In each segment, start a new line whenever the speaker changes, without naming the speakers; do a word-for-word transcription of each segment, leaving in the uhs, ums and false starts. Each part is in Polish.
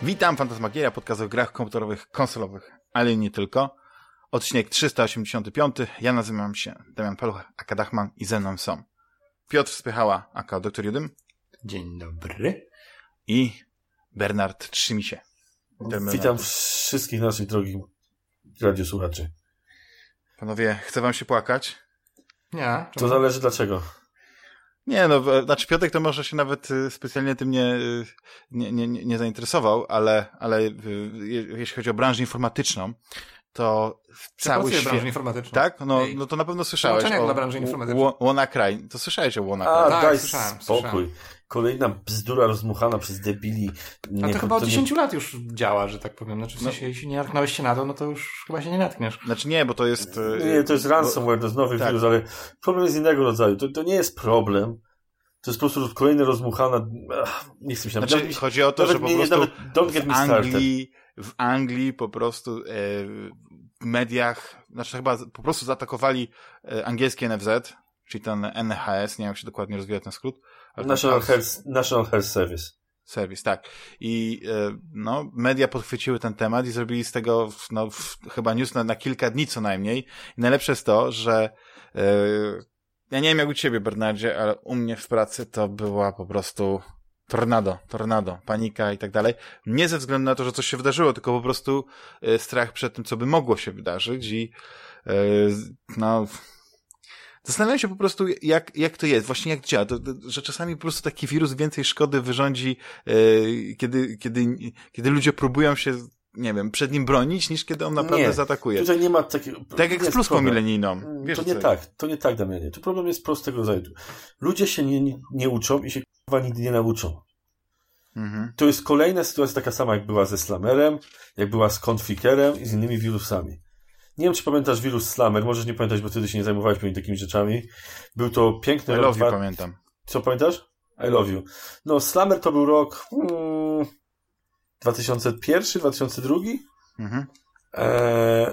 Witam, Fantasmagieria, podcast o grach komputerowych, konsolowych, ale nie tylko. Odcinek trzysta osiemdziesiąty piąty. Ja nazywam się Damian Paluch, aka Dachman i ze mną są Piotr Spychała, aka Doktor Judym.
Dzień dobry.
I Bernard Trzymisie.
Witam wszystkich naszych drogich radiosłuchaczy.
Panowie, chce wam się płakać?
Nie.
To zależy dlaczego.
Nie, no, znaczy Piotrek to może się nawet specjalnie tym nie, nie, nie, nie zainteresował, ale, ale jeśli chodzi o branżę informatyczną, to cały świat...
branżę informatyczną.
Tak? No, no to na pewno słyszałeś o
dla branży informatycznej.
WannaCry. To słyszałeś o WannaCry.
A,
tak,
daj
słyszałem,
spokój.
słyszałem.
Kolejna bzdura rozmuchana przez debili.
Nie, A to chyba od
to
dziesięciu
nie...
lat już działa, że tak powiem. Znaczy, w sensie, no. Jeśli nie natknąłeś się na to, no to już chyba się nie natkniesz.
Znaczy nie, bo to jest...
Nie, to jest ransomware, to jest nowy tak. wirus, ale problem jest innego rodzaju. To, to nie jest problem. To jest po prostu kolejne rozmuchana... Nie chcę mi się...
Znaczy,
nawet,
chodzi o to, że po
nie,
prostu
nawet, don't get
w,
me
Anglii, w Anglii po prostu e, w mediach, znaczy chyba po prostu zaatakowali e, angielski N F Z, czyli ten N H S, nie wiem jak się dokładnie rozwija ten skrót. Ale
National,
ten
Health, National Health Service.
Service, tak. I e, no, media podchwyciły ten temat i zrobili z tego no, w, chyba news na, na kilka dni co najmniej. I najlepsze jest to, że e, ja nie wiem jak u ciebie, Bernardzie, ale u mnie w pracy to była po prostu tornado, tornado, panika i tak dalej. Nie ze względu na to, że coś się wydarzyło, tylko po prostu e, strach przed tym, co by mogło się wydarzyć i e, no... Zastanawiam się po prostu, jak, jak to jest, właśnie jak działa, to, to, że czasami po prostu taki wirus więcej szkody wyrządzi, e, kiedy, kiedy, kiedy ludzie próbują się, nie wiem, przed nim bronić, niż kiedy on naprawdę
nie,
zaatakuje.
Tutaj nie ma takiego...
Tak jak z pluską milenijną.
Wiesz, to nie co? tak, to nie tak, Damianie. Tu problem jest prostego rodzaju. Ludzie się nie, nie, nie uczą i się k***a nigdy nie nauczą. Mhm. To jest kolejna sytuacja taka sama, jak była ze Slammerem, jak była z Configerem i z innymi wirusami. Nie wiem, czy pamiętasz wirus Slammer, możesz nie pamiętać, bo wtedy się nie zajmowałeś pewnie takimi rzeczami. Był to piękny
I
rok...
love you, dwa... pamiętam.
Co, pamiętasz? I love you. No, Slammer to był rok hmm, dwa tysiące pierwszy, dwa tysiące drugi. Mhm. Eee,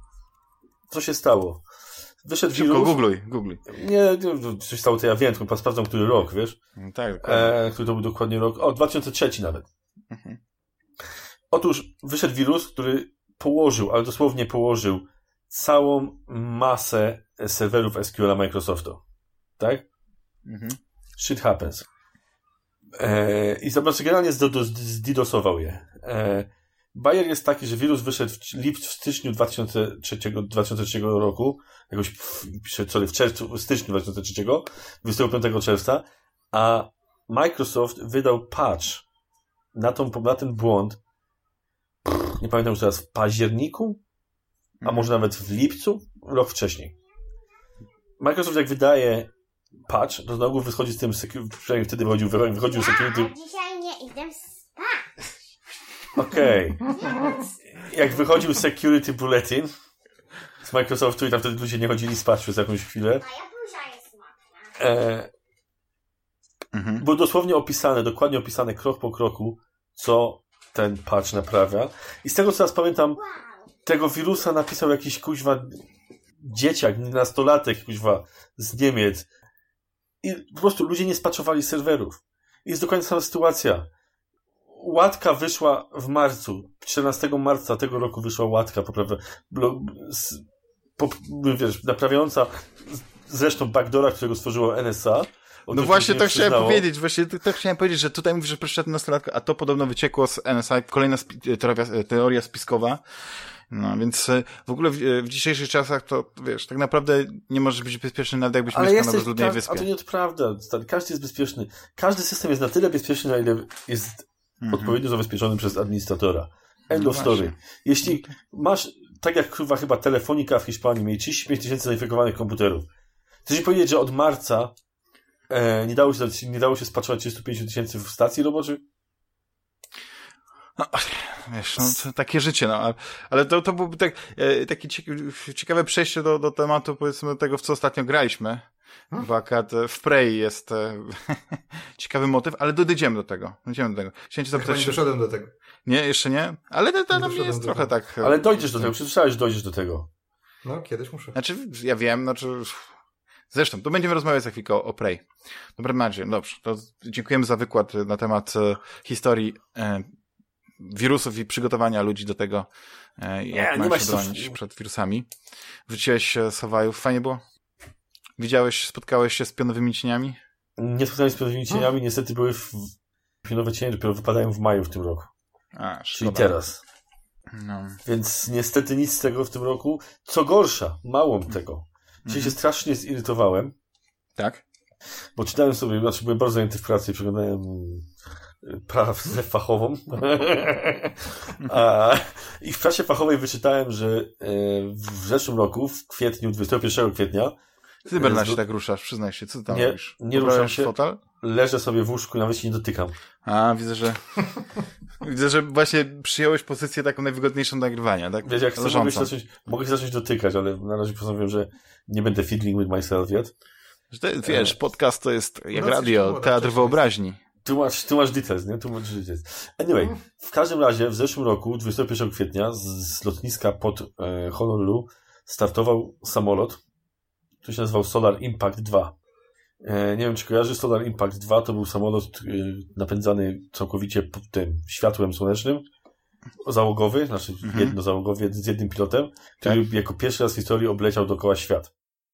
co się stało? Wyszedł
Szybko,
wirus...
googluj, googluj.
Nie, nie, coś stało, to ja wiem, tylko sprawdzam, który rok, wiesz?
No tak,
eee, który to był dokładnie rok? O, dwa tysiące trzeci nawet. Mhm. Otóż wyszedł wirus, który położył, ale dosłownie położył całą masę serwerów S Q L a Microsoftu. Tak? Mhm. Shit happens. Eee, I zobaczcie, generalnie zdidosował je. Eee, Bayer jest taki, że wirus wyszedł w, lipt, w styczniu dwa tysiące trzeciego roku, jakoś piszę, sorry, w czerwcu, w styczniu dwa tysiące trzeciego, dwudziestego piątego czerwca, a Microsoft wydał patch na, tą, na ten błąd, nie pamiętam już teraz, w październiku, a może nawet w lipcu, rok wcześniej. Microsoft jak wydaje patch, to znowu wychodzi z tym, przynajmniej wtedy wychodził, wychodził security...
Ja dzisiaj nie idę spać.
Okej. Okay. Jak wychodził security bulletin z Microsoftu i tam wtedy ludzie nie chodzili spać przez jakąś chwilę.
Moja burza jest mocna.
E... Mhm. Było dosłownie opisane, dokładnie opisane krok po kroku, co ten patch naprawia. I z tego, co teraz pamiętam, wow. tego wirusa napisał jakiś kuźwa dzieciak, nastolatek kuźwa z Niemiec. I po prostu ludzie nie spaczowali serwerów. I jest dokładnie sama sytuacja. Łatka wyszła w marcu. czternastego marca tego roku wyszła łatka, poprawia, po, wiesz, naprawiająca zresztą backdoora, którego stworzyło N S A.
No właśnie to chciałem powiedzieć, właśnie to, to chciałem powiedzieć, że tutaj mówisz, że przyszedł nastolatka, a to podobno wyciekło z N S A, kolejna spi- teoria, teoria spiskowa. No więc w ogóle w, w dzisiejszych czasach to, wiesz, tak naprawdę nie możesz być bezpieczny nawet jakbyś
ale
mieszkał na bezludnej
ka-
wyspie.
A to nie to prawda. Każdy jest bezpieczny. Każdy system jest na tyle bezpieczny, na ile jest mhm. odpowiednio zabezpieczony przez administratora. End
no
of story. Jeśli masz, tak jak chyba, chyba Telefonica w Hiszpanii, mieli trzydzieści pięć tysięcy zainfekowanych komputerów. Chcesz mi powiedzieć, że od marca e, nie dało się, nie dało się spaczować trzydzieści pięć tysięcy w stacji roboczej?
No, wiesz, no, to takie życie, no, ale to, to byłoby tak, e, takie ciekawe przejście do, do tematu, powiedzmy, tego, w co ostatnio graliśmy, hmm? bo akurat w Prey jest e, ciekawy motyw, ale dojdziemy do tego, dojdziemy do tego. Chciałem cię zapytać,
nie doszedłem do tego.
Nie, jeszcze nie? Ale to, to tam jest trochę
tego.
tak...
Ale dojdziesz do tego, przyszłeś, dojdziesz do tego.
No, kiedyś muszę.
Znaczy, ja wiem, znaczy... Zresztą, to będziemy rozmawiać za chwilkę o, o Prey. Dobra, Madzie, dobrze, to dziękujemy za wykład na temat e, historii e, wirusów i przygotowania ludzi do tego, e, jak
nie,
mają
nie
się
masz
bronić
co...
przed wirusami. Wróciłeś z Hawajów, fajnie było? Widziałeś, spotkałeś się z pionowymi cieniami?
Nie spotkałem się z pionowymi cieniami, hmm. niestety były w... pionowe cienie dopiero wypadają w maju w tym roku.
A,
czyli teraz. No. Więc niestety nic z tego w tym roku. Co gorsza, mało tego. Dzisiaj mm-hmm. się strasznie zirytowałem.
Tak?
Bo czytałem sobie, znaczy byłem bardzo zajęty w pracy i przeglądałem pracę fachową. A, i w prasie fachowej wyczytałem, że w zeszłym roku, w kwietniu, dwudziestego pierwszego kwietnia...
Ty, Bernard, się tak ruszasz, przyznaj się, co ty tam
nie,
robisz?
Nie ruszam się,
fotel?
Leżę sobie w łóżku i nawet się nie dotykam.
A, widzę, że widzę, że właśnie przyjąłeś pozycję taką najwygodniejszą do nagrywania, tak?
Wiesz, jak chcę, mogę się, zacząć, mogę się zacząć dotykać, ale na razie postanowiłem, że nie będę fiddling with myself yet.
Że to, wiesz, podcast to jest jak no, radio, teatr wyobraźni.
Tłumacz, tłumacz details, nie? Tłumacz details. Anyway, w każdym razie w zeszłym roku, dwudziestego pierwszego kwietnia, z, z lotniska pod e, Honolulu startował samolot, który się nazywał Solar Impact dwa. E, nie wiem, czy kojarzysz, Solar Impact dwa to był samolot e, napędzany całkowicie tym światłem słonecznym, załogowy, znaczy mhm. jednozałogowy z jednym pilotem, który tak. jako pierwszy raz w historii obleciał dookoła świat.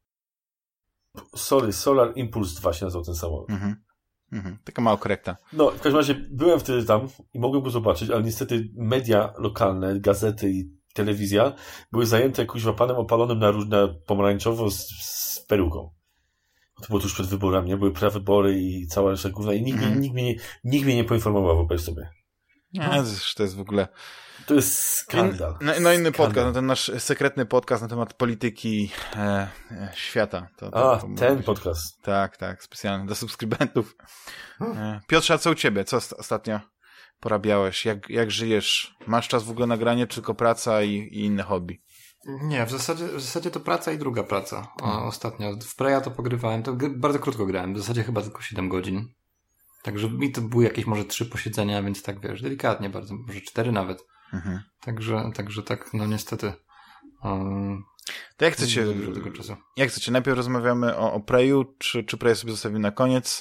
Sorry, Solar Impulse dwa się nazywał ten samolot.
Mhm. Mhm. Taka mała korekta.
No, w każdym razie byłem wtedy tam i mogłem go zobaczyć, ale niestety media lokalne, gazety i telewizja były zajęte kuźwa panem opalonym na, na pomarańczowo z, z peruką. To było tuż przed wyborami, nie? Były prawybory i cała reszta gówna i nikt, mm. nikt, mnie, nikt mnie nie poinformował, wyobraź sobie.
Nie, no. to jest w ogóle...
To jest skandal.
No, no inny skandal. podcast, no ten nasz sekretny podcast na temat polityki e, e, świata. To, to,
A,
to
ten
być...
podcast.
Tak, tak, specjalny dla subskrybentów. E, Piotrze, a co u ciebie? Co ostatnio porabiałeś? Jak, jak żyjesz? Masz czas w ogóle na granie, czy tylko praca i, i inne hobby?
Nie, w zasadzie, w zasadzie to praca i druga praca. O, ostatnio w Preya to pogrywałem, to g- bardzo krótko grałem, w zasadzie chyba tylko siedem godzin. Także mi to były jakieś może trzy posiedzenia, więc tak wiesz, delikatnie bardzo, może cztery nawet. Mhm. Także, także tak, no niestety. Um,
to jak chcecie,
tego czasu.
jak chcecie? Najpierw rozmawiamy o, o Preyu, czy, czy Preya sobie zostawimy na koniec?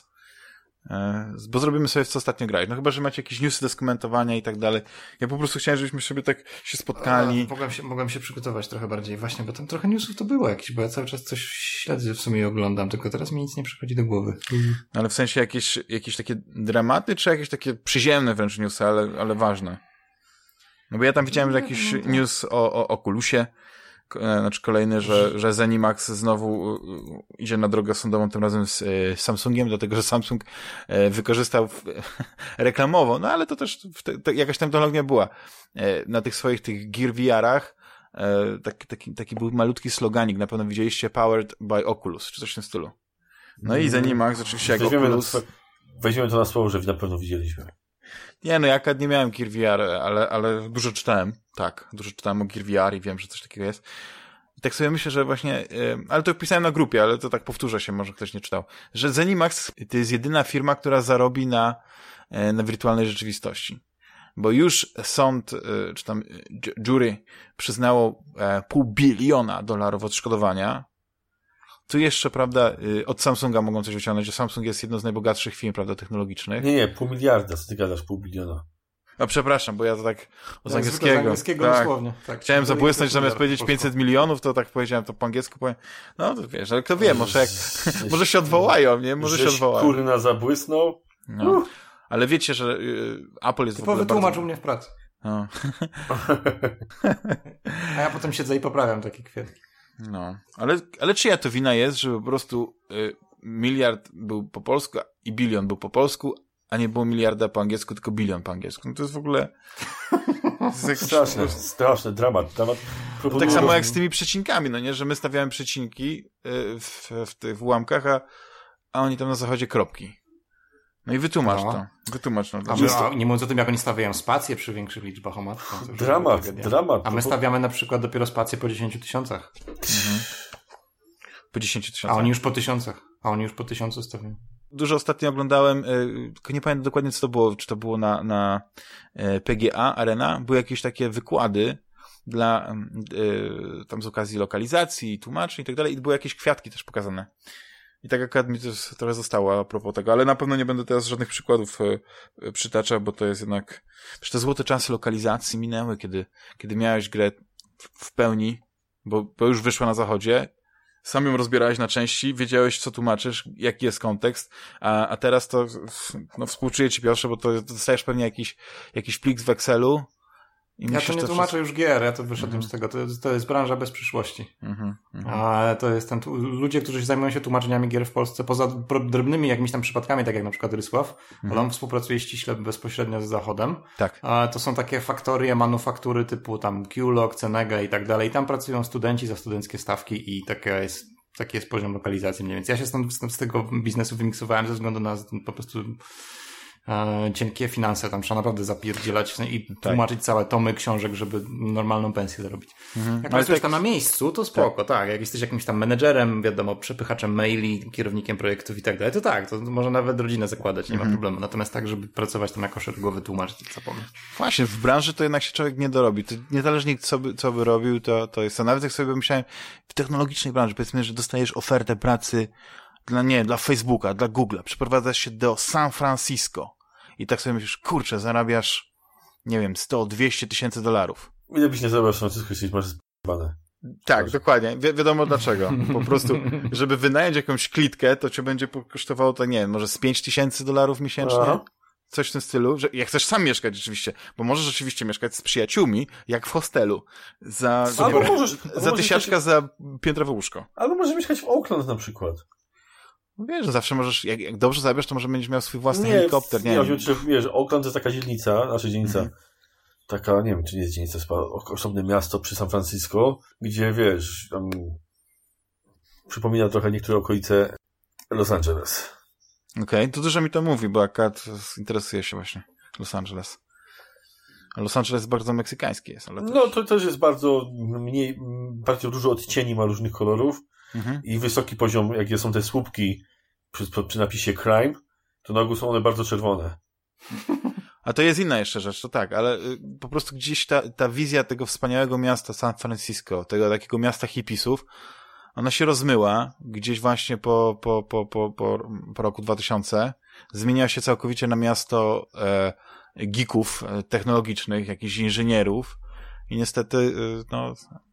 Bo zrobimy sobie, w co ostatnio grać. No chyba, że macie jakieś newsy do skomentowania i tak dalej. Ja po prostu chciałem, żebyśmy sobie tak się spotkali.
A, mogłem, się, mogłem się przygotować trochę bardziej właśnie, bo tam trochę newsów to było jakieś, bo ja cały czas coś śledzę w sumie i oglądam, tylko teraz mi nic nie przychodzi do głowy.
Mhm. Ale w sensie jakieś, jakieś takie dramaty, czy jakieś takie przyziemne wręcz newsy, ale, ale ważne? No bo ja tam widziałem, że jakiś news o, o Oculusie, znaczy kolejny, że, że Zenimax znowu idzie na drogę sądową, tym razem z Samsungiem, dlatego że Samsung wykorzystał reklamowo, no ale to też te, te, jakaś tam technologia była. Na tych swoich tych Gear V R-ach taki, taki, taki był malutki sloganik, na pewno widzieliście, Powered by Oculus, czy coś w tym stylu. No i Zenimax oczywiście jak
weźmiemy
Oculus...
Na, weźmiemy to na słowo, że na pewno widzieliśmy.
Nie, no ja nie miałem Gear V R, ale, ale dużo czytałem. Tak, dużo czytałem o Gear V R i wiem, że coś takiego jest. I tak sobie myślę, że właśnie, yy, ale to pisałem na grupie, ale to tak powtórzę się, może ktoś nie czytał, że Zenimax to jest jedyna firma, która zarobi na, yy, na wirtualnej rzeczywistości. Bo już sąd, yy, czy tam yy, jury przyznało yy, pół biliona dolarów odszkodowania. Tu jeszcze, prawda, yy, od Samsunga mogą coś wyciągnąć, że Samsung jest jedną z najbogatszych firm, prawda, technologicznych.
Nie, nie, pół miliarda, co ty gadasz, pół biliona.
A przepraszam, bo ja to tak z
ja
angielskiego. Z
angielskiego
tak.
dosłownie. Tak.
Chciałem zabłysnąć, zamiast powiedzieć pięćset milionów, to tak powiedziałem to po angielsku. Powiem, no to wiesz, ale kto wie, może jak, może się odwołają, nie? Może się odwołają.
Kurna zabłysnął.
No. Uh. Ale wiecie, że y, Apple jest
Typowy
w ogóle
tłumacz
bardzo...
u mnie w pracy.
No.
A ja potem siedzę i poprawiam takie kwiatki.
No. Ale, ale czyja to wina jest, że po prostu y, miliard był po polsku i bilion był po polsku, a nie było miliarda po angielsku, tylko bilion po angielsku. No to jest w ogóle... To jest jakiś...
Straszne, straszny dramat. dramat.
To tak samo jak z tymi przecinkami, no nie? Że my stawiamy przecinki w, w tych ułamkach, a, a oni tam na zachodzie kropki. No i wytłumacz no. to. Wytłumacz no.
A my, a nie mówiąc o tym, jak oni stawiają spacje przy większych liczbach, o matko.
Dramat, dramat.
A my stawiamy na przykład dopiero spacje po dziesięciu tysiącach. Mhm.
Po dziesięciu tysiącach.
A oni już po tysiącach. A oni już po tysiącu stawiają. Dużo
ostatnio oglądałem, tylko nie pamiętam dokładnie co to było, czy to było na, na P G A Arena, były jakieś takie wykłady dla, tam z okazji lokalizacji, tłumaczy i tak dalej i były jakieś kwiatki też pokazane. I tak akurat mi to trochę zostało a propos tego, ale na pewno nie będę teraz żadnych przykładów e, przytaczał, bo to jest jednak... Przecież te złote czasy lokalizacji minęły, kiedy, kiedy miałeś grę w, w pełni, bo, bo już wyszła na zachodzie, sam ją rozbierałeś na części, wiedziałeś, co tłumaczysz, jaki jest kontekst, a, a teraz to, no współczuję ci, Piotrze, bo to dostajesz pewnie jakiś, jakiś plik w Excelu. I
ja to nie
to
tłumaczę
wszystko...
już gier, ja to wyszedłem mm-hmm. z tego, to jest, to jest branża bez przyszłości.
Mm-hmm.
A to jest ten, ludzie, którzy zajmują się tłumaczeniami gier w Polsce, poza drobnymi jakimiś tam przypadkami, tak jak na przykład Rysław, mm-hmm. ale on współpracuje ściśle bezpośrednio z Zachodem.
Tak.
A to są takie faktorie, manufaktury typu tam Q-Log, Cenega i tak dalej. I tam pracują studenci za studenckie stawki i taka jest, taki jest poziom lokalizacji mniej więcej. Ja się stąd, stąd z tego biznesu wymiksowałem ze względu na po prostu e, cienkie finanse. Tam trzeba naprawdę zapierdzielać i tak. tłumaczyć całe tomy książek, żeby normalną pensję zarobić. Mhm. Jak pracujesz tak... tam na miejscu, to spoko, tak. tak. Jak jesteś jakimś tam menedżerem, wiadomo, przepychaczem maili, kierownikiem projektów i tak dalej, to tak, to może nawet rodzinę zakładać, nie mhm. ma problemu. Natomiast tak, żeby pracować tam jako szeregowy tłumacz, to co pomyśl.
Właśnie, w branży to jednak się człowiek nie dorobi. To niezależnie co by, co by robił, to, to jest to. Nawet jak sobie myślałem, w technologicznej branży, powiedzmy, że dostajesz ofertę pracy dla, nie, dla Facebooka, dla Google'a, przeprowadzasz się do San Francisco i tak sobie myślisz, kurczę, zarabiasz, nie wiem, sto dwieście tysięcy dolarów.
Ile byś nie zarabiał w San Francisco, jeśli masz zbane?
Tak, Proszę. dokładnie. Wi- wiadomo dlaczego. Po prostu, żeby wynająć jakąś klitkę, to cię będzie kosztowało to, nie wiem, może z pięć tysięcy dolarów miesięcznie? Aha. Coś w tym stylu, że jak chcesz sam mieszkać rzeczywiście, bo możesz rzeczywiście mieszkać z przyjaciółmi, jak w hostelu, za, za,
albo możesz,
za
albo
tysiaczka
możesz...
za piętrowe łóżko.
Albo możesz mieszkać w Oakland na przykład.
Wiesz, że zawsze możesz, jak, jak dobrze zabierz, to może będziesz miał swój własny nie, helikopter. Nie,
nie, nie. Wiesz, Oakland to jest taka dzielnica, nasza dzielnica, mhm. taka, nie wiem, czy nie jest dzielnica, jest osobne miasto przy San Francisco, gdzie, wiesz, tam przypomina trochę niektóre okolice Los Angeles.
Okej, okay, to dużo mi to mówi, bo akurat interesuje się właśnie Los Angeles. Los Angeles bardzo meksykański jest, ale też...
No, to też jest bardzo mniej, bardzo dużo odcieni ma różnych kolorów mhm. i wysoki poziom, jakie są te słupki przy, przy napisie crime, to na ogół są one bardzo czerwone.
A to jest inna jeszcze rzecz, to tak, ale y, po prostu gdzieś ta, ta wizja tego wspaniałego miasta San Francisco, tego takiego miasta hipisów, ona się rozmyła gdzieś właśnie po, po, po, po, po, po roku dwa tysiące. Zmieniła się całkowicie na miasto e, geeków e, technologicznych, jakichś inżynierów i niestety, e, no,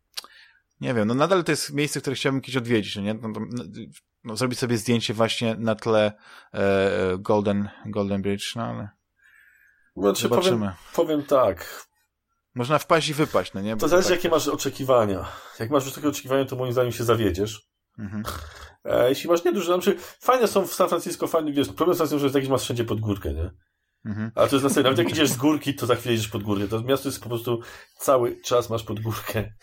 nie wiem, no nadal to jest miejsce, które chciałbym kiedyś odwiedzić, nie? No, no, no, zrobić sobie zdjęcie właśnie na tle e, Golden, Golden Bridge, no ale
znaczy, zobaczymy. Powiem, powiem tak.
Można wpaść i wypaść, no nie? Bo
to zależy,
tak
jakie masz oczekiwania. Jak masz wysokie oczekiwania, to moim zdaniem się zawiedziesz. Mhm. E, jeśli masz nieduże, znaczy fajne są w San Francisco, fajne, wiesz, problem z San Francisco, że jakiś masz wszędzie pod górkę, nie? Mhm. Ale to jest na serio, nawet jak idziesz z górki, to za chwilę idziesz pod górkę. To miasto jest po prostu cały czas masz pod górkę.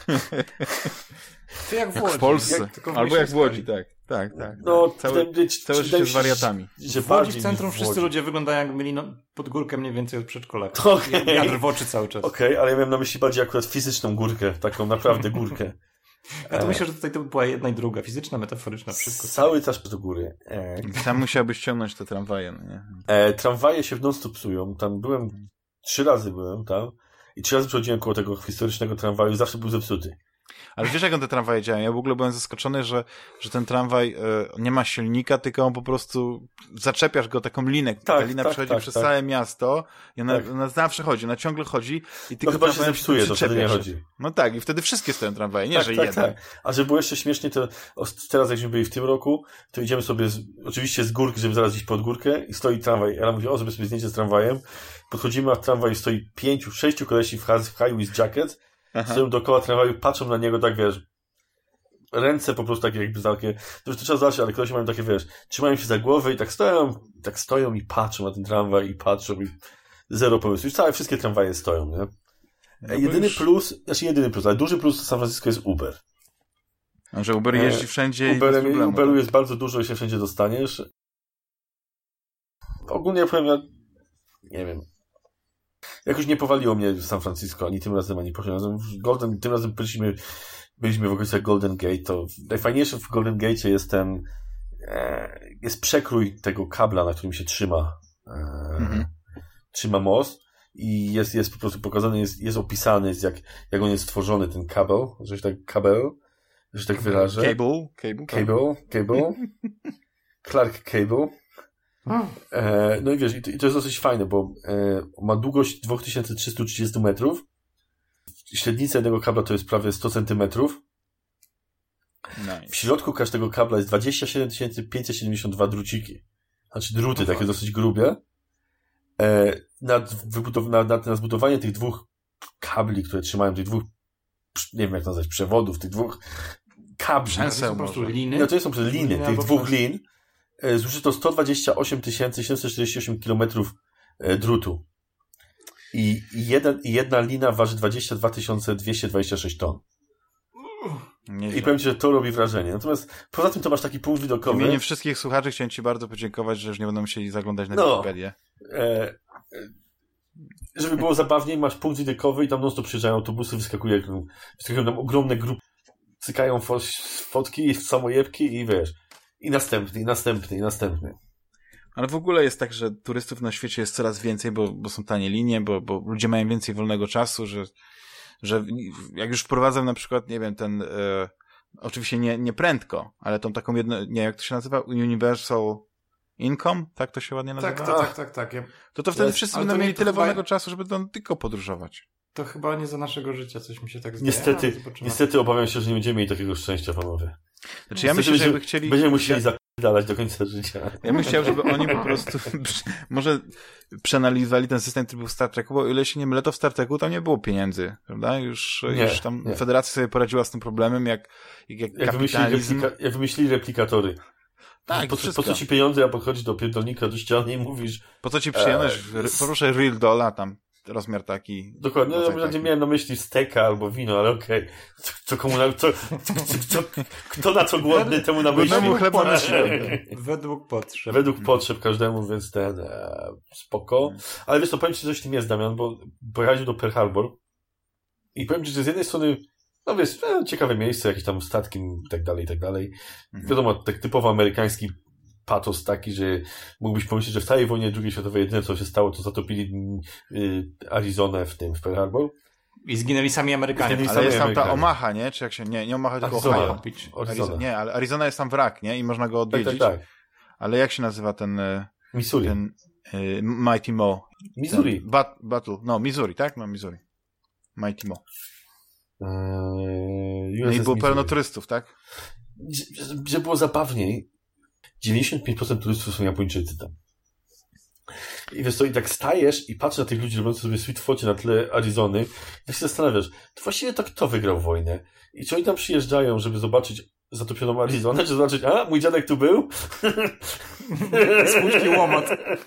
To jak w,
jak w Polsce. Jak, w Albo jak w Łodzi, tak. Tak, tak.
No,
tak. Całe,
ten,
całe życie z wariatami.
Że w Łodzi w centrum wszyscy ludzie wyglądają jak mieli no, pod górkę mniej więcej od przedszkola. Okay. Wiatr w oczy cały czas.
Okej, okay, ale ja miałem na myśli bardziej akurat fizyczną górkę, taką naprawdę górkę.
Ja to myślę, że tutaj to była jedna i druga, fizyczna, metaforyczna, wszystko.
Cały czas do góry. E...
Tam musiałbyś ściągnąć te tramwaje, no nie?
E, tramwaje się w non-stop psują. Tam byłem, trzy razy byłem tam i trzy razy przechodziłem koło tego historycznego tramwaju i zawsze był zepsuty.
Ale wiesz, jak on te tramwaje działają? Ja w ogóle byłem zaskoczony, że, że ten tramwaj y, nie ma silnika, tylko on po prostu zaczepiasz go taką linę. Tak, ta lina tak, przechodzi tak, przez tak. całe miasto i ona, tak. ona zawsze chodzi, ona ciągle chodzi i tylko
no chyba się zepsuje, to wtedy nie chodzi.
No tak, i wtedy wszystkie stoją tramwaje, nie,
tak,
że
tak,
jeden.
Tak. A żeby było jeszcze śmiesznie, to teraz jakśmy byli w tym roku, to idziemy sobie z, oczywiście z górki, żeby zaraz iść pod górkę i stoi tramwaj. Ja mówię, o, zrobię sobie zdjęcie z tramwajem. Podchodzimy, a tramwaj stoi pięciu, sześciu kolesi w high with jacket, stoją dookoła tramwaju, patrzą na niego tak, wiesz, ręce po prostu takie jakby takie, to już to trzeba zobaczyć, ale kolesi mają takie, wiesz, trzymają się za głowę i tak stoją, tak stoją i patrzą na ten tramwaj i patrzą i zero pomysłu. Już całe wszystkie tramwaje stoją, nie? No jedyny już... plus, znaczy jedyny plus, ale duży plus San Francisco jest Uber.
A że Uber jeździ wszędzie
Uber,
i bez problemu,
Uberu
tak?
Jest bardzo dużo i się wszędzie dostaniesz. Ogólnie ja powiem, ja nie wiem. Jakoś nie powaliło mnie San Francisco, ani tym razem, ani poprzednim. Golden, tym razem byliśmy, byliśmy w okolicach Golden Gate, to najfajniejsze w Golden Gate jest ten, e, jest przekrój tego kabla, na którym się trzyma, e, mhm. trzyma most i jest, jest po prostu pokazany, jest, jest opisany, jest jak, jak on jest stworzony, ten kabel, coś tak, kabel, że tak wyrażę.
Cable. Cable.
Cable. Cable. Clark Cable. E, no i wiesz, i to, i to jest dosyć fajne, bo e, ma długość dwa tysiące trzysta trzydzieści metrów. Średnica jednego kabla to jest prawie sto centymetrów.
Nice.
W środku każdego kabla jest dwadzieścia siedem tysięcy pięćset siedemdziesiąt dwa druciki. Znaczy druty, no takie fakt. Dosyć grubie. E, nad, wybudow- nad, nad, nad zbudowanie tych dwóch kabli, które trzymają tych dwóch, nie wiem jak to nazwać, przewodów, tych dwóch kabli.
To po prostu liny.
No to są przez liny, liny tych dwóch przez... lin. E, zużyto sto dwadzieścia osiem tysięcy siedemset czterdzieści osiem kilometrów e, drutu. I, i, jeden, I jedna lina waży dwadzieścia dwa tysiące dwieście dwadzieścia sześć ton. Nieźle. I powiem ci, że to robi wrażenie. Natomiast poza tym to masz taki punkt widokowy.
W imieniu wszystkich słuchaczy chciałem ci bardzo podziękować, że już nie będą musieli zaglądać na no, Wikipedię. E, e,
żeby było zabawniej, masz punkt widokowy i tam non stop przyjeżdżają autobusy, wyskakuje, wyskakują tam ogromne grupy, cykają fotki, samojebki i wiesz, i następny, i następny, i następny.
Ale w ogóle jest tak, że turystów na świecie jest coraz więcej, bo, bo są tanie linie, bo, bo ludzie mają więcej wolnego czasu, że że jak już wprowadzam na przykład, nie wiem, ten, e, oczywiście nie, nie prędko, ale tą taką jedno, nie jak to się nazywa, Universal Income, tak to się ładnie nazywa?
Tak, tak, tak, tak. tak. Ja...
To to wtedy wszyscy będą mieli tyle
chyba...
wolnego czasu, żeby tam tylko podróżować.
To chyba nie za naszego życia, coś mi się tak zdaje.
Niestety, niestety obawiam się, że nie będziemy mieli takiego szczęścia, panowie.
Znaczy ja myślę, że jakby chcieli...
Będziemy musieli zapierdalać do końca życia.
Ja bym chciał, żeby oni po prostu może przeanalizowali ten system, który był w Star Treku, bo o ile się nie mylę, to w Star Treku tam nie było pieniędzy, prawda? Już, nie, już tam nie. Federacja sobie poradziła z tym problemem, jak, jak, jak, jak kapitalizm...
Wymyślili replika- jak wymyślili replikatory.
Tak,
po, po co ci pieniądze, a podchodzisz do pierdolnika, do ściany i mówisz...
Po co ci przyjemność? E, poproszę real dolla tam. Rozmiar taki.
Dokładnie, no, ja nie miałem na myśli steka albo wino, ale okej. Okay. Co, co komu na, co, co, co, kto na co głodny, temu na myśli.
Według chleba na
Według potrzeb.
Według potrzeb każdemu, więc ten e, spoko. Ale wiesz co, powiem ci, coś w tym jest, Damian, bo pojechałem do Pearl Harbor i powiem ci, że z jednej strony, no wiesz, e, ciekawe miejsce, jakieś tam statki i tak dalej, i tak dalej. Mhm. Wiadomo, tak typowo amerykański patos taki, że mógłbyś pomyśleć, że w całej wojnie drugiej światowej jedyne co się stało, to zatopili y, Arizonę w tym, w Pearl Harbor.
I zginęli sami Amerykanie.
Zginęli
ale
sami jest tam ta Omaha, nie? Czy jak się, nie, nie Omaha, tylko
Arizona.
Ohio. Arizona. Nie, ale Arizona jest tam wrak, nie? I można go odwiedzić.
Tak, tak, tak.
Ale jak się nazywa ten...
Missouri.
Ten y, Mighty Mo.
Missouri.
Ten, bat, battle. No, Missouri, tak? No, Missouri. Mighty Mo.
Eee,
no i było pełno turystów, tak?
Że było zabawniej, dziewięćdziesiąt pięć procent turystów są Japończycy tam. I wiesz co, i tak stajesz i patrzysz na tych ludzi robiących sobie sweet focie na tle Arizony i tak się zastanawiasz, to właściwie to kto wygrał wojnę? I czy oni tam przyjeżdżają, żeby zobaczyć zatopioną Arizonę, czy zobaczyć, a, mój dziadek tu był?
Spuścił łomot.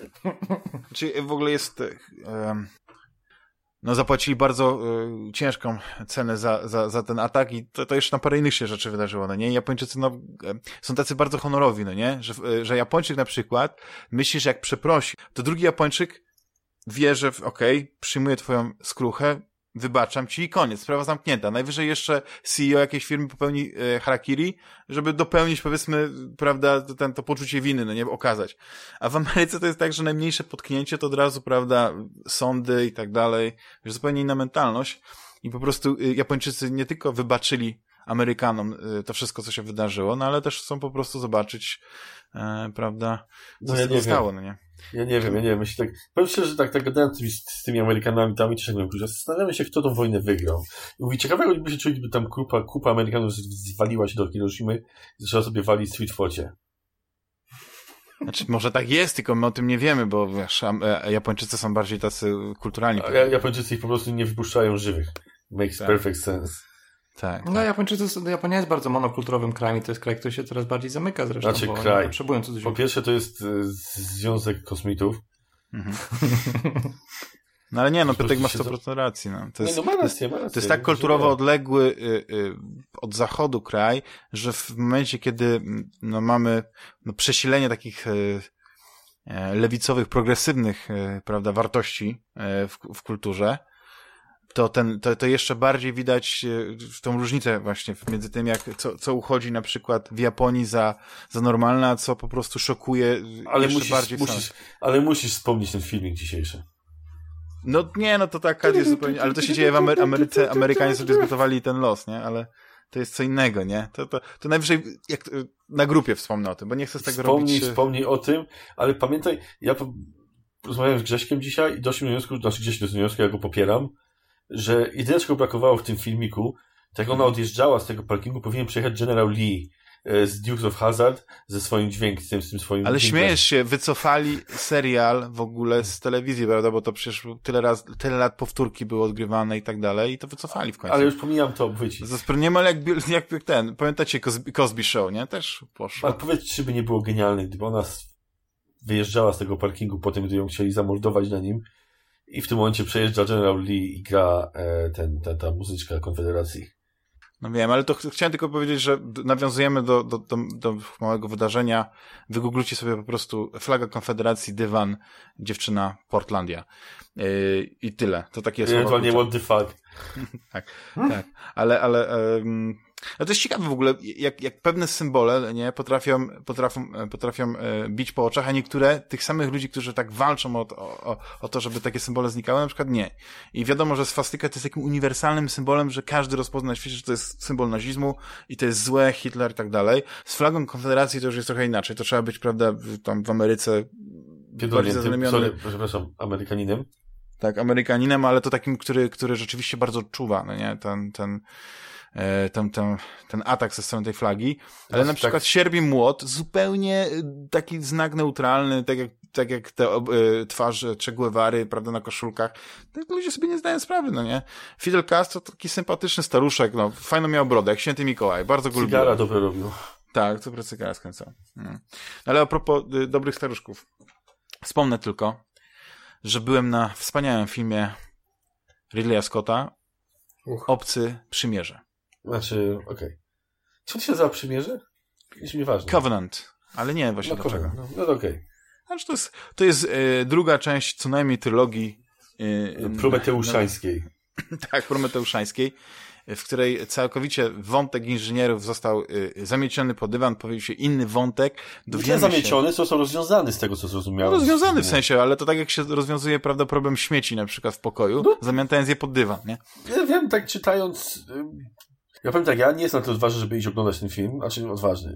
Czy w ogóle jest... Um... No zapłacili bardzo y, ciężką cenę za, za, za ten atak i to, to jeszcze na parę innych się rzeczy wydarzyło, no nie? Japończycy, no, y, są tacy bardzo honorowi, no nie? Że, y, że Japończyk na przykład myśli, że jak przeprosi, to drugi Japończyk wie, że okej, okay, przyjmuję twoją skruchę, wybaczam ci i koniec, sprawa zamknięta. Najwyżej jeszcze C E O jakiejś firmy popełni e, harakiri, żeby dopełnić, powiedzmy, prawda, ten, to poczucie winy, no nie, okazać. A w Ameryce to jest tak, że najmniejsze potknięcie to od razu, prawda, sądy i tak dalej, już zupełnie inna mentalność i po prostu y, Japończycy nie tylko wybaczyli Amerykanom y, to wszystko, co się wydarzyło, no ale też chcą po prostu zobaczyć, e, prawda, co
no ja
z tego stało, no nie?
Ja nie wiem, ja nie wiem, myślę tak, powiem szczerze, że tak, tak gadałem z, z tymi Amerykanami tam i też jak zastanawiamy się, kto tą wojnę wygrał. I mówi, ciekawego by się czuli, gdyby tam kupa, kupa Amerykanów zwaliła się do Hiroshimy i zaczęła sobie walić sweet focie.
Znaczy, może tak jest, tylko my o tym nie wiemy, bo wiesz, Japończycy są bardziej tacy kulturalni.
A Japończycy ich po prostu nie wypuszczają żywych. Makes tak. perfect sense.
Tak.
No, tak. Japończycy, Japonia jest bardzo monokulturowym krajem i to jest kraj, który się coraz bardziej zamyka zresztą.
Znaczy
bo
kraj.
Potrzebują cudzoziemców.
Po pierwsze to jest y, Związek Kosmitów. Mhm.
No ale nie, no Piotrek ma sto procent racji. No. To jest,
nie, no ma rację, ma rację.
To jest tak kulturowo odległy y, y, od zachodu kraj, że w momencie, kiedy no, mamy no, przesilenie takich y, y, lewicowych, progresywnych y, prawda, wartości y, w, w kulturze, to, ten, to, to jeszcze bardziej widać y, tą różnicę właśnie między tym, jak co, co uchodzi na przykład w Japonii za, za normalne, a co po prostu szokuje
ale
jeszcze
musisz,
bardziej.
Musisz, ale musisz wspomnieć ten filmik dzisiejszy.
No nie, no to tak jest zupełnie, ale to się dzieje w Amery- Ameryce, Amerykanie sobie zgotowali ten los, nie, ale to jest co innego, nie? To, to, to najwyżej jak, na grupie wspomnę o tym, bo nie chcę z tego
Wspomnij,
robić...
Wspomnij o tym, ale pamiętaj, ja po, rozmawiałem z Grześkiem dzisiaj i doszliśmy do wniosku, znaczy Grześ do wniosku, ja go popieram, że jedyne, czego brakowało w tym filmiku, to jak ona odjeżdżała z tego parkingu, powinien przyjechać General Lee z Dukes of Hazzard ze swoim dźwiękiem, z tym swoim...
Ale
dźwiękiem.
śmiejesz się, wycofali serial w ogóle z telewizji, prawda, bo to przecież tyle raz, tyle lat powtórki były odgrywane i tak dalej i to wycofali w końcu.
Ale już pomijam to, wyjść.
Niemal jak, jak, jak ten, pamiętacie Cosby, Cosby Show, nie? Też poszło.
Ale powiedz, czy by nie było genialne, gdyby ona wyjeżdżała z tego parkingu po tym, gdy ją chcieli zamordować na nim i w tym momencie przejeżdża General Lee i gra e, ten, ta, ta muzyczka Konfederacji.
No wiem, ale to ch- chciałem tylko powiedzieć, że nawiązujemy do, do, do, do małego wydarzenia. Wygooglujcie sobie po prostu flaga Konfederacji, dywan, dziewczyna, Portlandia. Yy, I tyle. To takie jest.
Ewentualnie what the fuck.
tak, tak. Ale, ale um, no to jest ciekawe w ogóle, jak, jak pewne symbole, nie, potrafią, potrafią, potrafią e, bić po oczach, a niektóre tych samych ludzi, którzy tak walczą o, o, o to, żeby takie symbole znikały, na przykład nie. I wiadomo, że swastyka to jest takim uniwersalnym symbolem, że każdy rozpozna na świecie, że to jest symbol nazizmu i to jest złe, Hitler i tak dalej. Z flagą Konfederacji to już jest trochę inaczej. To trzeba być, prawda, w, tam w Ameryce bardziej zaznamiony.
Przepraszam, Amerykaninem.
Tak, Amerykaninem, ale to takim, który, który rzeczywiście bardzo czuwa, no nie, ten, ten, ten, ten, ten atak ze strony tej flagi, ale na przykład tak. Sierp i młot, zupełnie taki znak neutralny, tak jak, tak jak te y, twarze Che Guevary, prawda, na koszulkach, tak ludzie sobie nie zdają sprawy, no nie. Fidel Castro to taki sympatyczny staruszek, no, fajno miał brodę, jak święty Mikołaj, bardzo go lubiłem.
Cygara dobrze robił.
Tak, dobra cygara skręcał. No. Ale a propos y, dobrych staruszków, wspomnę tylko, że byłem na wspaniałym filmie Ridleya Scotta, Uch. Obcy Przymierze.
Znaczy, okej. Okay. Co to się nazywa Przymierze? Jest mi ważne.
Covenant, ale nie właśnie
no,
dlaczego.
No, no okej. Okay.
Znaczy to jest, to jest e, druga część co najmniej trylogii e,
prometeuszańskiej.
No, tak, prometeuszańskiej, w której całkowicie wątek inżynierów został y, zamieciony pod dywan, pojawił się inny wątek.
Nie zamieciony, się... został rozwiązany z tego, co zrozumiałem.
No, rozwiązany w sensie, ale to tak jak się rozwiązuje, prawda, problem śmieci na przykład w pokoju, no, zamiatając je pod dywan, nie?
Ja wiem, tak czytając... Ja powiem tak, ja nie jestem na to odważny, żeby iść oglądać ten film, znaczy odważny.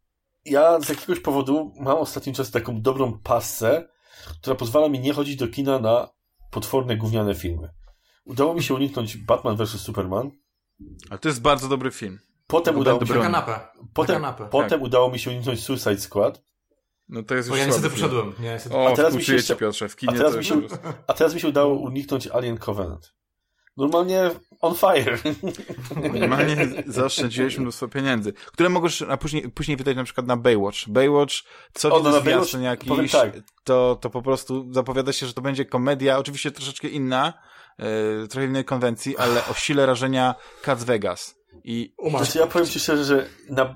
Ja z jakiegoś powodu mam ostatnim czasem taką dobrą passę, która pozwala mi nie chodzić do kina na potworne, gówniane filmy. Udało mi się uniknąć Batman versus Superman.
Ale to jest bardzo dobry film.
Potem udało mi się...
Na kanapę.
Potem,
na kanapę.
potem
tak.
udało mi się uniknąć Suicide Squad.
No to jest już
Bo ja niestety poszedłem. Ja niestety...
O,
a teraz mi się
jeszcze... Piotrze, w kinie
a teraz,
to
mi się...
już...
a teraz mi się udało uniknąć Alien Covenant. Normalnie on fire.
Normalnie zaoszczędziłeś mnóstwo pieniędzy, które możesz a później, później wydać na przykład na Baywatch. Baywatch, co widzę zwiastun jakiś, tak. to, to po prostu zapowiada się, że to będzie komedia, oczywiście troszeczkę inna, yy, trochę innej konwencji, ale o sile rażenia Cats Vegas. I
znaczy, ja powiem ci szczerze, że na...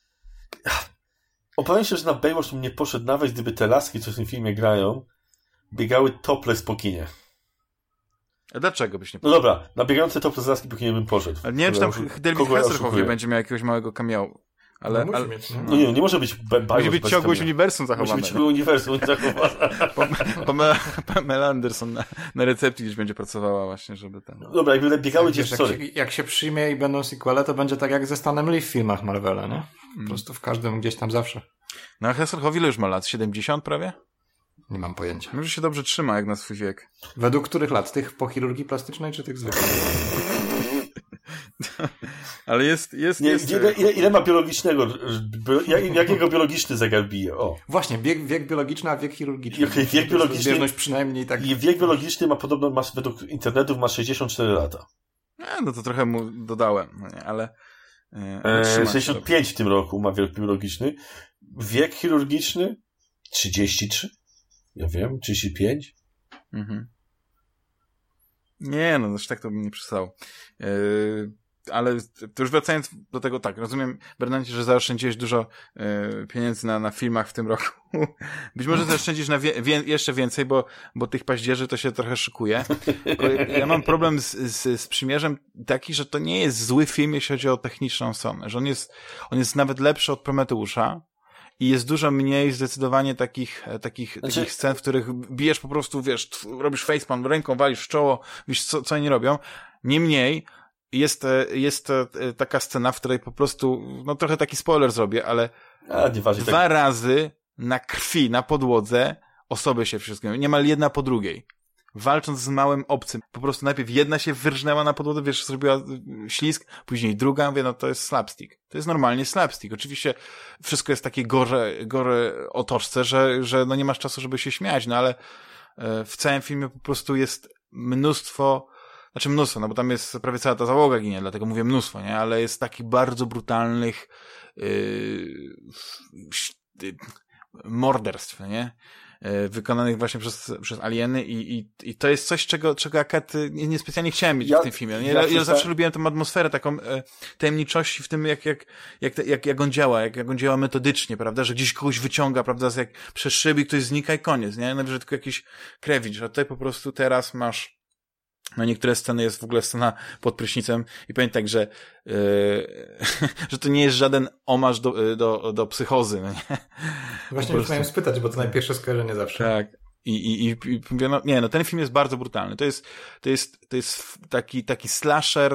Opowiem się, że na Baywatch bym nie poszedł nawet, gdyby te laski, co w tym filmie grają, biegały topless po kinie.
A dlaczego byś nie
poszedł? No dobra, na biegające topless laski po kinie bym poszedł.
Ale nie wiem, czy tam David Hasselhoff będzie miał jakiegoś małego cameo. Ale,
no,
ale,
mieć,
no. no nie, nie może być Baywatch.
Musi być ciągłość uniwersum zachowana.
Musi być uniwersum zachowana.
Pamela, Pamela Anderson na, na recepcji gdzieś będzie pracowała właśnie, żeby ten...
No dobra, jakby biegały
jak,
gdzieś...
Jak się, jak się przyjmie i będą sequele, to będzie tak jak ze Stanem Lee w filmach Marvela, nie? Po prostu w każdym gdzieś tam zawsze.
No a Hasselhoff ile już ma lat? siedemdziesiąt prawie?
Nie mam pojęcia.
Może się dobrze trzyma jak na swój wiek.
Według których lat? Tych po chirurgii plastycznej czy tych zwykłych?
Ale jest... jest,
nie,
jest...
Ile, ile, ile ma biologicznego? Jak, jakiego biologiczny zegar bije? O.
Właśnie, bieg, wiek biologiczny, a wiek chirurgiczny.
Okay, wiek biologiczny
przynajmniej tak...
I wiek biologiczny ma podobno, ma, według internetów ma sześćdziesiąt cztery lata.
Nie, no to trochę mu dodałem, no nie, ale...
E, sześćdziesiąt pięć w tym roku ma wiek biologiczny. Wiek chirurgiczny? trzydzieści trzy? Ja wiem, trzydzieści pięć?
Mhm. Nie, no już tak to bym nie przystał. Yy, ale to już wracając do tego, tak, rozumiem, Bernardzie, że zaoszczędziłeś dużo yy, pieniędzy na, na filmach w tym roku. Być może zaoszczędzisz na wie, wie, jeszcze więcej, bo, bo tych paździerzy to się trochę szykuje. Ja mam problem z, z, z Przymierzem taki, że to nie jest zły film, jeśli chodzi o techniczną stronę, że on jest, on jest nawet lepszy od Prometeusza. I jest dużo mniej zdecydowanie takich, takich, znaczy... takich scen, w których bijesz po prostu, wiesz, robisz facepalm, ręką walisz w czoło, wiesz, co, co oni robią. Niemniej, jest, jest taka scena, w której po prostu, no trochę taki spoiler zrobię, ale
A, nieważne,
dwa
tak.
razy na krwi, na podłodze osoby się wszystkim, niemal jedna po drugiej. Walcząc z małym obcym. Po prostu najpierw jedna się wyrżnęła na podłodze, wiesz, zrobiła ślizg, później druga, mówię, no to jest slapstick. To jest normalnie slapstick. Oczywiście wszystko jest takie gore, gore otoczce, że, że no nie masz czasu, żeby się śmiać, no ale w całym filmie po prostu jest mnóstwo, znaczy mnóstwo, no bo tam jest prawie cała ta załoga ginie, dlatego mówię mnóstwo, nie? Ale jest takich bardzo brutalnych yy, yy, morderstw, nie? Wykonanych właśnie przez, przez alieny i, i, i to jest coś, czego, czego akurat nie, nie specjalnie chciałem mieć
ja,
w tym filmie. Ja,
ja,
ja zawsze lubiłem tę atmosferę, taką e, tajemniczości w tym, jak, jak, jak, jak, jak on działa, jak, jak on działa metodycznie, prawda, że gdzieś kogoś wyciąga, prawda, jak przez szyby i ktoś znika i koniec, nie? Najwyżej tylko jakiś krewicz, a tutaj po prostu teraz masz no niektóre sceny jest w ogóle scena pod prysznicem i powiem tak, że yy, że to nie jest żaden omarz do, do, do psychozy. No nie?
Właśnie już miałem spytać, bo to najpierwsze skojarzenie zawsze.
Tak. I, i, i, i mówię, no nie, no ten film jest bardzo brutalny. To jest, to jest, to jest taki, taki slasher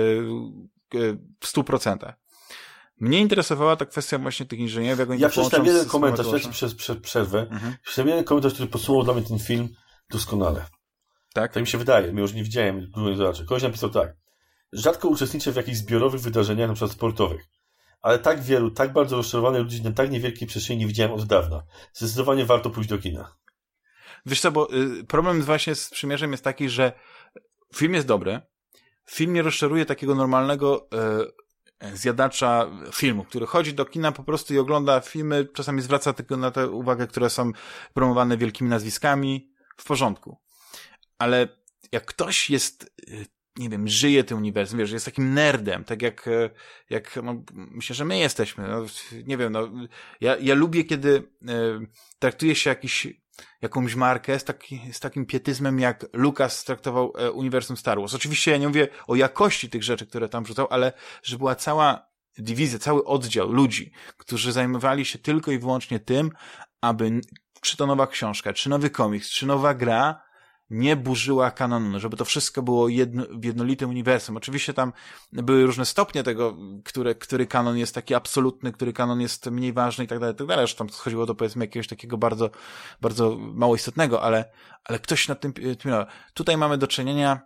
yy, yy, w stu procentach. Mnie interesowała ta kwestia właśnie tych inżynierów, jak oni
Ja
to
przeczytałem
połączą
jeden
z
komentarz,
systemem
ja ci przez, przez przerwę.
Mhm.
Przeczytałem jeden komentarz, który podsumował dla mnie ten film doskonale.
Tak?
Tak mi się wydaje, my już nie widziałem, próbuję zobaczyć. Koleś napisał tak. Rzadko uczestniczę w jakichś zbiorowych wydarzeniach, na przykład sportowych. Ale tak wielu, tak bardzo rozczarowanych ludzi na tak niewielkiej przestrzeni nie widziałem od dawna. Zdecydowanie warto pójść do kina.
Wiesz co, bo y, problem właśnie z Przymierzem jest taki, że film jest dobry, film nie rozczaruje takiego normalnego y, zjadacza filmu, który chodzi do kina po prostu i ogląda filmy, czasami zwraca tylko na tę uwagę, które są promowane wielkimi nazwiskami, w porządku. Ale jak ktoś jest, nie wiem, żyje tym uniwersum, wiesz, jest takim nerdem, tak jak, jak no, myślę, że my jesteśmy, no, nie wiem, no, ja, ja lubię, kiedy y, traktuje się jakiś, jakąś markę z, taki, z takim pietyzmem, jak Lucas traktował e, uniwersum Star Wars. Oczywiście ja nie mówię o jakości tych rzeczy, które tam wrzucał, ale że była cała dywizja, cały oddział ludzi, którzy zajmowali się tylko i wyłącznie tym, aby czy to nowa książka, czy nowy komiks, czy nowa gra nie burzyła kanonu, żeby to wszystko było jedno, w jednolitym uniwersum. Oczywiście tam były różne stopnie tego, które, który kanon jest taki absolutny, który kanon jest mniej ważny i tak dalej, tak dalej, że tam chodziło do powiedzmy jakiegoś takiego bardzo, bardzo mało istotnego, ale, ale ktoś nad tym, tym tutaj mamy do czynienia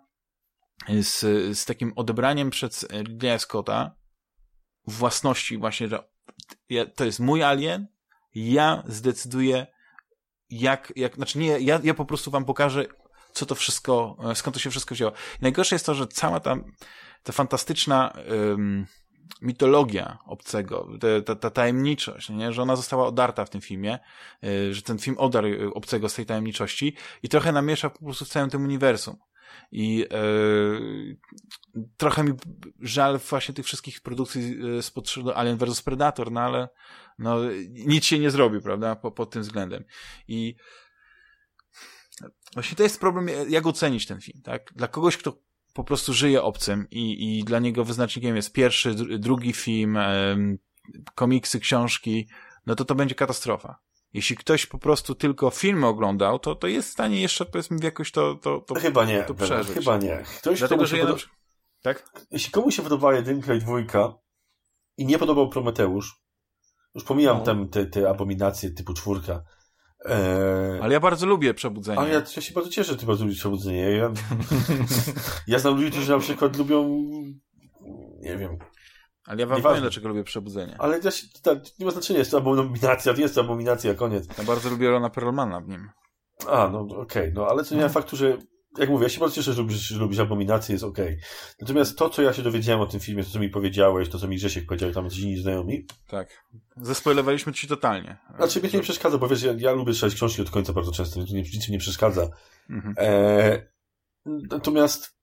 z, z takim odebraniem przez Ridleya Scotta własności właśnie, że ja, to jest mój alien, ja zdecyduję jak, jak, znaczy nie, ja, ja po prostu wam pokażę, co to wszystko, skąd to się wszystko wzięło. I najgorsze jest to, że cała ta, ta fantastyczna ym, mitologia obcego, ta, ta, ta tajemniczość, nie? Że ona została odarta w tym filmie, yy, że ten film odarł obcego z tej tajemniczości i trochę namiesza po prostu w całym tym uniwersum. I yy, trochę mi żal właśnie tych wszystkich produkcji spod Alien versus Predator, no ale no, nic się nie zrobi, prawda, po, pod tym względem. I właśnie to jest problem, jak ocenić ten film, tak? Dla kogoś, kto po prostu żyje obcym i, i dla niego wyznacznikiem jest pierwszy, dr- drugi film, em, komiksy, książki, no to to będzie katastrofa. Jeśli ktoś po prostu tylko filmy oglądał, to, to jest w stanie jeszcze, powiedzmy, jakoś to, to, to,
chyba nie,
to przeżyć.
Chyba nie. Ktoś,
Dlatego, że ja
podoba...
tak?
Jeśli komuś się podobała jedynka i dwójka i nie podobał Prometeusz, już pomijam
no.
tam te, te abominacje typu czwórka. Eee...
Ale ja bardzo lubię Przebudzenie.
Ale ja, ja się bardzo cieszę, że ty bardzo lubisz Przebudzenie. Ja, ja znam ludzi, którzy na przykład lubią, nie wiem.
Ale ja wam
Nieważne.
powiem, dlaczego lubię Przebudzenie.
Ale ja się, to, nie ma znaczenia, jest to abominacja, to jest to abominacja, koniec.
Ja bardzo lubię Rona Perlmana w nim.
A, no okej, okay. No ale to nie ma faktu, że jak mówię, ja się bardzo cieszę, że lubisz, że lubisz abominację, jest okej. Okay. Natomiast to, co ja się dowiedziałem o tym filmie, to, co mi powiedziałeś, to, co mi Grzesiek powiedział, tam ci inni znajomi.
Tak. Zespoilowaliśmy ci totalnie.
Znaczy, mnie to nie przeszkadza, bo wiesz, ja, ja lubię czytać książki od końca bardzo często, więc nic, nic mi nie przeszkadza.
Mhm.
E, natomiast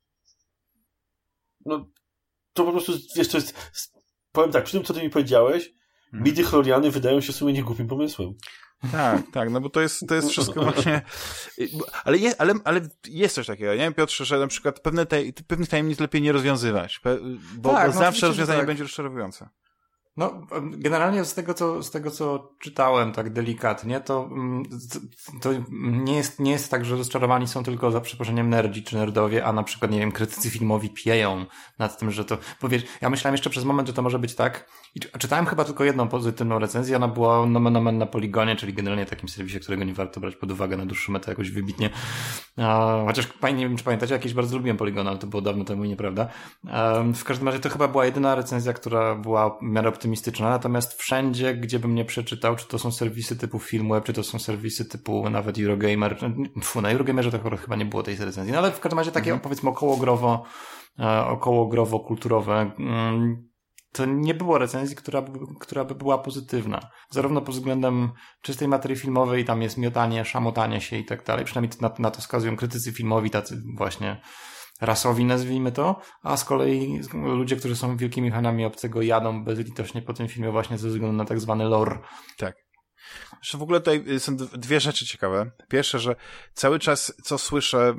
no, to po prostu, wiesz, to jest, powiem tak, przy tym, co ty mi powiedziałeś, mhm. midi-chloriany wydają się w sumie niegłupim pomysłem.
Tak, tak, no bo to jest, to jest wszystko właśnie, ale, je, ale, ale jest coś takiego, nie, Piotrze, że na przykład pewne taj, pewnych tajemnic lepiej nie rozwiązywać, bo,
tak,
bo
no
zawsze rozwiązanie
tak.
będzie rozczarowujące.
No, generalnie z tego, co, z tego, co czytałem tak delikatnie, to, to nie jest, nie jest tak, że rozczarowani są tylko za przeproszeniem nerdzi czy nerdowie, a na przykład, nie wiem, krytycy filmowi pieją nad tym, że to, bo wiesz, ja myślałem jeszcze przez moment, że to może być tak, i czytałem chyba tylko jedną pozytywną recenzję, ona była nomen omen na Poligonie, czyli generalnie takim serwisie, którego nie warto brać pod uwagę na dłuższą metę jakoś wybitnie, a, chociaż nie wiem, czy pamiętacie, jakieś bardzo lubiłem Poligona, ale to było dawno temu i nieprawda. A, w każdym razie to chyba była jedyna recenzja, która była w miarę optymistyczna, natomiast wszędzie, gdzie bym nie przeczytał, czy to są serwisy typu Filmweb, czy to są serwisy typu nawet Eurogamer, fu, na Eurogamerze to chyba nie było tej recenzji, no ale w każdym razie takie mhm. powiedzmy okołogrowo, okołogrowo kulturowe, to nie było recenzji, która by, która by była pozytywna. Zarówno pod względem czystej materii filmowej, tam jest miotanie, szamotanie się i tak dalej, przynajmniej na, na to wskazują krytycy filmowi, tacy właśnie rasowi, nazwijmy to, a z kolei ludzie, którzy są wielkimi fanami obcego, jadą bezlitośnie po tym filmie właśnie ze względu na tak zwany lore.
Tak. Jeszcze w ogóle tutaj są dwie rzeczy ciekawe. Pierwsze, że cały czas, co słyszę,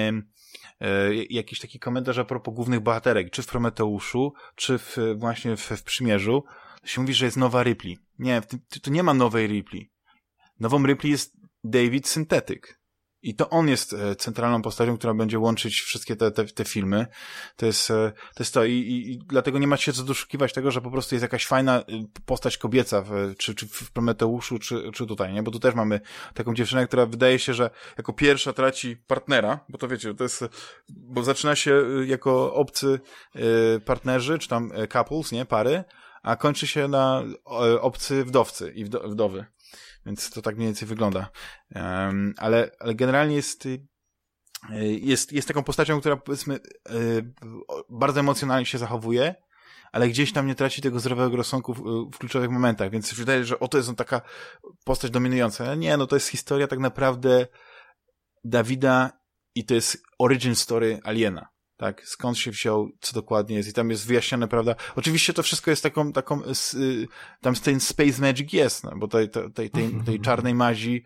yy, yy, jakiś taki komentarz a propos głównych bohaterek, czy w Prometeuszu, czy w, właśnie w, w Przymierzu, to się mówi, że jest nowa Ripley. Nie, tu nie ma nowej Ripley. Nową Ripley jest David Synthetic. I to on jest centralną postacią, która będzie łączyć wszystkie te, te, te filmy. To jest to. Jest to. I, i, I dlatego nie ma się co doszukiwać tego, że po prostu jest jakaś fajna postać kobieca, w, czy, czy w Prometeuszu, czy, czy tutaj, nie? Bo tu też mamy taką dziewczynę, która wydaje się, że jako pierwsza traci partnera, bo to wiecie, to jest, bo zaczyna się jako obcy partnerzy, czy tam couples, nie? Pary, a kończy się na obcy wdowcy i wdo, wdowy. Więc to tak mniej więcej wygląda. Um, ale, ale generalnie jest, jest, jest taką postacią, która powiedzmy bardzo emocjonalnie się zachowuje, ale gdzieś tam nie traci tego zdrowego rozsądku w, w kluczowych momentach, więc wydaje się, że oto jest on taka postać dominująca. Ale nie, no to jest historia tak naprawdę Dawida i to jest origin story Aliena. Tak, skąd się wziął, co dokładnie jest i tam jest wyjaśnione, prawda? Oczywiście to wszystko jest taką, taką, y, tam ten space magic jest, no, bo tej, tej, tej, tej, tej czarnej mazi,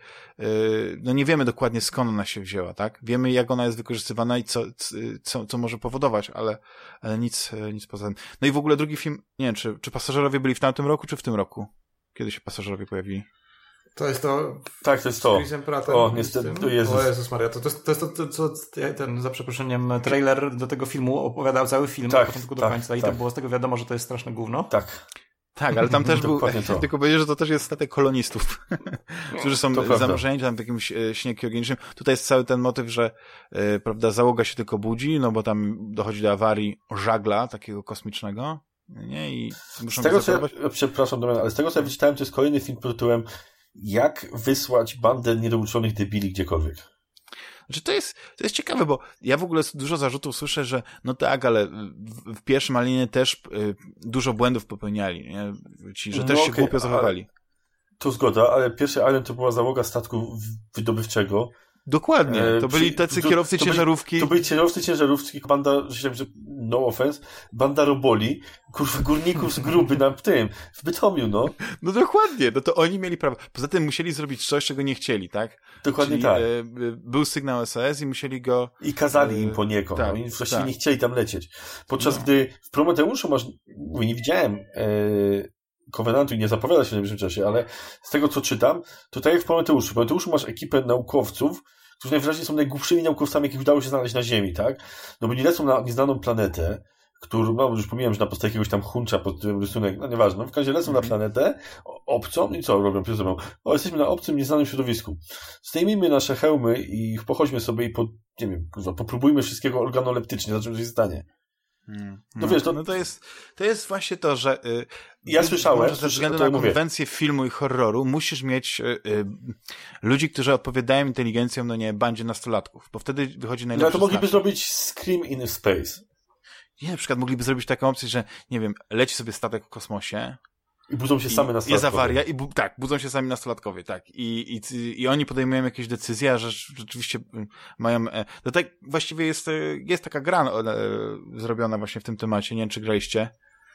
y, no nie wiemy dokładnie skąd ona się wzięła, tak? Wiemy jak ona jest wykorzystywana i co, co, co może powodować, ale, ale nic, nic poza tym. No i w ogóle drugi film, nie wiem, czy, czy Pasażerowie byli w tamtym roku, czy w tym roku? Kiedy się Pasażerowie pojawili?
To jest to...
Tak, to jest to.
O, niestety, to Jezus. O Jezus Maria, to, to, jest, to jest to, co ten, za przeproszeniem, trailer do tego filmu opowiadał cały film tak, od początku do tak, końca i tak. To było z tego wiadomo, że to jest straszne gówno.
Tak.
Tak, ale tam też był, tylko powiedzieć, że to też jest statek kolonistów, którzy są zanurzeni tam w jakimś e, śnie kriogenicznym. Tutaj jest cały ten motyw, że e, prawda, załoga się tylko budzi, no bo tam dochodzi do awarii żagla takiego kosmicznego, nie? I muszą
z tego, co ja, przepraszam, Damian, ale z tego, co ja wyczytałem, to jest kolejny film pod tytułem Jak wysłać bandę niedouczonych debili gdziekolwiek.
Znaczy to jest, to jest ciekawe, bo ja w ogóle dużo zarzutów słyszę, że no tak, ale w, w pierwszym Alienie też y, dużo błędów popełniali, nie? Ci, że też no się okay, głupio zachowali.
To zgoda, ale pierwszy Alien to była załoga statku wydobywczego.
Dokładnie, to byli tacy
to,
kierowcy
to
ciężarówki.
Byli, to byli kierowcy ciężarówki, banda, że no offense, banda roboli, kurwa górników z gruby na tym, w Bytomiu, no.
No dokładnie, no to oni mieli prawo. Poza tym musieli zrobić coś, czego nie chcieli, tak?
Dokładnie
Czyli,
tak.
E, był sygnał S O S i musieli go...
I kazali e, im poniekąd, tak, no, oni właściwie tak. nie chcieli tam lecieć. Podczas no. gdy w Prometeuszu masz, mówię, nie widziałem e, Covenantu i nie zapowiada się w najbliższym czasie, ale z tego, co czytam, to tak jak w Prometeuszu. W Prometeuszu masz ekipę naukowców, którzy najwyraźniej są najgłupszymi naukowcami, jakich udało się znaleźć na Ziemi, tak? No bo nie lecą na nieznaną planetę, którą, no już pomijam, że na podstawie jakiegoś tam huncza pod tym rysunek, no nieważne, no w każdym razie lecą mm. na planetę obcą i co robią? Pierwszy robią, o, jesteśmy na obcym, nieznanym środowisku. Zdejmijmy nasze hełmy i pochodźmy sobie i po, nie wiem, popróbujmy wszystkiego organoleptycznie, za czym się stanie.
Hmm. No, no wiesz, to... No to jest, to jest właśnie to, że y,
ja słyszałem,
że ze względu na konwencję filmu i horroru musisz mieć y, y, ludzi, którzy odpowiadają inteligencją, no nie, bandzie nastolatków, bo wtedy wychodzi najlepszy.
No to mogliby zrobić Scream in Space.
Nie, na przykład mogliby zrobić taką opcję, że nie wiem, leci sobie statek w kosmosie
i budzą się same nastolatkowie.
Jest awaria i bu- tak, budzą się sami nastolatkowie, tak. I, i, i oni podejmują jakieś decyzje, a że rzeczywiście mają... E, to tak właściwie jest, jest taka gra e, zrobiona właśnie w tym temacie, nie wiem, czy graliście.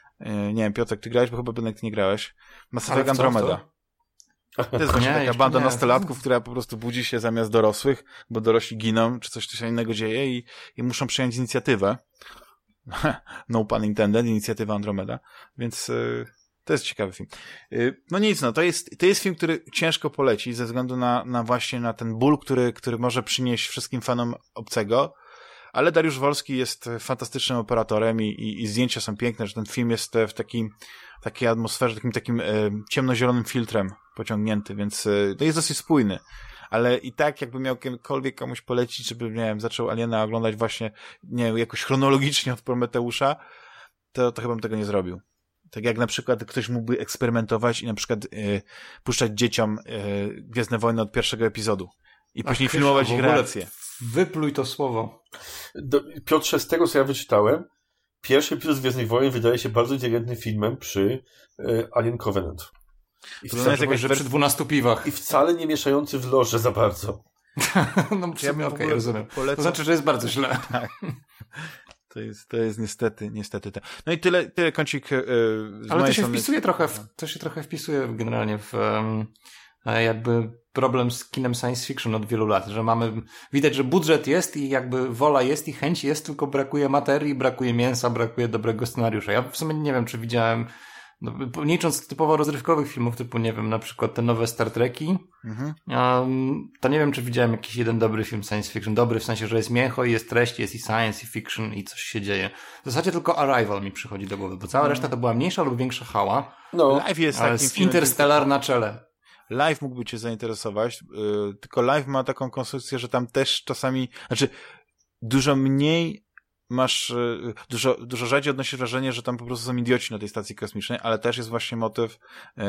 E, nie wiem, Piotrek, ty grałeś, bo chyba jednak nie grałeś. Mass Effect Andromeda. To jest właśnie nie, taka banda nie. nastolatków, która po prostu budzi się zamiast dorosłych, bo dorośli giną, czy coś, coś innego dzieje i, i muszą przejąć inicjatywę. No pun intended, inicjatywa Andromeda. Więc... E, To jest ciekawy film. No nic, no to jest, to jest film, który ciężko poleci ze względu na, na właśnie na ten ból, który, który może przynieść wszystkim fanom Obcego, ale Dariusz Wolski jest fantastycznym operatorem i, i, i zdjęcia są piękne, że ten film jest w takim, takiej atmosferze, takim, takim e, ciemnozielonym filtrem pociągnięty, więc e, to jest dosyć spójny. Ale i tak jakby miał kiedykolwiek komuś polecić, żeby, nie wiem, zaczął Aliena oglądać właśnie, nie wiem, jakoś chronologicznie od Prometeusza, to, to chyba bym tego nie zrobił. Tak jak na przykład ktoś mógłby eksperymentować i na przykład y, puszczać dzieciom y, Gwiezdne Wojny od pierwszego epizodu i
Ach,
później
Krystian,
filmować
w
ich
ogóle
reakcje.
Wypluj to słowo.
Do, Piotrze, z tego co ja wyczytałem, pierwszy epizod Gwiezdnych Wojen wydaje się bardzo inteligentnym filmem przy y, Alien Covenant. I
To
wcale,
jest jakaś
Że przy dwunastu piwach.
I wcale nie mieszający w loże za bardzo.
No w sumie
w
okej,
ogóle
rozumiem.
polecam-
To znaczy, że jest bardzo źle.
Tak. To jest, to jest niestety, niestety te. No i tyle, tyle kącik yy, z
Ale
mojej
to się
strony.
wpisuje trochę, w, to się trochę wpisuje generalnie w um, jakby problem z kinem science fiction od wielu lat, że mamy, widać, że budżet jest i jakby wola jest i chęć jest, tylko brakuje materii, brakuje mięsa, brakuje dobrego scenariusza. Ja w sumie nie wiem, czy widziałem, no, nie licząc typowo rozrywkowych filmów, typu, nie wiem, na przykład te nowe Star Treki,
Mhm.
um, to nie wiem, czy widziałem jakiś jeden dobry film science fiction. Dobry w sensie, że jest mięcho i jest treść, jest i science, i fiction, i coś się dzieje. W zasadzie tylko Arrival mi przychodzi do głowy, bo cała reszta to była mniejsza lub większa hała,
No,
Live jest
ale
takim
z
filmem,
Interstellar na czele.
Live mógłby cię zainteresować, yy, tylko Live ma taką konstrukcję, że tam też czasami, znaczy dużo mniej masz, yy, dużo, dużo rzadziej odnosisz wrażenie, że tam po prostu są idioci na tej stacji kosmicznej, ale też jest właśnie motyw yy,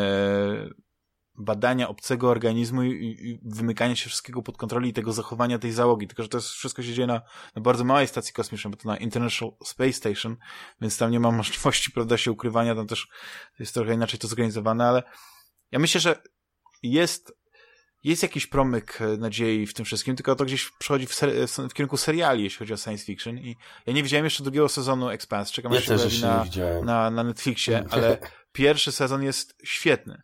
badania obcego organizmu i, i, i wymykania się wszystkiego pod kontroli i tego zachowania tej załogi, tylko że to jest, wszystko się dzieje na, na bardzo małej stacji kosmicznej, bo to na International Space Station, więc tam nie ma możliwości, prawda, się ukrywania, tam też jest trochę inaczej to zorganizowane, ale ja myślę, że jest, jest jakiś promyk nadziei w tym wszystkim, tylko to gdzieś przechodzi w, ser- w kierunku seriali, jeśli chodzi o science fiction i ja nie widziałem jeszcze drugiego sezonu Expanse, czekam
ja
aż się
też
pojawi
jeszcze nie
na,
widziałem.
na, na Netflixie, ale pierwszy sezon jest świetny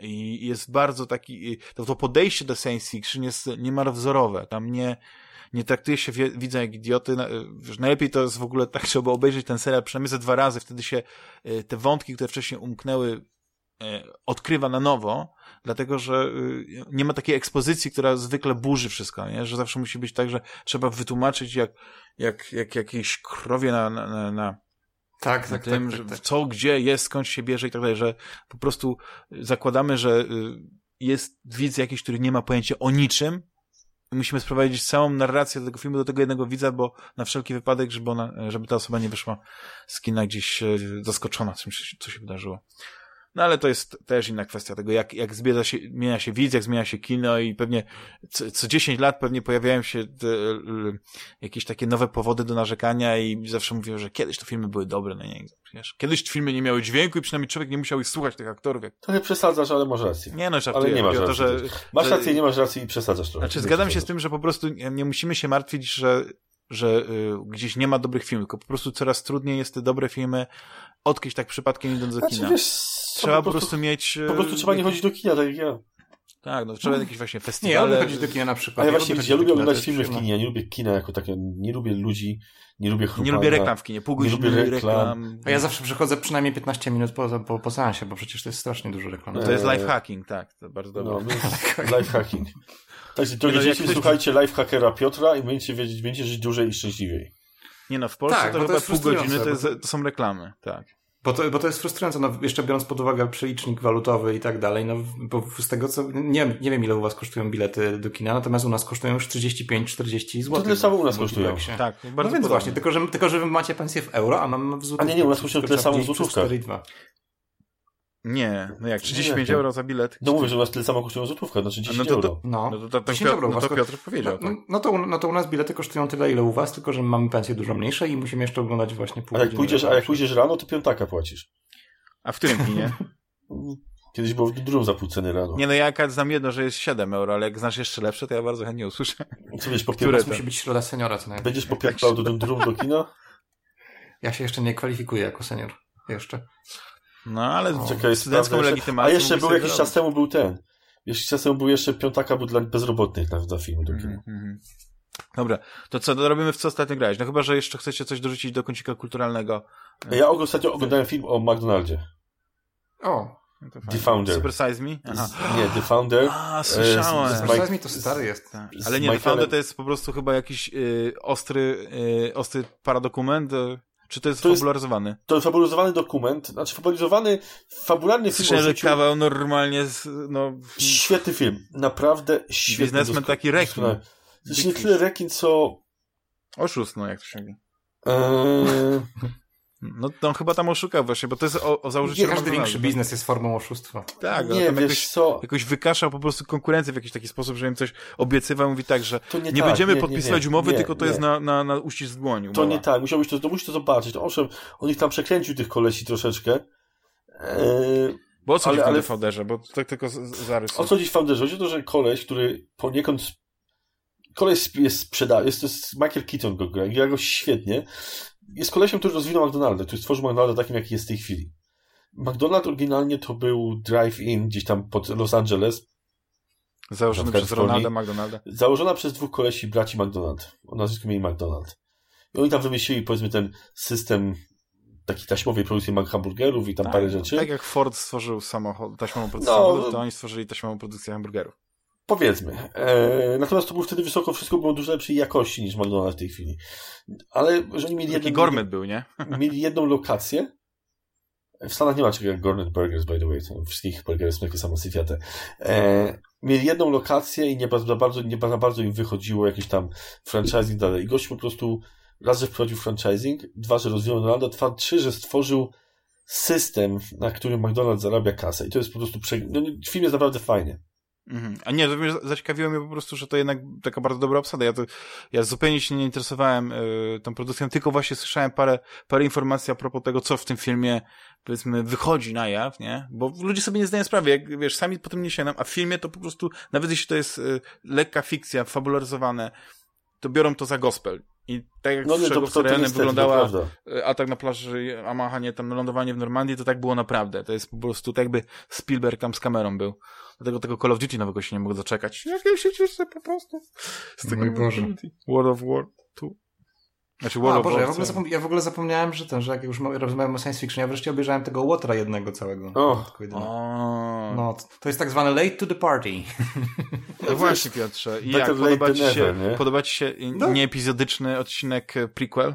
i jest bardzo taki, to, to podejście do science fiction jest niemal wzorowe, tam nie nie traktuje się wie, widza jak idioty. Wiesz, najlepiej to jest w ogóle tak, trzeba obejrzeć ten serial przynajmniej ze dwa razy, wtedy się y, te wątki, które wcześniej umknęły, y, odkrywa na nowo, dlatego, że y, nie ma takiej ekspozycji, która zwykle burzy wszystko, nie? Że zawsze musi być tak, że trzeba wytłumaczyć jak, jak, jak jakiejś krowie na, na, na, na
Tak, tak,
tym,
tak,
że
tak, tak.
co, gdzie jest, skąd się bierze i tak dalej, że po prostu zakładamy, że y, jest widz jakiś, który nie ma pojęcia o niczym. Musimy sprowadzić całą narrację tego filmu do tego jednego widza, bo na wszelki wypadek, żeby ona, żeby ta osoba nie wyszła z kina gdzieś zaskoczona czymś, co się wydarzyło. No ale to jest też inna kwestia tego, jak, jak zmienia się, zmienia się widz, jak zmienia się kino i pewnie co, co dziesięć lat pewnie pojawiają się te, l, jakieś takie nowe powody do narzekania i zawsze mówią, że kiedyś te filmy były dobre, no nie, wiesz, kiedyś te filmy nie miały dźwięku i przynajmniej człowiek nie musiał ich słuchać, tych aktorów. Jak...
Trochę przesadzasz, ale masz rację.
Nie no,
ale nie masz
to,
racji.
że,
masz
że...
rację, nie masz racji i przesadzasz trochę.
Znaczy, zgadzam się z tym, że po prostu nie, nie musimy się martwić, że że y, gdzieś nie ma dobrych filmów, tylko po prostu coraz trudniej jest te dobre filmy odkryć tak przypadkiem idąc do
znaczy,
kina.
Wiesz,
trzeba po prostu,
prostu
mieć...
Po prostu trzeba nie chodzić do kina, tak jak ja.
Tak, no trzeba jakieś właśnie
Nie,
festiwale...
ja lubię chodzić do kina na przykład.
A ja
Ja
właśnie
lubię
ja lubię
chodzić do kina,
oglądać
to
filmy w
jest
kinie, ja nie lubię kina jako takie, nie lubię ludzi, nie lubię chrupania.
Nie lubię reklam w kinie, pół
nie
godziny
lubię
reklam.
reklam.
A ja zawsze przychodzę przynajmniej piętnaście minut po, po, po seansie, bo przecież to jest strasznie dużo reklam.
No to jest life hacking, tak, to bardzo dobre.
No, life hacking. Także drogie
No, jak
dzieci,
ktoś-
słuchajcie life hackera Piotra i będziecie wiedzieć, będziecie żyć dłużej i szczęśliwiej.
Nie no, w Polsce
Tak,
to
bo to
chyba
jest
pół godziny to,
frustrujące,
jest, to są reklamy, tak.
Bo to, bo to jest frustrujące, no jeszcze biorąc pod uwagę przelicznik walutowy i tak dalej, no bo z tego co, nie, nie wiem ile u was kosztują bilety do kina, natomiast u nas kosztują już trzydzieści pięć czterdzieści złotych.
To tyle samo u nas
w
kosztują.
multiplexie.
Tak, bardzo
No więc
podobnie.
właśnie, tylko że, tylko że wy macie pensję w euro, a mam w złotówkach.
A nie, nie, u nas kosztują tyle samo w złotówkach.
cztery i dwa.
Nie, no jak, trzydzieści pięć
Nie, nie.
euro za bilet.
No mówię, że u nas tyle samo kosztują złotówka, znaczy
A
dziesięć
no to,
euro.
to,
No,
no to, to, to,
dziesięć euro
Piotr,
u
no
was
to
ko-
Piotr powiedział,
no,
tak.
no, to, no to u nas bilety kosztują tyle ile u was, tylko że mamy pensje dużo mniejsze i musimy jeszcze oglądać właśnie pół
A jak
godziny
pójdziesz, a
reklamy.
jak pójdziesz rano, to piątaka płacisz.
A w którym kinie?
Kiedyś było w drum za pół ceny rano.
Nie no, ja akurat znam jedno, że jest siedem euro, ale jak znasz jeszcze lepsze, to ja bardzo chętnie usłyszę.
Co będziesz
Które
popierdał?
to?
Musi być środa seniora co najmniej.
Będziesz popierdał do drum drum do kina?
Ja się jeszcze nie kwalifikuję jako senior. Jeszcze.
No, ale
O,
Czekaj,
studencką
sprawdzę jeszcze.
legitymację
A jeszcze
mógłbyś
był
sobie
jakiś
wyrobić.
czas temu był ten. Jakiś czas temu był jeszcze piątaka, był dla bezrobotnych na, na film do kina.
Mhm, mhm. Dobra, to co, to robimy w co ostatnio grałeś? No chyba, że jeszcze chcecie coś dorzucić do kącika kulturalnego.
Ja ostatnio oglądałem film o McDonaldzie.
O,
No to
The
fajnie.
Founder.
Super Size Me? Aha.
Z, nie, The Founder.
A,
e,
słyszałem.
z, z
Super
Mike-
Size Me to stary jest.
Tak.
z
Ale nie, The
Michaelem-
Founder to jest po prostu chyba jakiś y, ostry, y, ostry paradokument, y, czy to jest
To jest-
fabularyzowany?
To jest fabularyzowany dokument, znaczy fabularyzowany, fabularny film o
Słyszałem, że
życiu.
kawał normalnie z, no...
Świetny film. Naprawdę świetny.
Biznesmen
dosko-
taki rekin.
doskonały. Znaczy nie
Big
tyle
fish.
rekin, co...
Oszust, no jak to się mówi.
Eee,
No to on chyba tam oszukał właśnie, bo to jest o, o założycielu
Każdy
McDonalda.
większy biznes jest formą oszustwa.
Tak, ale
nie,
tam
wiesz
jakoś,
co...
jakoś wykaszał po prostu konkurencję w jakiś taki sposób, że im coś obiecywał, mówi tak, że
To nie,
nie
tak,
będziemy
nie,
podpisywać
nie,
umowy,
nie,
tylko to
nie.
jest na, na, na uścisk dłoni
To
umowa.
nie tak, musiałbyś to, to musisz to zobaczyć. To owszem, on ich tam przekręcił, tych kolesi troszeczkę. Eee,
Bo o co
ale-
chodzi w
ale-
tym foderze? Bo to tylko z- z- zarys.
o co chodzi w Founderze? Chodzi o to, że koleś, który poniekąd... Koleś jest sprzeda... Jest to jest Michael Keaton go gra, gra go świetnie. Jest kolesiem, który rozwinął McDonalda, który stworzył McDonalda takim, jaki jest w tej chwili. McDonald oryginalnie to był drive-in gdzieś tam pod Los Angeles,
Założony
w
przez
Kalifornii.
Ronalda McDonalda.
założona przez dwóch kolesi braci McDonald. O nazwisku mieli McDonald. I oni tam wymyślili, powiedzmy, ten system takiej taśmowej produkcji hamburgerów i tam parę rzeczy.
Tak jak Ford stworzył samochód, taśmową produkcję
No,
samochodów, to oni stworzyli taśmową produkcję hamburgerów.
Powiedzmy. E, natomiast to było wtedy wysoko, wszystko było dużo lepszej jakości niż McDonald's w tej chwili. Ale że oni mieli
Taki
jedną,
gourmet był, nie?
mieli jedną lokację. W Stanach nie ma czegoś jak Gourmet Burgers, by the way. To wszystkich burgerów są takie samo syfiate. E, mieli jedną lokację i nie za bardzo, nie za bardzo im wychodziło jakiś tam franchising dalej. I gość po prostu raz, że wprowadził franchising, dwa, że rozwinął Donalda, dwa, trzy, że stworzył system, na którym McDonald's zarabia kasę. I to jest po prostu... Prze... No, film jest naprawdę fajny.
Mhm. A nie, to mnie zaciekawiło mnie po prostu, że to jednak taka bardzo dobra obsada. Ja to, ja zupełnie się nie interesowałem y, tą produkcją, tylko właśnie słyszałem parę, parę informacji a propos tego, co w tym filmie, powiedzmy, wychodzi na jaw, nie? Bo ludzie sobie nie zdają sprawy, jak, wiesz, sami potem nie sięgną, a w filmie to po prostu, nawet jeśli to jest y, lekka fikcja, fabularyzowane, to biorą to za gospel. I tak jak
No nie, to,
w
to, to
serialem
niestety,
wyglądała
to
y, atak na plaży Omaha, nie, tam lądowanie w Normandii, to tak było naprawdę. To jest po prostu tak, jakby Spielberg tam z kamerą był. Dlatego tego Call of Duty nowego się nie mogę doczekać. Jak ja się cieszę po prostu z tego
Mój Boże.
Call of Duty. World of War dwa. Znaczy World
A,
of
Boże,
War.
ja w, ogóle
co?
zapom- ja w ogóle zapomniałem, że ten, że jak już mo- rozmawiamy o science fiction, ja wreszcie obejrzałem tego Łotra jednego całego.
O.
Tylko jedyne.
O,
No, t- to jest tak zwane late to the party.
no właśnie, Piotrze. I
Better
jak?
late
Podoba
than
ci, się,
never, nie?
podoba ci się
No.
nieepizodyczny odcinek e, prequel?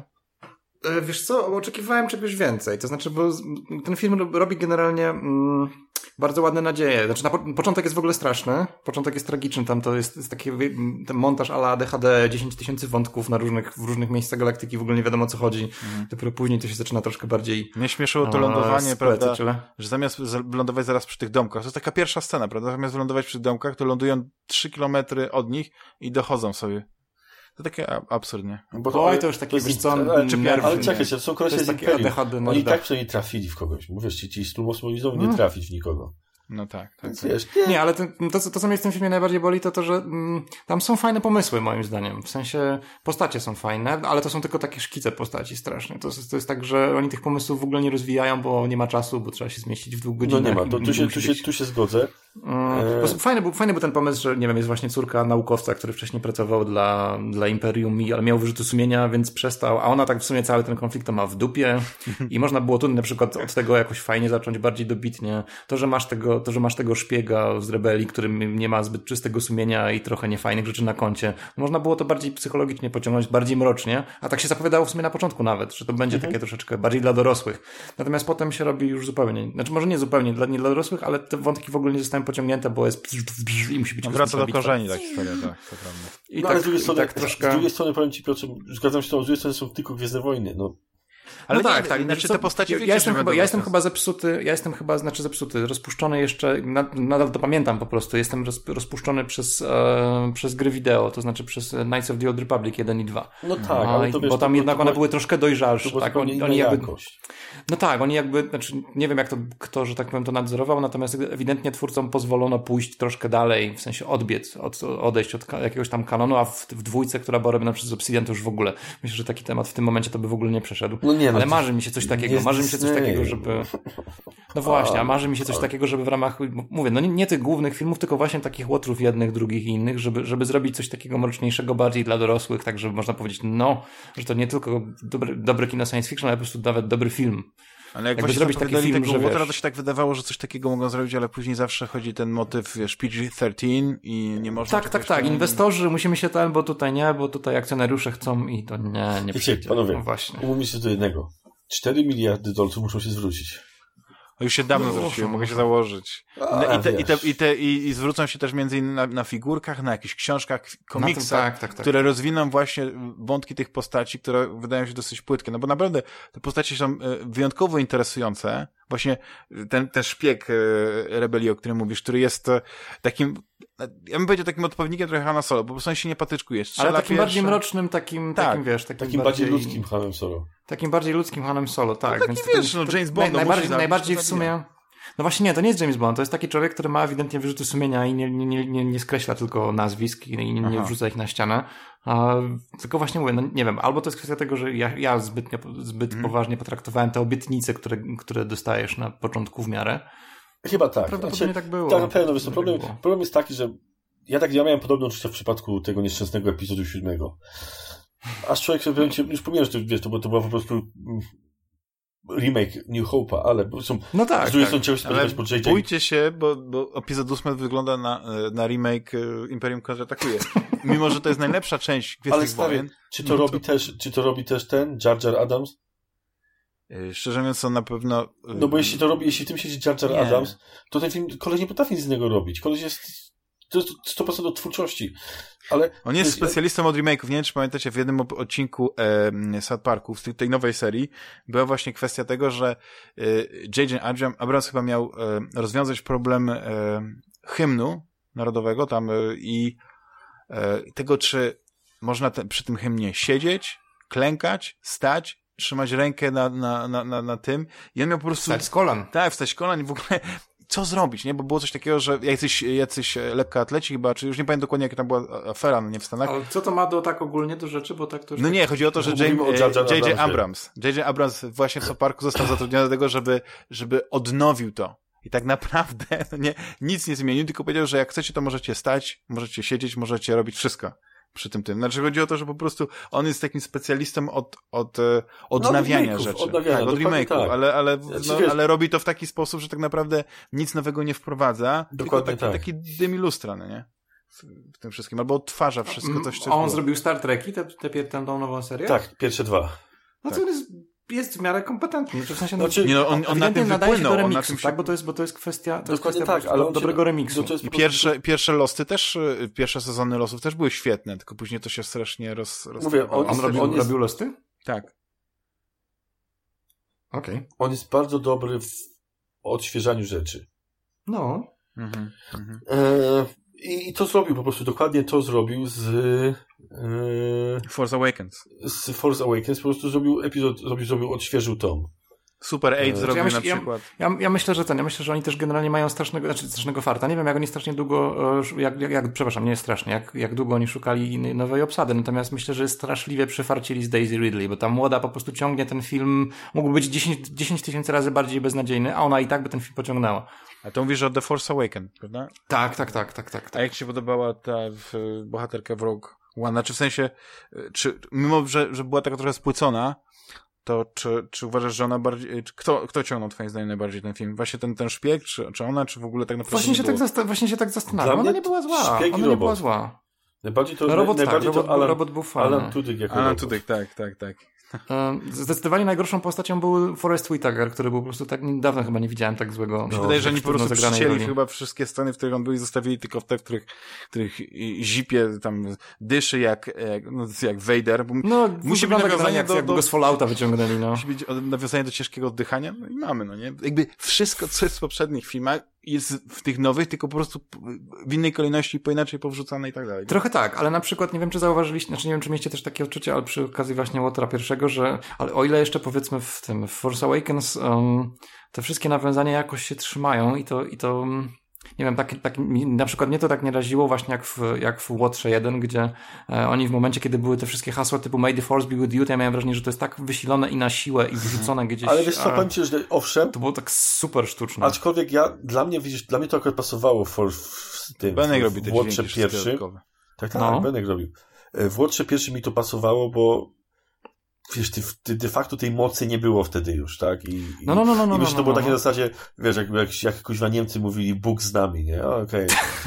E, Wiesz co, oczekiwałem czegoś więcej. To znaczy, bo z- ten film ro- robi generalnie mm, bardzo ładne nadzieje. Znaczy, na po- początek jest w ogóle straszny. Początek jest tragiczny. Tam to jest, jest taki wie- ten montaż a la D H D, dziesięć tysięcy wątków na różnych, w różnych miejscach galaktyki, w ogóle nie wiadomo o co chodzi.
Mhm.
Dopiero później to się zaczyna troszkę bardziej...
Mnie śmieszyło to
e,
lądowanie, prawda?
splecyć,
Że zamiast z- lądować zaraz przy tych domkach, to jest taka pierwsza scena, prawda? Zamiast lądować przy domkach, to lądują trzy kilometry od nich i dochodzą sobie. To takie a- absurdnie.
Bo
Oj, to już takie,
jest-
wiesz co,
ale,
nerwy,
ale
nie.
czekaj, to są
To
kolesie
jest
z
takie
Imperium.
A D H D
Oni
nerda.
tak przynajmniej trafili w kogoś. Mówisz, ci, ci z tłumosu znowu nie
No.
trafić w nikogo.
No tak, tak.
Więc wiesz, nie.
Nie, ale ten, to, co- to, co mnie w tym filmie najbardziej boli, to to, że mm, tam są fajne pomysły, moim zdaniem. W sensie postacie są fajne, ale to są tylko takie szkice postaci strasznie. To jest, to jest tak, że oni tych pomysłów w ogóle nie rozwijają, bo nie ma czasu, bo trzeba się zmieścić w dwóch
No
godzinach.
nie ma,
i
to, tu, się,
musi
tu, się,
być-
tu się zgodzę.
Mm, po prostu fajny, był, fajny był ten pomysł, że nie wiem, jest właśnie córka naukowca, który wcześniej pracował dla, dla Imperium, i- ale miał wyrzuty sumienia, więc przestał, a ona tak w sumie cały ten konflikt to ma w dupie i można było tu na przykład od tego jakoś fajnie zacząć, bardziej dobitnie. To, że masz tego, to, że masz tego szpiega z rebelii, który nie ma zbyt czystego sumienia i trochę niefajnych rzeczy na koncie, można było to bardziej psychologicznie pociągnąć, bardziej mrocznie, a tak się zapowiadało w sumie na początku nawet, że to będzie
Mhm.
takie troszeczkę bardziej dla dorosłych. Natomiast potem się robi już zupełnie, znaczy może nie zupełnie dla, nie dla dorosłych, ale te wątki w ogóle nie zostają pociągnięte, bo jest i musi być
No, wraca do
bitwa.
korzeni ta historia, tak, to prawda.
I
No,
tak,
ale z drugiej,
i
strony,
tak
z
troszkę...
drugiej strony powiem ci, Piotrze, zgadzam się z tobą, z drugiej strony są tylko Gwiezdne Wojny. No,
Ale
no
nie,
tak, tak.
Znaczy
Wiesz
te
co,
postacie
ja,
wiecie,
ja jestem,
że
chyba,
będą
ja jestem
teraz-
chyba zepsuty, ja jestem chyba, znaczy zepsuty, rozpuszczony jeszcze, nad, nadal to pamiętam po prostu, jestem roz, rozpuszczony przez, e, przez gry wideo, to znaczy przez Knights of the Old Republic jeden i dwa.
no tak,
A,
ale to wiesz...
bo tam
to,
jednak
to,
one
to,
były troszkę
to
dojrzalsze.
była
Tak?
zupełnie
Oni,
inna
oni jakby,
jakość.
no tak, oni jakby, znaczy nie wiem jak to, kto, że tak powiem, to nadzorował, natomiast ewidentnie twórcom pozwolono pójść troszkę dalej, w sensie odbiec, od, odejść od ka- jakiegoś tam kanonu, a w, w dwójce, która była robiona przez Obsidian, to już w ogóle, myślę, że taki temat w tym momencie to by w ogóle nie przeszedł.
No nie, no
Ale
to-
marzy mi się coś takiego,
jest
marzy mi się coś
Disney.
takiego, żeby... No właśnie, a marzy mi się coś takiego, żeby w ramach, mówię, no nie, nie tych głównych filmów, tylko właśnie takich łotrów jednych, drugich i innych, żeby, żeby zrobić coś takiego mroczniejszego, bardziej dla dorosłych, tak żeby można powiedzieć, no, że to nie tylko dobre, dobre kino science fiction, ale po prostu nawet dobry film.
Ale jak
jakby
właśnie
zrobić taki
zapowiadali
film,
tego
że
Łotara,
wiesz,
to się tak wydawało, że coś takiego mogą zrobić, ale później zawsze chodzi ten motyw, wiesz, P G trzynaście i nie można...
tak, tak, tak,
ten...
inwestorzy, musimy się ten, bo tutaj nie, bo tutaj akcjonariusze chcą i to nie, nie
Wiecie,
przyjdzie.
panowie,
no właśnie.
umówmy się do jednego. cztery miliardy dolców muszą się zwrócić.
O, już się dawno
No,
zwróciły,
muszą,
mogę się
muszą.
założyć.
A,
I, te, i, te,
wiesz.
i, te, i, I zwrócą się też między innymi na, na figurkach, na jakichś książkach,
Na tym,
komiksach,
tak, tak, tak.
które rozwiną właśnie wątki tych postaci, które wydają się dosyć płytkie. No bo naprawdę te postacie są e, wyjątkowo interesujące. Właśnie ten, ten szpieg e, rebelii, o którym mówisz, który jest e, takim, ja bym powiedział takim odpowiednikiem trochę Hanna Solo, bo po prostu on się nie patyczkuje. Strzela
Ale takim
pierwsze.
bardziej mrocznym, takim,
Tak,
takim wiesz, takim,
Takim bardziej ludzkim Hanem Solo.
Takim bardziej ludzkim Hanem Solo, tak.
No
więc
taki
to-
wiesz, no
to-
James Bond, no
naj,
musi
najbardziej,
zabić,
najbardziej
to
w
zabija.
sumie... No właśnie nie, to nie jest James Bond, to jest taki człowiek, który ma ewidentnie wyrzuty sumienia i nie, nie, nie, nie, nie skreśla tylko nazwisk i nie, nie
Aha.
wrzuca ich na ścianę. A, tylko właśnie mówię, no nie wiem, albo to jest kwestia tego, że ja, ja zbytnio, zbyt
Mhm.
poważnie potraktowałem te obietnice, które, które dostajesz na początku w miarę.
Chyba tak.
Prawdopodobnie tak było.
Tak, na pewno. Wiesz, co,
Tak
problem,
było.
problem jest taki, że ja tak ja miałem podobne uczucia w przypadku tego nieszczęsnego epizodu siódmego. Aż człowiek sobie wręcz, już pomijam, że to, wiesz, to, było- to była po prostu mm, remake New Hope'a, ale po prostu
No tak,
z drugiej
tak.
strony chciałem się
Ale
spodziewać, bo J J...
bójcie się, bo, bo epizod ósmy wygląda na, na remake e, Imperium kontratakuje. Mimo, że to jest najlepsza część
Ale
Gwiezdnych
stary,
Wojen.
czy to,
no to-
robi też, czy to robi też ten Jar Jar Adams?
e, Szczerze mówiąc, to na pewno... e,
No bo jeśli to robi, jeśli w tym siedzi Jar Jar
Nie.
Adams, to ten film, koleś nie potrafi nic innego robić. Koleś jest, to jest sto procent od twórczości. Ale
On jest
wiesz,
specjalistą od remake'ów. Nie wiem, czy pamiętacie, w jednym op- odcinku e, South Parku, w tej, tej nowej serii, była właśnie kwestia tego, że e, J J Abrams chyba miał e, rozwiązać problem e, hymnu narodowego tam e, i e, tego, czy można te, przy tym hymnie siedzieć, klękać, stać, trzymać rękę na, na, na, na, na tym i on miał po prostu...
Wstać z kolan.
Tak, wstać kolan i w ogóle co zrobić, nie? Bo było coś takiego, że jacyś, jacyś lekkoatleci chyba, czy już nie pamiętam dokładnie, jaka tam była afera, no nie w Stanach.
Ale co to ma do tak ogólnie do rzeczy, bo tak to już...
No nie, chodzi o to, że
Mówimy o Jar Jar
J J
Abramsie.
Abrams, J J Abrams właśnie w South Parku został zatrudniony do tego, żeby, żeby odnowił to. I tak naprawdę no nie, nic nie zmienił, tylko powiedział, że jak chcecie, to możecie stać, możecie siedzieć, możecie robić wszystko przy tym tym. Znaczy chodzi o to, że po prostu on jest takim specjalistą od, od e, odnawiania
remake'ów,
rzeczy.
odnawiania,
tak, od
dokładnie
remake'ów,
tak.
ale, ale,
Znaczy,
no,
wiesz-
ale robi to w taki sposób, że tak naprawdę nic nowego nie wprowadza,
Dokładnie
tylko taki,
tak.
taki dym ilustra, no nie? W, w tym wszystkim. Albo odtwarza wszystko, coś, co
A on
było.
zrobił Star Treki, tę te, te, tę nową serię?
tak, pierwsze dwa.
No to on jest, jest w miarę kompetentny. Znaczy, w sensie,
Znaczy,
Nie no, on, on na
ewidentnie
tym
nadaje się
wypłynął,
do
on na
remixu,
tym się...
tak? Bo to jest, bo to jest kwestia, to jest
Dokładnie
kwestia
tak,
po
ale
prostu
on się-
dobrego remixu.
no to jest
I
po
pierwsze, pierwsze losy też, y, pierwsze sezony losów też były świetne, tylko później to się strasznie roz,
Mówię, on-
On robił,
on jest-
robił Losty?
Tak.
Okej.
On jest bardzo dobry w odświeżaniu rzeczy.
No.
Mhm, mhm.
E, i, I to zrobił, po prostu dokładnie to zrobił z, e,
Force Awakens.
z Force Awakens. Po prostu zrobił epizod, zrobił, zrobił odświeżył tom.
Super osiem
Ja
zrobił
myślę-
na
ja-
przykład.
Ja, ja myślę, że ten, ja myślę, że oni też generalnie mają strasznego, znaczy strasznego farta. Nie wiem, jak oni strasznie długo, e, jak, jak, jak przepraszam, nie strasznie, jak, jak długo oni szukali innej- nowej obsady. Natomiast myślę, że straszliwie przyfarcili z Daisy Ridley, bo ta młoda po prostu ciągnie ten film, mógł być dziesięć tysięcy razy bardziej beznadziejny, a ona i tak by ten film pociągnęła.
A to mówisz o The Force Awakens, prawda?
Tak, tak, tak, tak, tak.
A jak ci się podobała ta w, bohaterka w Rogue One? Znaczy w sensie, y, czy mimo, że, że była taka trochę spłycona, to czy, czy uważasz, że ona bardziej... Czy kto, kto ciągnął twoim zdaniem najbardziej ten film? Właśnie ten, ten szpieg, czy, czy ona, czy w ogóle tak naprawdę
Właśnie
nie
się,
było?
tak zasta- właśnie się tak
Dla
zastanawiam.
mnie
Ona nie była zła.
szpieg i
Ona nie
robot.
była zła.
Najbardziej to,
No, robot tak,
najbardziej
robot,
to Alan,
robot był fajny.
Alan Tudyk jako
Alan
robot.
Tudyk, tak, tak, tak.
E, Zdecydowanie najgorszą postacią był Forrest Whitaker, który był po prostu tak, dawno chyba nie widziałem tak złego.
Mi się wydaje, że oni po
sztywno
prostu
zagranej
przycięli
roli.
chyba wszystkie sceny, w których on był i zostawili tylko w te, w których, w których zipie tam dyszy jak, jak, no, jak Vader. Bo
No,
musi być
wygląda
nawiązanie
jak,
do,
jakby
do,
go z Fallouta wyciągnęli, no.
musi być nawiązanie do ciężkiego oddychania, no i mamy, no nie? Jakby wszystko, co jest w poprzednich filmach, jest w tych nowych, tylko po prostu w innej kolejności, po inaczej powrzucane i tak dalej.
Trochę tak, ale na przykład nie wiem, czy zauważyliście, znaczy nie wiem, czy mieliście też takie odczucie, ale przy okazji właśnie Łotara pierwszego, że, ale o ile jeszcze powiedzmy w tym, w Force Awakens um, te wszystkie nawiązania jakoś się trzymają i to, i to um, nie wiem, tak, tak, na przykład mnie to tak nie raziło właśnie jak w, jak w Łotrze jeden, gdzie e, oni w momencie, kiedy były te wszystkie hasła typu May the Force be with you, to ja miałem wrażenie, że to jest tak wysilone i na siłę i wrzucone gdzieś.
Ale wiesz co,
a,
powiem ci, że owszem,
to było tak super sztuczne.
aczkolwiek ja, dla mnie, widzisz, dla mnie to akurat pasowało w, w, w tym,
Benek
w,
robi te
w Łotrze
dźwięki
pierwszym.
dodatkowe.
Tak, tak,
No.
Benek robił. W Łotrze pierwszym mi to pasowało, bo wiesz, ty, ty de facto tej mocy nie było wtedy już, tak? I,
no, no, no, no,
i
no,
myślę, że
no,
to było
no,
takie
no.
na zasadzie, wiesz, jak, jak, jak kuźwa Niemcy mówili, Bóg z nami, nie? Okej.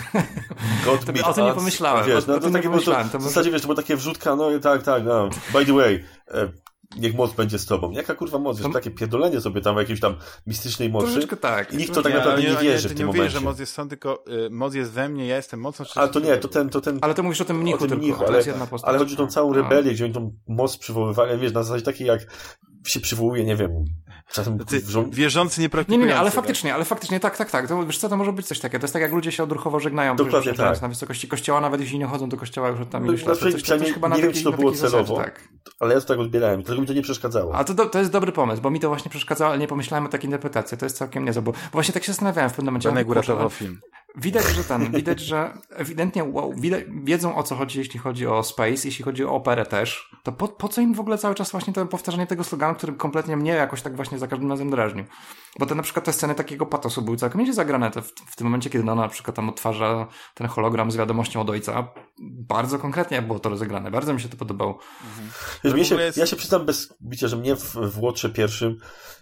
Okay.
To, o tym nie pomyślałem.
Wiesz, no,
o
to
tym
takie
nie
było to,
pomyślałem. To
w zasadzie, wiesz, to była takie wrzutka, no tak, tak, no. By the way, e, niech moc będzie z tobą. Jaka kurwa moc? Wiesz,
To...
takie pierdolenie sobie tam o jakiejś tam mistycznej mocy.
Troszeczkę tak.
I nikt to
Nie,
tak naprawdę nie,
nie
wierzy
nie,
w
nie
tym
mówię,
momencie.
że moc jest stąd, tylko y, moc jest we mnie, ja jestem mocą.
Ale to nie, to ten, to ten...
Ale to mówisz o tym mnichu
o tym
tylko,
mnichu,
to
ale,
jest jedna postać.
ale chodzi o tą całą
A.
rebelię, gdzie oni tą moc przywoływali, wiesz, na zasadzie takiej jak się przywołuje, nie wiem, czasem
Ty,
wrząd...
wierzący nie
Nie,
praktykujący.
nie, nie, ale
tak?
faktycznie, ale faktycznie, tak, tak, tak. To, wiesz co, to może być coś takiego. To jest tak, jak ludzie się odruchowo żegnają,
Dokładnie tak.
na wysokości kościoła, nawet jeśli nie chodzą do kościoła już od tam
No,
ileś lat.
znaczy,
Coś,
przynajmniej
coś chyba
nie
na
wiem,
takiej,
czy to
na
było
takiej zasadzie,
celowo,
tak.
ale ja to tak odbierałem, dlatego mi to nie przeszkadzało.
A to, do, to jest dobry pomysł, bo mi to właśnie przeszkadzało, ale nie pomyślałem o takiej interpretacji. To jest całkiem niezłe, bo, bo właśnie tak się zastanawiałem w pewnym momencie.
Benek
kurczę,
uratował film.
Widać, że ten, widać, że ewidentnie wow, widać, wiedzą o co chodzi, jeśli chodzi o Space, jeśli chodzi o operę też. To po, po co im w ogóle cały czas właśnie to powtarzanie tego sloganu, który kompletnie mnie jakoś tak właśnie za każdym razem drażnił. Bo to na przykład te sceny takiego patosu były całkiem nieźle zagrane te w, w tym momencie, kiedy ona na przykład tam odtwarza ten hologram z wiadomością od ojca. Bardzo konkretnie było to rozegrane. Bardzo mi się to podobało.
Mhm.
Wiesz, mnie się,
jest...
Ja się przyznam bez bicia, że mnie w, w Łotrze pierwszym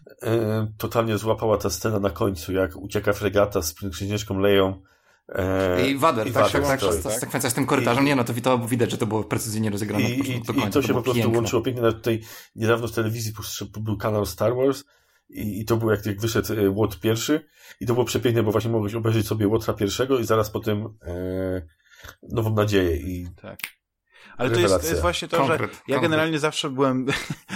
e, totalnie złapała ta scena na końcu, jak ucieka fregata z księżniczką Leją. E,
I Wader,
i
tak,
Wader
tak,
stoi,
tak,
tak?
sekwencja z tym korytarzem,
I,
nie no, to, to widać, że to było precyzyjnie rozegrane
I,
od początku
i,
do końca.
I to się
było
po prostu
piękne.
łączyło pięknie. Nawet tutaj niedawno w telewizji był kanał Star Wars i, i to był jak, jak wyszedł Łotr pierwszy i to było przepiękne, bo właśnie mogłeś obejrzeć sobie Łotra pierwszego i zaraz potem e, Nową Nadzieję i
tak. Ale to jest, to jest właśnie to,
konkret,
że
konkret.
ja generalnie zawsze byłem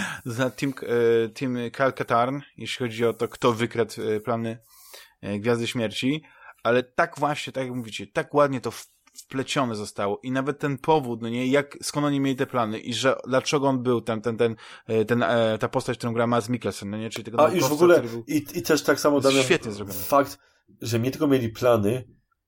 za team, team Cal Katarn, jeśli chodzi o to, kto wykradł plany Gwiazdy Śmierci, ale tak właśnie, tak jak mówicie, tak ładnie to wplecione zostało i nawet ten powód, no nie, jak, skąd oni mieli te plany i że, dlaczego on był ten, ten, ten, ten, ta postać, którą gra Mads Mikkelsen, no nie, czyli tego
A już w ogóle,
był...
i, i też tak samo Damian,
świetnie zrobione.
Fakt, że nie tylko mieli plany,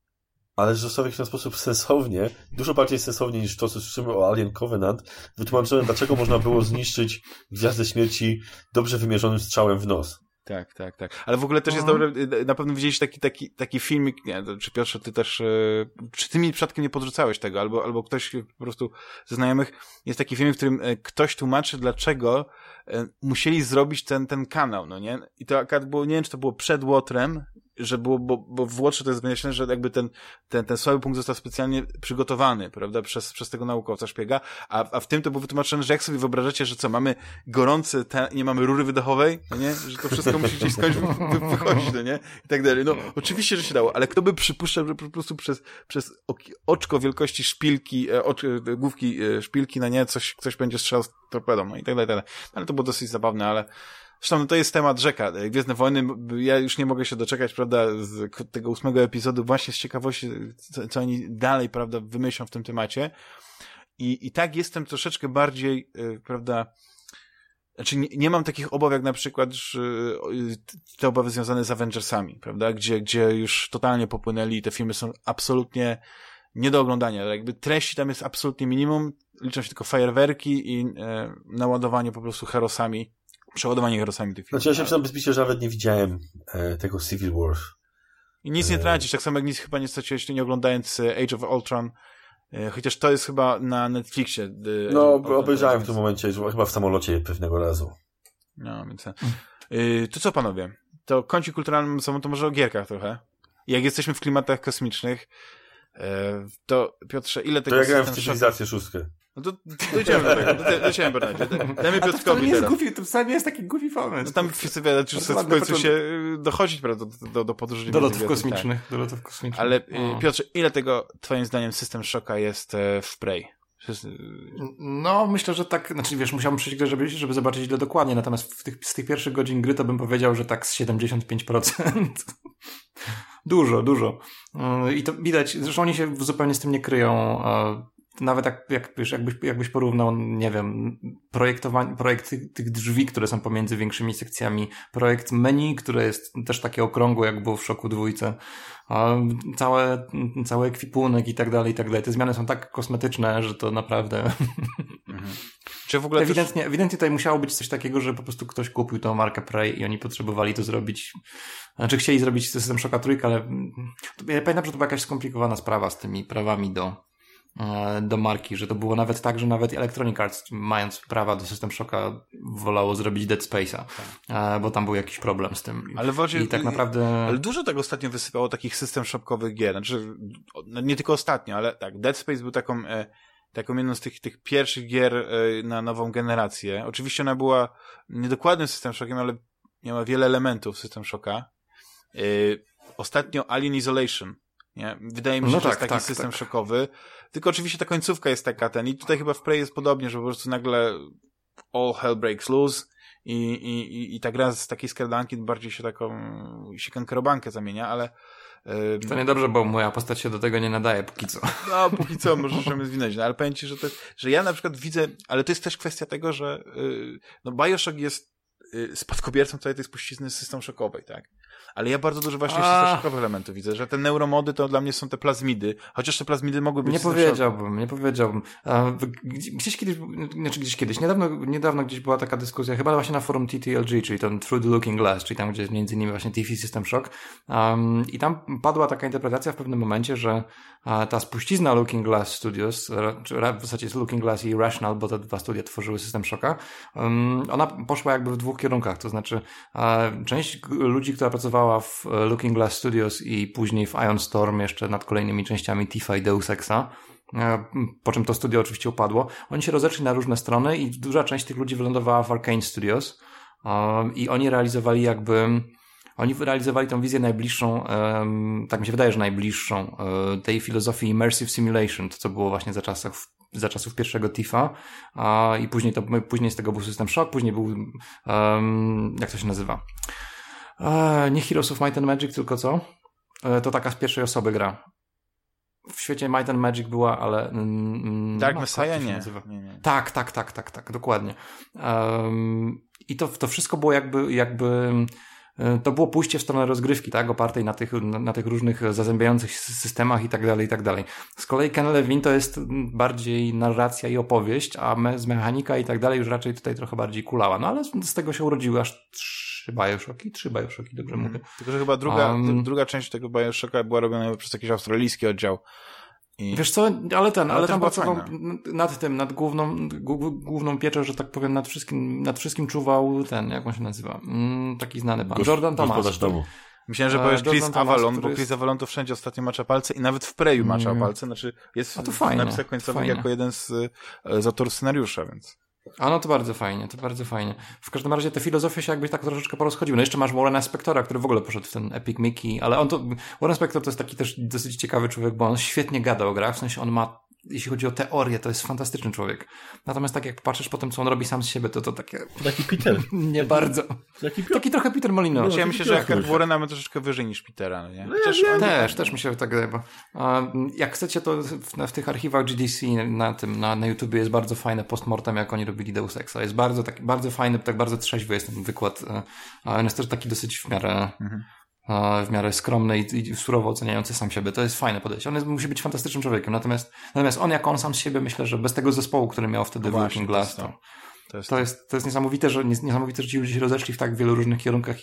ale że zostało w ten sposób sensownie, dużo bardziej sensownie niż to, co słyszymy o Alien Covenant, wytłumaczone, dlaczego można było zniszczyć Gwiazdę Śmierci dobrze wymierzonym strzałem w nos.
Tak, tak, tak. Ale w ogóle też jest
Mhm.
dobre, na pewno widzieliście taki, taki, taki filmik, nie, to, czy Piotrze, ty też, yy, czy ty mi przypadkiem nie podrzucałeś tego, albo, albo ktoś po prostu ze znajomych, jest taki film, w którym yy, ktoś tłumaczy, dlaczego yy, musieli zrobić ten, ten kanał, no nie? I to akurat było, nie wiem, czy to było przed Łotrem, że było, bo, bo w Łotrze to jest wyjaśnione, że jakby ten, ten, ten słaby punkt został specjalnie przygotowany, prawda, przez, przez tego naukowca szpiega, a, a w tym to było wytłumaczone, że jak sobie wyobrażacie, że co, mamy gorący, te, nie mamy rury wydechowej, no nie, że to wszystko musi gdzieś skądś wy, wy, wychodzić, no nie, i tak dalej. No, oczywiście, że się dało, ale kto by przypuszczał, że po prostu przez, przez oki, oczko wielkości szpilki, e, ocz, e, główki e, szpilki, no nie, coś, coś będzie strzelał z torpedą, no i tak dalej, tak dalej. Ale to było dosyć zabawne, ale zresztą no to jest temat rzeka. Gwiezdne Wojny, ja już nie mogę się doczekać, prawda, z tego ósmego epizodu właśnie z ciekawości, co, co oni dalej, prawda, wymyślą w tym temacie. I, i tak jestem troszeczkę bardziej, yy, prawda, znaczy nie, nie mam takich obaw jak na przykład że, yy, te obawy związane z Avengersami, prawda, gdzie, gdzie już totalnie popłynęli i te filmy są absolutnie nie do oglądania. Jakby treści tam jest absolutnie minimum, liczą się tylko fajerwerki i yy, naładowanie po prostu herosami, przeładowanie herosami tych filmów.
Znaczy ja się przyznam bezpicznie, że nawet nie widziałem e, tego Civil War.
I nic nie tracisz, tak samo jak nic chyba nie straciłeś, nie oglądając Age of Ultron, e, chociaż to jest chyba na Netflixie. The,
No,
Ultron,
obejrzałem
więc...
w tym momencie, chyba w samolocie pewnego razu.
No, więc... E, to co panowie? To kącik kulturalny, to może o gierkach trochę. Jak jesteśmy w klimatach kosmicznych, e, to Piotrze, ile tego...
To ja grałem w
system
cywilizację szóstkę.
No to dojdziemy do tego, do- dojdziemy Bernardzie. Dajmy
To
Piotrkowi
nie jest
teraz.
głupi, to wcale nie jest taki głupi pomysł.
No tam w
To
już
ładny
w końcu
początek.
się y, dochodzić, prawda, do, do, do podróży.
Do
między
lotów
gwiazdami,
kosmicznych, do lotów kosmicznych.
Tak. Ale y,
O.
Piotrze, ile tego twoim zdaniem System Shocka jest e, w Prey? Jest, y,
No, myślę, że tak, znaczy wiesz, musiałbym przejść grę, żeby, żeby zobaczyć ile dokładnie, natomiast w tych, z tych pierwszych godzin gry to bym powiedział, że tak z siedemdziesiąt pięć procent. Dużo, dużo. Yy, I to widać, zresztą oni się zupełnie z tym nie kryją. Yy, Nawet jak, jak, wiesz, jakbyś, jakbyś porównał, nie wiem, projektowanie, projekt tych, tych drzwi, które są pomiędzy większymi sekcjami, projekt menu, które jest też takie okrągłe, jak było w Szoku dwójce, całe, cały ekwipunek i tak dalej, i tak dalej. Te zmiany są tak kosmetyczne, że to naprawdę...
mhm. Czy w ogóle
ewidentnie,
też...
ewidentnie tutaj musiało być coś takiego, że po prostu ktoś kupił tą markę Prey i oni potrzebowali to zrobić. Znaczy chcieli zrobić system Shocka trójkę, ale ja pamiętam, że to była jakaś skomplikowana sprawa z tymi prawami do do marki, że to było nawet tak, że nawet Electronic Arts, mając prawa do System Shocka, wolało zrobić Dead Space'a, tak. bo tam był jakiś problem z tym.
Ale właśnie,
I tak naprawdę...
Ale dużo tego ostatnio wysypało takich System Shockowych gier, znaczy nie tylko ostatnio, ale tak, Dead Space był taką, e, taką jedną z tych, tych pierwszych gier e, na nową generację. Oczywiście ona była niedokładnym System Shockiem, ale miała wiele elementów System Shocka. E, ostatnio Alien Isolation. Nie? Wydaje mi się,
no
że
tak,
jest taki
tak,
system
tak.
szokowy. Tylko oczywiście ta końcówka jest taka ten. I tutaj chyba w Prey jest podobnie, że po prostu nagle all hell breaks loose i, i, i, i ta gra z takiej skradanki bardziej się taką siekankerobankę zamienia, ale yy...
to niedobrze, bo moja postać się do tego nie nadaje póki co.
No, póki co możemy zwinąć, no, ale powiem ci, że, to, że ja na przykład widzę, ale to jest też kwestia tego, że yy, no Bioshock jest yy, spadkobiercą całej tej spuścizny system szokowej, tak? Ale ja bardzo dużo właśnie system szokowych elementów widzę, że te neuromody to dla mnie są te plazmidy, chociaż te plazmidy mogły być...
Nie powiedziałbym, nie powiedziałbym. Gdzieś kiedyś, znaczy gdzieś kiedyś, niedawno, niedawno gdzieś była taka dyskusja, chyba właśnie na forum T T L G, czyli ten Through the Looking Glass, czyli tam, gdzie jest między innymi właśnie T F System Shock. Um, I tam padła taka interpretacja w pewnym momencie, że a, ta spuścizna Looking Glass Studios, czy w zasadzie jest Looking Glass i Rational, bo te dwa studia tworzyły System Shocka, um, ona poszła jakby w dwóch kierunkach, to znaczy a, część ludzi, która pracowała w Looking Glass Studios i później w Ion Storm jeszcze nad kolejnymi częściami Tifa i Deus Exa, po czym to studio oczywiście upadło. Oni się rozeszli na różne strony i duża część tych ludzi wylądowała w Arcane Studios i oni realizowali jakby oni realizowali tą wizję najbliższą, tak mi się wydaje, że najbliższą tej filozofii Immersive Simulation, to co było właśnie za czasów za czasów pierwszego Tifa i później to później z tego był System Shock, później był jak to się nazywa? Eee, nie Heroes of Might and Magic, tylko co? Eee, to taka z pierwszej osoby gra. W świecie Might and Magic była, ale... Mm,
Dark
no,
Messiah nie.
nie,
nie.
Tak, tak, tak, tak, tak, dokładnie. Um, I to, to wszystko było jakby, jakby to było pójście w stronę rozgrywki, tak, opartej na tych, na, na tych różnych zazębiających systemach i tak dalej, i tak dalej. Z kolei Ken Levine to jest bardziej narracja i opowieść, a me, z mechanika i tak dalej już raczej tutaj trochę bardziej kulała. No ale z tego się urodziły aż trzy Bioshocki, trzy Bioshocki, dobrze mm. mówię.
Tylko, że chyba druga,
um,
druga część tego Bioshocka była robiona przez jakiś australijski oddział. I...
Wiesz co, ale ten, ale, ale tam pracował
fajne.
nad tym, nad główną, główną pieczą, że tak powiem, nad wszystkim, nad wszystkim czuwał ten, jak on się nazywa, mm, taki znany pan, Gosz, Jordan Thomas.
Domu.
Myślałem, że powiesz Chris Thomas, Avalon, bo Chris jest... Avalon to wszędzie ostatnio macza palce i nawet w Preju macza mm. palce, znaczy jest
A to
w
fajnie,
napisach końcowych
fajnie.
jako jeden z, z autorów scenariusza, więc...
A no to bardzo fajnie, to bardzo fajnie. W każdym razie te filozofie się jakby tak troszeczkę porozchodziły. No jeszcze masz Warrena Spectora, który w ogóle poszedł w ten Epic Mickey, ale on to, Warren Spector to jest taki też dosyć ciekawy człowiek, bo on świetnie gada o grach, w sensie on ma, jeśli chodzi o teorię, to jest fantastyczny człowiek. Natomiast tak jak patrzysz po tym, co on robi sam z siebie, to to takie...
Taki Peter.
Nie bardzo.
Taki,
taki trochę Peter Molino.
No, ja myślę, że jak Warrena mamy troszeczkę wyżej niż Petera, no nie?
No ja,
on...
Też, też mi się tak wydaje, bo a, jak chcecie, to w, w tych archiwach G D C na tym, na, na YouTubie jest bardzo fajne postmortem, jak oni robili Deus Exa. Jest bardzo taki, bardzo fajny, tak bardzo trzeźwy jest ten wykład. A on jest też taki dosyć w miarę mhm. w miarę skromny i, i surowo oceniający sam siebie. To jest fajne podejście. On jest, musi być fantastycznym człowiekiem. Natomiast, natomiast on jako on sam z siebie, myślę, że bez tego zespołu, który miał wtedy w Looking Glass, to, to, jest, to, jest, to jest niesamowite, że niesamowite, że ci ludzie się rozeszli w tak wielu różnych kierunkach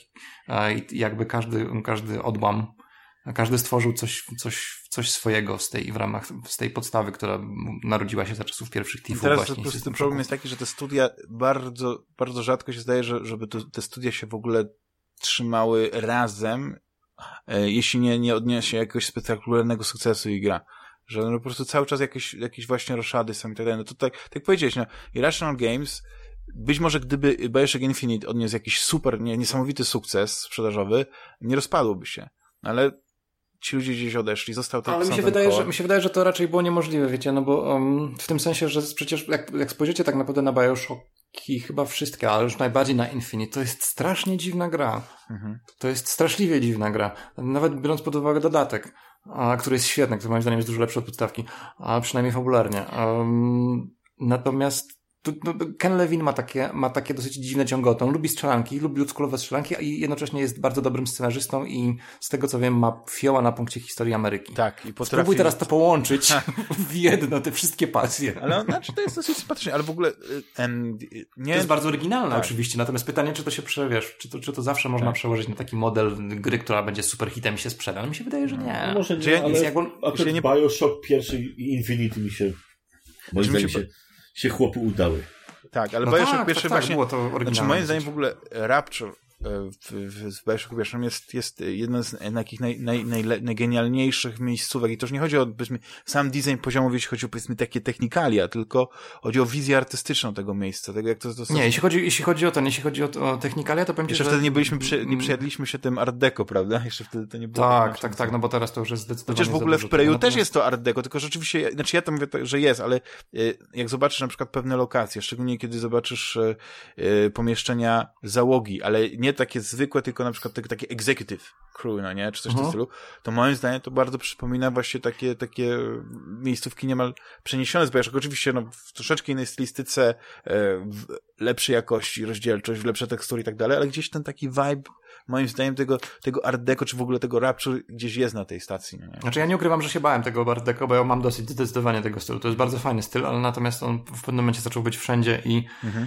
i, i jakby każdy, każdy odłam, każdy stworzył coś, coś, coś swojego z tej w ramach, z tej podstawy, która narodziła się za czasów pierwszych Tifów.
Teraz
właśnie.
po prostu ten problem jest taki, że te studia bardzo, bardzo rzadko się zdaje, że, żeby to, te studia się w ogóle trzymały razem, e, jeśli nie, nie odniesie jakiegoś spektakularnego sukcesu i gra. Że no, po prostu cały czas jakieś, jakieś właśnie roszady są i tak dalej. No to tak, tak jak powiedziałeś, no, Irrational Games, być może gdyby Bioshock Infinite odniósł jakiś super, nie, niesamowity sukces sprzedażowy, nie rozpadłoby się. Ale ci ludzie gdzieś odeszli, został ten
Ale mi się, wydaje, że, mi się wydaje, że to raczej było niemożliwe, wiecie, no bo um, w tym sensie, że przecież jak, jak spojrzycie tak naprawdę na Bioshocki, chyba wszystkie, ale już najbardziej na Infinite, to jest strasznie dziwna gra. Mhm. To jest straszliwie dziwna gra. Nawet biorąc pod uwagę dodatek, a, który jest świetny, który moim zdaniem jest dużo lepszy od podstawki, a przynajmniej fabularnie. Um, natomiast tu, no, Ken Levine ma takie, ma takie dosyć dziwne ciągoty. On lubi strzelanki, lubi oldschoolowe strzelanki, a i jednocześnie jest bardzo dobrym scenarzystą i z tego co wiem ma fioła na punkcie historii Ameryki.
Tak. I potrafi...
Spróbuj teraz to połączyć w jedno, te wszystkie pasje.
Ale on, znaczy to jest dosyć sympatycznie, ale w ogóle um, nie...
To jest bardzo oryginalne
tak.
oczywiście, natomiast pytanie, czy to się przewiesz, czy to, czy to zawsze można tak. przełożyć na taki model gry, która będzie super hitem i się sprzeda. Ale mi się wydaje, że nie.
No, może nie,
Czy ja,
ale
jak on,
akurat nie... Bioshock pierwszy i Infinity mi się moim zdaniem się, się chłopu udały.
Tak, ale
no
Bioshock
tak,
pierwszy
tak,
właśnie...
Tak, było to
znaczy moim zdaniem w ogóle Rapture w, w, w Bioshocku pierwszym jest, jest jedną z takich naj, naj, naj, najgenialniejszych miejscówek i to już nie chodzi o powiedzmy, sam design poziomowy, jeśli chodzi o powiedzmy takie technikalia, tylko chodzi o wizję artystyczną tego miejsca. Tego, jak to, to, to...
Nie, jeśli chodzi, jeśli chodzi o ten, jeśli chodzi o, o technikalia, to powiem ci,
Jeszcze
że...
wtedy nie byliśmy, przy, nie przejadliśmy się tym Art Deco, prawda? Jeszcze wtedy to nie było...
Tak, tak, tak, no bo teraz to już jest zdecydowanie...
Chociaż w ogóle w Preju też jest to Art Deco, tylko rzeczywiście, znaczy ja to mówię, że jest, ale jak zobaczysz na przykład pewne lokacje, szczególnie kiedy zobaczysz pomieszczenia załogi, ale nie takie zwykłe, tylko na przykład takie, takie executive crew, no nie, czy coś w tym stylu, to moim zdaniem to bardzo przypomina właśnie takie, takie miejscówki niemal przeniesione z Bioshock. Oczywiście no, w troszeczkę innej stylistyce, w lepszej jakości, rozdzielczość, w lepsze tekstury i tak dalej, ale gdzieś ten taki vibe, moim zdaniem, tego, tego Art Deco, czy w ogóle tego Rapture gdzieś jest na tej stacji. No nie?
Znaczy ja nie ukrywam, że się bałem tego Art Deco, bo ja mam dosyć zdecydowanie tego stylu. To jest bardzo fajny styl, ale natomiast on w pewnym momencie zaczął być wszędzie i mhm.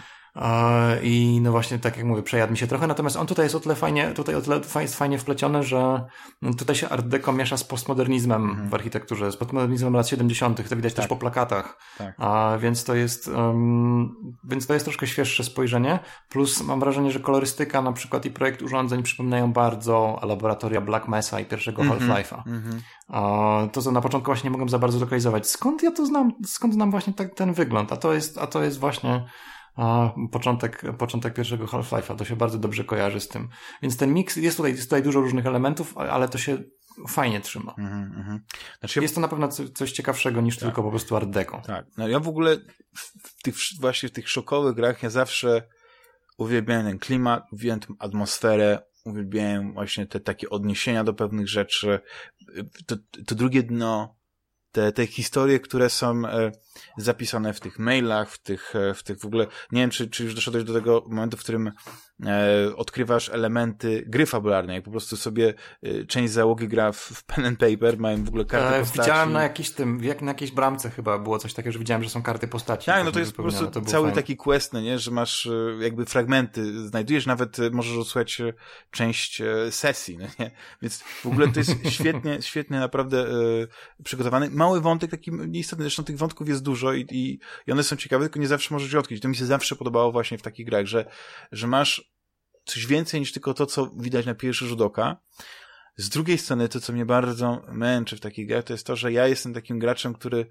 I no właśnie, tak jak mówię, przejadł mi się trochę, natomiast on tutaj jest o tyle fajnie, tutaj o tyle jest fajnie wpleciony, że tutaj się Art Deco miesza z postmodernizmem mhm. w architekturze, z postmodernizmem lat siedemdziesiątych, to widać tak. też po plakatach, tak. A, więc to jest um, więc to jest troszkę świeższe spojrzenie, plus mam wrażenie, że kolorystyka na przykład i projekt urządzeń przypominają bardzo laboratoria Black Mesa i pierwszego mhm. Half-Life'a. Mhm. A, to, co na początku właśnie nie mogłem za bardzo lokalizować. Skąd ja to znam? Skąd znam właśnie tak, ten wygląd? A to jest, a to jest właśnie A początek, początek pierwszego Half-Life'a, to się bardzo dobrze kojarzy z tym. Więc ten miks, jest tutaj, jest tutaj dużo różnych elementów, ale to się fajnie trzyma. Mm, mm. Znaczy ja... Jest to na pewno coś, coś ciekawszego niż tak. tylko po prostu Art Deco.
Tak. No ja w ogóle w tych, właśnie w tych szokowych grach ja zawsze uwielbiałem ten klimat, uwielbiałem tę atmosferę, uwielbiałem właśnie te takie odniesienia do pewnych rzeczy. To, to drugie dno, te, te historie, które są e, zapisane w tych mailach, w tych, e, w tych w ogóle, nie wiem, czy, czy już doszedłeś do tego momentu, w którym e, odkrywasz elementy gry fabularnej, jak po prostu sobie e, część załogi gra w, w pen and paper, mają w ogóle karty e, postaci.
Widziałem na jakiś tym, jak, na jakiejś bramce chyba było coś takiego, że widziałem, że są karty postaci.
Tak, no to jest po prostu cały fajne. Taki quest, no nie, że masz e, jakby fragmenty, znajdujesz, nawet e, możesz odsłuchać e, część e, sesji, no nie, więc w ogóle to jest świetnie, świetnie naprawdę e, przygotowany. Mały wątek, taki nieistotny, zresztą tych wątków jest dużo i, i, i one są ciekawe, tylko nie zawsze możesz je odkryć. To mi się zawsze podobało właśnie w takich grach, że, że masz coś więcej niż tylko to, co widać na pierwszy rzut oka. Z drugiej strony, to, co mnie bardzo męczy w takich grach, to jest to, że ja jestem takim graczem, który,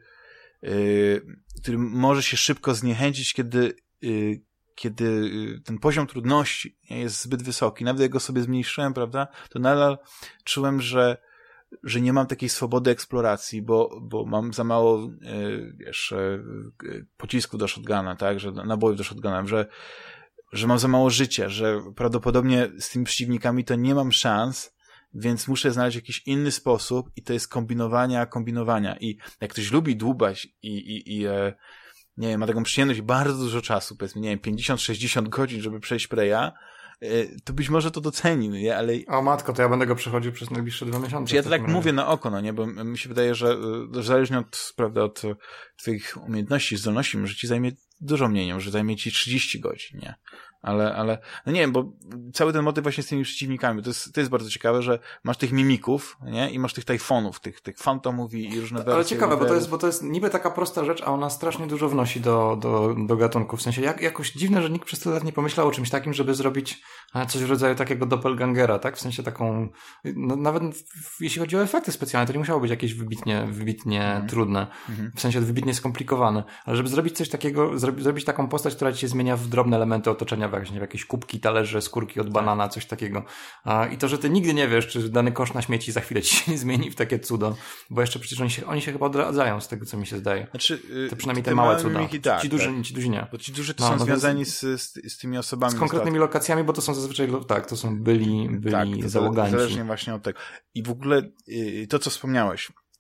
yy, który może się szybko zniechęcić, kiedy, yy, kiedy ten poziom trudności jest zbyt wysoki. Nawet jak go sobie zmniejszyłem, prawda, to nadal czułem, że że nie mam takiej swobody eksploracji, bo, bo mam za mało, yy, wiesz, yy, pocisków do shotguna, tak, że nabojów do shotguna, że, że mam za mało życia, że prawdopodobnie z tymi przeciwnikami to nie mam szans, więc muszę znaleźć jakiś inny sposób i to jest kombinowania, kombinowania. I jak ktoś lubi dłubać i, i, i e, nie wiem, ma taką przyjemność bardzo dużo czasu, powiedzmy, nie wiem, pięćdziesiąt sześćdziesiąt godzin, żeby przejść Preya, to być może to doceni, no nie? Ale...
O matko, to ja będę go przechodził przez najbliższe dwa miesiące.
Ja to tak razie. mówię na oko, no nie? Bo mi się wydaje, że, że zależnie od, prawda, od twoich umiejętności, zdolności, może ci zajmie dużo mniej, może zajmie ci trzydzieści godzin, nie? Ale, ale, no nie wiem, bo cały ten motyw właśnie z tymi przeciwnikami, to jest, to jest bardzo ciekawe, że masz tych mimików, nie? I masz tych tajfonów, tych, tych fantomów i, i różne wersje.
Ale ciekawe, bo to jest, bo to jest niby taka prosta rzecz, a ona strasznie dużo wnosi do, do, do gatunku. W sensie, jak, jakoś dziwne, że nikt przez tyle lat nie pomyślał o czymś takim, żeby zrobić coś w rodzaju takiego doppelgangera, tak? W sensie taką, no, nawet w, jeśli chodzi o efekty specjalne, to nie musiało być jakieś wybitnie, wybitnie mm. trudne. Mm-hmm. W sensie wybitnie skomplikowane. Ale żeby zrobić coś takiego, zrobi, zrobić taką postać, która ci się zmienia w drobne elementy otoczenia, właśnie w jakieś kubki, talerze, skórki od banana, coś takiego. A, I to, że ty nigdy nie wiesz, czy dany kosz na śmieci za chwilę ci się nie zmieni w takie cudo, bo jeszcze przecież oni się, oni się chyba odradzają z tego, co mi się zdaje.
Znaczy,
to przynajmniej te małe cuda. Ci,
tak,
ci duży,
tak.
ci duzi nie.
Bo ci duży to
no,
są
no
związani
więc,
z, z, z tymi osobami.
Z konkretnymi lokacjami, bo to są zazwyczaj, tak, to są byli, byli
tak,
załoganci.
Zależnie właśnie od tego. I w ogóle to, co wspomniałeś,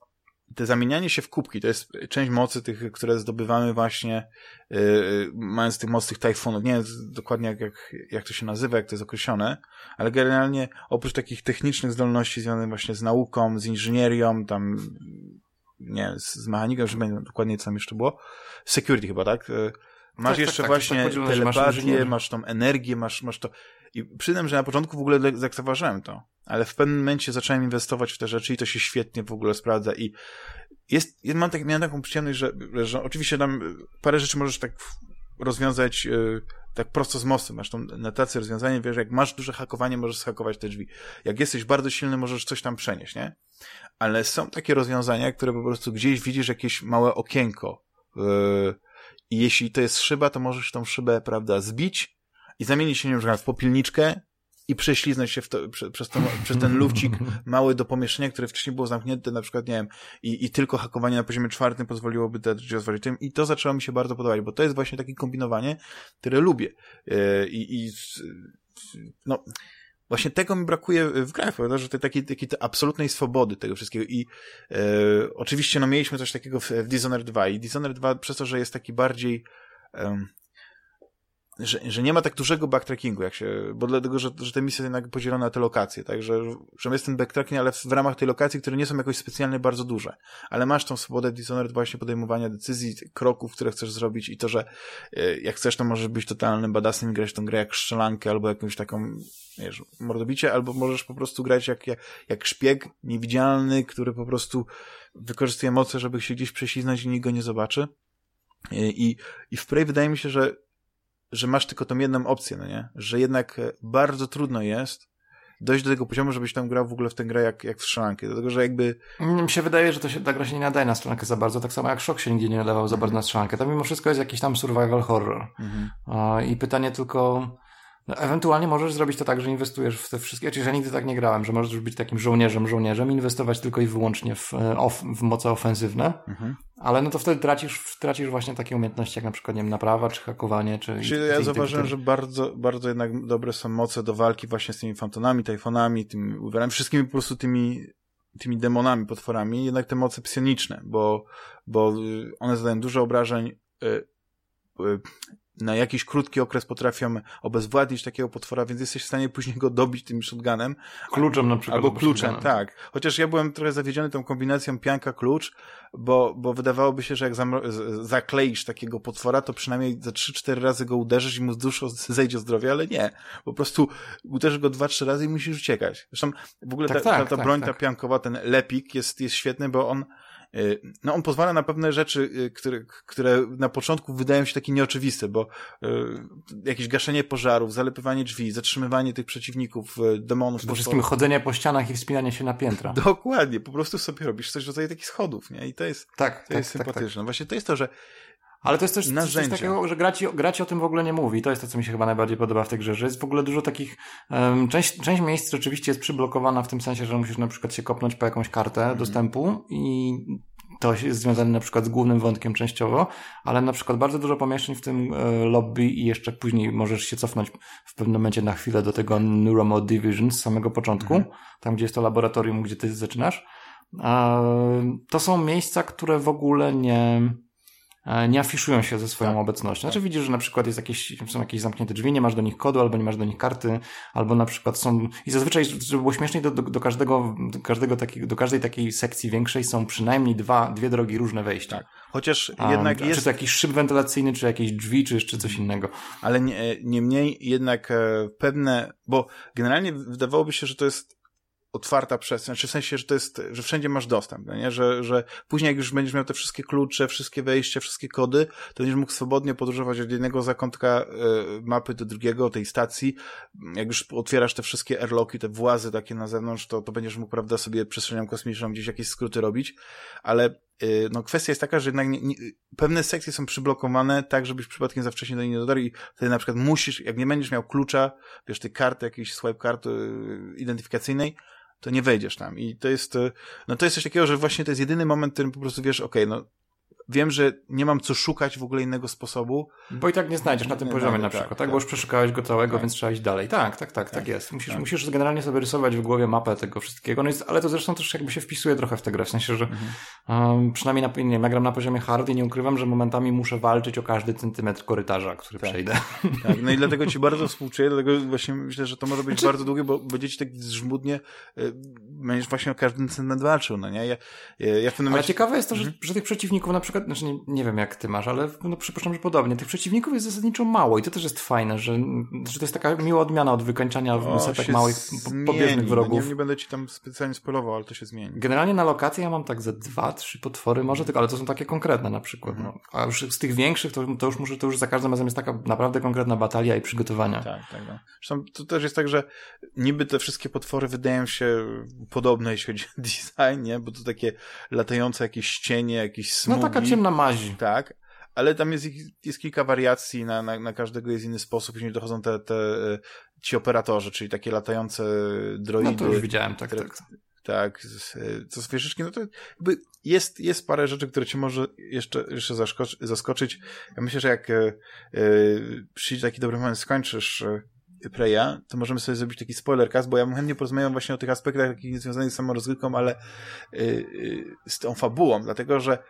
te zamienianie się w kubki, to jest część mocy tych, które zdobywamy właśnie yy, mając tych moc tych tajfunów. Nie wiem dokładnie jak, jak, jak to się nazywa, jak to jest określone, ale generalnie oprócz takich technicznych zdolności związanych właśnie z nauką, z inżynierią, tam nie wiem, z, z mechaniką, już nie wiem dokładnie co tam jeszcze było, security chyba, tak? Yy, masz
tak,
jeszcze
tak, tak,
właśnie
tak
telepatię,
masz,
masz tą energię, masz, masz to. I przyznam, że na początku w ogóle zakważyłem to, ale w pewnym momencie zacząłem inwestować w te rzeczy i to się świetnie w ogóle sprawdza i jest, mam tak, miałem taką przyjemność, że, że oczywiście tam parę rzeczy możesz tak rozwiązać yy, tak prosto z mostu, masz tą notację, rozwiązanie, wiesz, jak masz duże hakowanie, możesz zhakować te drzwi. Jak jesteś bardzo silny, możesz coś tam przenieść, nie? Ale są takie rozwiązania, które po prostu gdzieś widzisz jakieś małe okienko yy, i jeśli to jest szyba, to możesz tą szybę, prawda, zbić i zamienić się, nie wiem, w popilniczkę i prześliznąć się w to, prze, przez, to, przez ten lufcik mały do pomieszczenia, które wcześniej było zamknięte, na przykład, nie wiem, i, i tylko hakowanie na poziomie czwartym pozwoliłoby te drzwi otworzyć. I to zaczęło mi się bardzo podobać, bo to jest właśnie takie kombinowanie, które lubię. I, i no, właśnie tego mi brakuje w grach, prawda, że tej takiej, takiej absolutnej swobody tego wszystkiego. I e, oczywiście, no, mieliśmy coś takiego w, w Dishonored dwa i Dishonored dwa przez to, że jest taki bardziej um, Że, że nie ma tak dużego backtrackingu, jak się, bo dlatego, że, że te misje są jednak podzielone na te lokacje, także, że jest ten backtracking, ale w, w ramach tej lokacji, które nie są jakoś specjalnie bardzo duże, ale masz tą swobodę Dishonored właśnie podejmowania decyzji, kroków, które chcesz zrobić i to, że y, jak chcesz, to możesz być totalnym badassem i grać tą grę jak strzelankę albo jakąś taką, wiesz, mordobicie, albo możesz po prostu grać jak, jak, jak szpieg niewidzialny, który po prostu wykorzystuje moce, żeby się gdzieś prześliznąć i nikt go nie zobaczy. I, i w Prey wydaje mi się, że że masz tylko tą jedną opcję, no nie? Że jednak bardzo trudno jest dojść do tego poziomu, żebyś tam grał w ogóle w tę grę jak, jak w strzelankę. Dlatego, że jakby...
Mi się wydaje, że to się, ta gra się nie nadaje na strzelankę za bardzo, tak samo jak Shock się nigdzie nie nadawał za bardzo na strzelankę. Tam mimo wszystko jest jakiś tam survival horror. Mhm. I pytanie tylko... No, ewentualnie możesz zrobić to tak, że inwestujesz w te wszystkie, czyli ja nigdy tak nie grałem, że możesz być takim żołnierzem, żołnierzem, inwestować tylko i wyłącznie w, of, w moce ofensywne, mhm. ale no to wtedy tracisz, tracisz właśnie takie umiejętności jak na przykład, nie wiem, naprawa, czy hakowanie, czy...
Czyli ja zauważyłem, że bardzo, bardzo jednak dobre są moce do walki właśnie z tymi fantonami, tajfonami, tymi uwerami, wszystkimi po prostu tymi tymi demonami, potworami, jednak te moce psioniczne, bo, bo one zadają dużo obrażeń, yy, yy, na jakiś krótki okres potrafią obezwładnić takiego potwora, więc jesteś w stanie później go dobić tym shotgunem.
Kluczem na przykład.
Albo kluczem, tak. Chociaż ja byłem trochę zawiedziony tą kombinacją pianka-klucz, bo, bo wydawałoby się, że jak zamro- zakleisz takiego potwora, to przynajmniej za trzy cztery razy go uderzysz i mu z duszy zejdzie zdrowie, ale nie. Po prostu uderzysz go dwa trzy razy i musisz uciekać. Zresztą w ogóle
tak,
ta,
tak,
ta, ta
tak,
broń,
tak.
ta piankowa, ten lepik jest, jest świetny, bo on no on pozwala na pewne rzeczy, które, które na początku wydają się takie nieoczywiste, bo y, jakieś gaszenie pożarów, zalepywanie drzwi, zatrzymywanie tych przeciwników, demonów.
Przede wszystkim chodzenie po ścianach i wspinanie się na piętra.
Dokładnie, po prostu sobie robisz coś w rodzaju takich schodów, nie? I to jest,
tak,
to
tak,
jest
tak,
sympatyczne.
tak.
Właśnie to jest to, że
ale to jest też
narzędzia.
coś takiego, że gra ci, gra ci o tym w ogóle nie mówi. To jest to, co mi się chyba najbardziej podoba w tej grze, że jest w ogóle dużo takich... Um, część, część miejsc rzeczywiście jest przyblokowana w tym sensie, że musisz na przykład się kopnąć po jakąś kartę mm. dostępu i to jest związane na przykład z głównym wątkiem częściowo, ale na przykład bardzo dużo pomieszczeń w tym e, lobby i jeszcze później możesz się cofnąć w pewnym momencie na chwilę do tego Neuromod Division z samego początku, mm. tam gdzie jest to laboratorium, gdzie ty zaczynasz. E, to są miejsca, które w ogóle nie... nie afiszują się ze swoją tak, obecnością. Znaczy tak. Widzisz, że na przykład jest jakieś, są jakieś zamknięte drzwi, nie masz do nich kodu, albo nie masz do nich karty, albo na przykład są... I zazwyczaj, żeby było śmieszniej, do, do, do każdego, do każdego takiego, do każdej takiej sekcji większej są przynajmniej dwa, dwie drogi różne wejścia.
Tak. Chociaż jednak
um,
jest...
Czy to jakiś szyb wentylacyjny, czy jakieś drzwi, czy jeszcze coś innego.
Ale nie, niemniej jednak e, pewne... Bo generalnie wydawałoby się, że to jest otwarta przestrzeń, czy w sensie, że to jest, że wszędzie masz dostęp, no nie? Że, że później jak już będziesz miał te wszystkie klucze, wszystkie wejścia, wszystkie kody, to będziesz mógł swobodnie podróżować od jednego zakątka y, mapy do drugiego, tej stacji. Jak już otwierasz te wszystkie airlocki, te włazy takie na zewnątrz, to, to będziesz mógł, prawda, sobie przestrzenią kosmiczną gdzieś jakieś skróty robić, ale y, no kwestia jest taka, że jednak nie, nie, pewne sekcje są przyblokowane tak, żebyś przypadkiem za wcześnie do nich nie dotarł i wtedy na przykład musisz, jak nie będziesz miał klucza, wiesz, tej karty, jakiejś swipe karty y, identyfikacyjnej, to nie wejdziesz tam. I to jest, no to jest coś takiego, że właśnie to jest jedyny moment, w którym po prostu wiesz, okej, okay, no wiem, że nie mam co szukać w ogóle innego sposobu.
Bo i tak nie znajdziesz na tym
nie
poziomie
znajdę,
na
tak,
przykład, tak,
tak.
Bo już przeszukałeś go całego,
Tak.
więc trzeba iść dalej. Tak, tak, tak, tak,
Tak.
jest. Musisz,
Tak.
musisz generalnie sobie rysować w głowie mapę tego wszystkiego, no jest, ale to zresztą też jakby się wpisuje trochę w tę grę, w sensie, że
Mhm.
um, przynajmniej na, nie wiem, ja gram na poziomie hard i nie ukrywam, że momentami muszę walczyć o każdy centymetr korytarza, który
Tak.
przejdę.
Tak, no i dlatego ci bardzo współczuję, dlatego właśnie myślę, że to może być
Znaczy-
bardzo długie, bo będzie ci tak żmudnie, y, będziesz właśnie o każdym centymetr walczył, no nie? Ja, ja, ja w pewnym
Ale
momencie...
ciekawe jest to, że, że tych przeciwników na przykład, znaczy nie, nie wiem jak ty masz, ale no przypuszczam, że podobnie. Tych przeciwników jest zasadniczo mało i to też jest fajne, że, że to jest taka miła odmiana od wykańczania
O,
setek
się
małych,
zmieni.
pobieżnych wrogów.
No nie, nie będę ci tam specjalnie spoilował, ale to się zmieni.
Generalnie na lokację ja mam tak ze dwa, trzy potwory, może tylko, ale to są takie konkretne na przykład.
Mhm.
No. A już z tych większych to, to już muszę, to już za każdym razem jest taka naprawdę konkretna batalia i przygotowania.
Tak, tak. No. Zresztą to też jest tak, że niby te wszystkie potwory wydają się podobne, jeśli chodzi o design, nie? Bo to takie latające jakieś cienie, jakieś
No
smugi.
taka ciemna mazi.
Tak, ale tam jest, ich- jest kilka wariacji, na, na, na każdego jest inny sposób, później dochodzą te, te e, ci operatorzy, czyli takie latające droidy.
No to już widziałem, tak,
które-
tak.
Tak, z- e, co zwierzyczki, no to jakby jest, jest parę rzeczy, które cię może jeszcze, jeszcze zaskoczy, zaskoczyć. Ja myślę, że jak e, e, przyjdzie taki dobry moment, skończysz e, Preya, to możemy sobie zrobić taki spoilercast, bo ja bym chętnie porozmawiam właśnie o tych aspektach takich niezwiązanych z samą rozgrywką, ale e, e, z tą fabułą, dlatego, że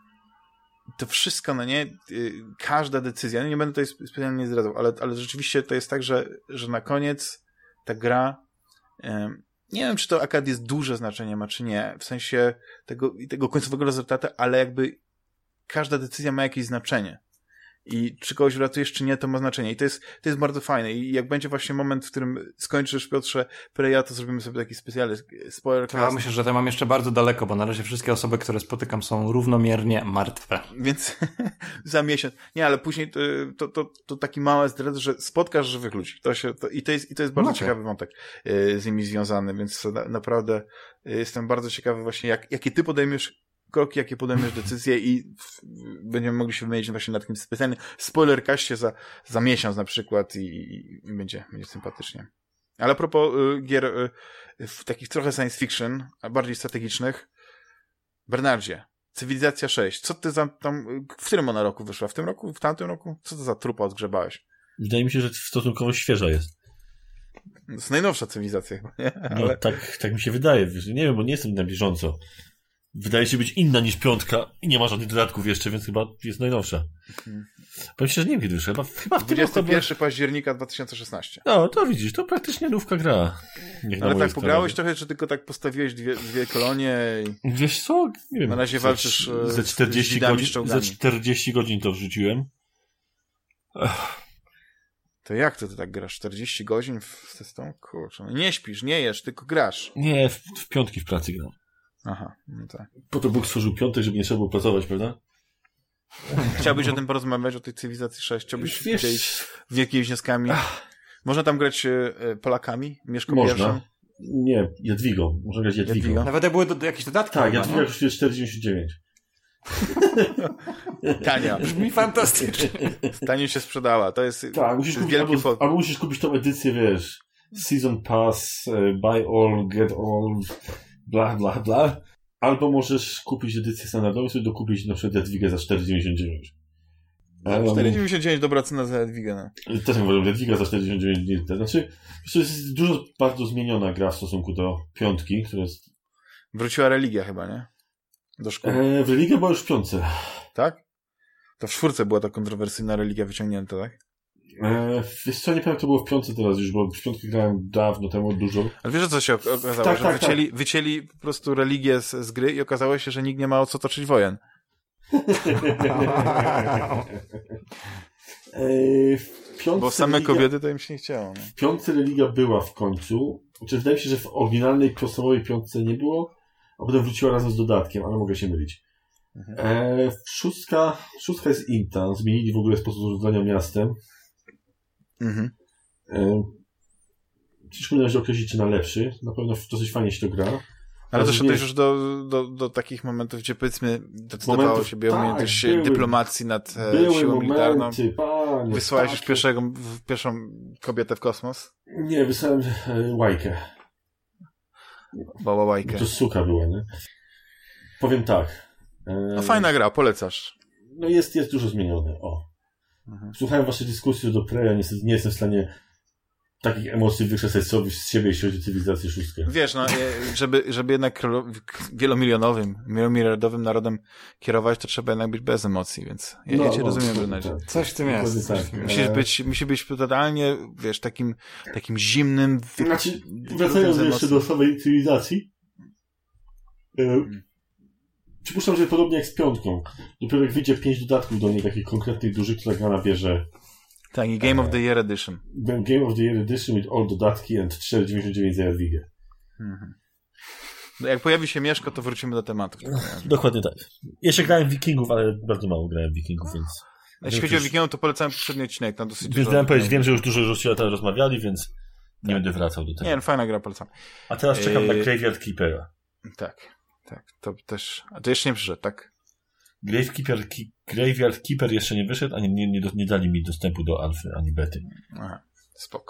to wszystko, no nie, y, każda decyzja, no nie będę tutaj spe- specjalnie zdradzał, ale, ale rzeczywiście to jest tak, że, że na koniec ta gra, em, nie wiem, czy to akad jest duże znaczenie ma, czy nie, w sensie tego, tego końcowego rezultatu, ale jakby każda decyzja ma jakieś znaczenie. I czy kogoś uratujesz, czy nie, to ma znaczenie. I to jest, to jest bardzo fajne. I jak będzie właśnie moment, w którym skończysz, Piotrze, Preya, to zrobimy sobie taki specjalny spoiler.
To ja myślę, że to mam jeszcze bardzo daleko, bo na razie wszystkie osoby, które spotykam są równomiernie martwe.
Więc za miesiąc. Nie, ale później to, to, to, to taki mały zdrad, że spotkasz żywych ludzi. To się, to, i, to jest, I to jest bardzo
No tak.
ciekawy wątek y, z nimi związany, więc na, naprawdę y, jestem bardzo ciekawy właśnie, jak, jakie ty podejmiesz kroki, jakie podejmiesz decyzje i w, będziemy mogli się wymienić właśnie na takim specjalnym spoilerkaście za, za miesiąc na przykład i, i, i będzie, będzie sympatycznie. Ale a propos y, gier y, w takich trochę science fiction, a bardziej strategicznych, Bernardzie, Cywilizacja sześć. Co ty za tam, w którym ona roku wyszła? W tym roku? W tamtym roku? Co to za trupa odgrzebałeś?
Wydaje mi się, że stosunkowo świeża jest.
To jest najnowsza cywilizacja chyba, nie?
No
Ale...
tak, tak mi się wydaje. Wiesz, nie wiem, bo nie jestem na bieżąco. Wydaje się być inna niż piątka i nie ma żadnych dodatków jeszcze, więc chyba jest najnowsza.
Hmm.
Powiem się, że nie wiem kiedy wyszła. Chyba, chyba w tym roku
dwudziestego pierwszego października dwa tysiące szesnastego.
No, to widzisz, to praktycznie nówka gra. Niech na
Ale
mojej
tak pograłeś
stronie.
trochę, czy tylko tak postawiłeś dwie, dwie kolonie i...
Wiesz co? Nie wiem.
Na razie
ze-
walczysz, e,
ze
z
czterdzieści
dzidami, z
godzin,
czołgami.
ze czterdzieści godzin to wrzuciłem.
To jak to ty tak grasz? czterdzieści godzin w testą? Kurczę, no nie śpisz, nie jesz, tylko grasz.
Nie, w, w piątki w pracy gram.
Aha, no tak.
Po to Bóg stworzył piątek, żeby nie trzeba było pracować, prawda?
Chciałbyś o tym porozmawiać, o tej Cywilizacji sześć? Chciałbyś
Wiesz-
dzielić wielkimi wnioskami? Można tam grać e, Polakami? Mieszko pierwszym?
Można. Nie, Jadwigą. Można grać Jadwigą.
Jadwiga.
Nawet jak były do, do jakieś dodatki.
Tak,
chyba,
Jadwiga
no?
kosztuje cztery dziewięćdziesiąt dziewięć.
Tania.
Brzmi fantastycznie.
Tanie się sprzedała. To jest
Tak, musisz
to jest
kupić,
wielki
albo,
fok.
albo musisz kupić tą edycję, wiesz, Season Pass, e, Buy All, Get All, bla, bla, bla. Albo możesz kupić edycję standardową i sobie dokupić na przykład Jadwigę za cztery dziewięćdziesiąt dziewięć.
cztery dziewięćdziesiąt dziewięć dobra cena za Jadwigę. No.
Też uważam, Jadwiga za cztery dziewięćdziesiąt dziewięć. nie, Znaczy, to jest dużo bardzo zmieniona gra w stosunku do piątki, która jest...
Wróciła religia chyba, nie? Do szkół.
E, w religia była już w piątce.
Tak? To w czwórce była ta kontrowersyjna religia wyciągnięta, tak?
E, wiesz co, nie pamiętam, jak to było w piątce teraz już, bo w piątkę grałem dawno temu, dużo.
Ale wiesz, co się ok- okazało?
Tak,
że
tak,
wycięli, wycięli po prostu religię z, z gry i okazało się, że nikt nie ma o co toczyć wojen.
e, w piątce
Bo same
religia...
kobiety to im się nie chciało. No.
W piątce religia była w końcu. Znaczy, wydaje mi się, że w oryginalnej podstawowej piątce nie było, a potem wróciła razem z dodatkiem, ale mogę się mylić.
Mhm.
E, szóstka, szóstka jest inta. Zmienili w ogóle sposób zarządzania miastem.
Mhm.
E, ciężko mi na razie określić, czy na lepszy. Na pewno dosyć fajnie się to gra.
Ale
Rozumiem-
doszedłeś już do, do, do takich momentów, gdzie powiedzmy decydowało
Momentów,
się o umiejętność
tak, były-
dyplomacji nad e,
Były
siłą militarną.
momenty, panie.
Wysłałeś już
tak.
pierwszego, w- pierwszą kobietę w kosmos?
Nie, wysłałem e, łajkę.
Bałałajkę.
To suka była, nie? Powiem tak.
No fajna gra, polecasz.
No jest, jest dużo zmienione, o. Mhm. Słuchałem waszej dyskusji do Preya, niestety nie jestem w stanie takich emocji wykrzesać sobie z siebie, jeśli chodzi o cywilizację szóstkę.
Wiesz, no, żeby, żeby jednak wielomilionowym, wielomiliardowym narodem kierować, to trzeba jednak być bez emocji, więc ja, no, ja cię no, rozumiem,
no,
Brunacie.
Tak.
Coś w tym jest.
Tak.
Musisz być, musi być totalnie, wiesz, takim, takim zimnym... Wy...
Znaczy, wracając jeszcze do samej cywilizacji, hmm. przypuszczam, że podobnie jak z piątką. Dopiero jak wyjdzie pięć dodatków do niej, takich konkretnych, dużych, to tak gra nabierze.
Tak, i Game of the Year Edition.
Game of the Year Edition with all dodatki and cztery dziewięćdziesiąt dziewięć za Jadwigę.
Mhm. Jak pojawi się Mieszko, to wrócimy do tematu.
Dokładnie tak. Jeszcze grałem w Wikingów, ale bardzo mało grałem w Wikingów, więc...
Jeśli chodzi o Wikingów, to polecałem poprzedni odcinek. Tam dosyć
więc dałem powiedzieć, wiem, że już dużo żeście teraz rozmawiali, więc nie
tak.
będę wracał do tego.
Nie, no, fajna gra, polecam.
A teraz czekam
yy...
na Graveyard Keepera.
Tak, tak. To też... A to jeszcze nie przyszedł, tak?
Grave Keeper, Ki... Graveyard Keeper jeszcze nie wyszedł, ani nie, nie, nie dali mi dostępu do alfy, ani bety.
Aha, spoko.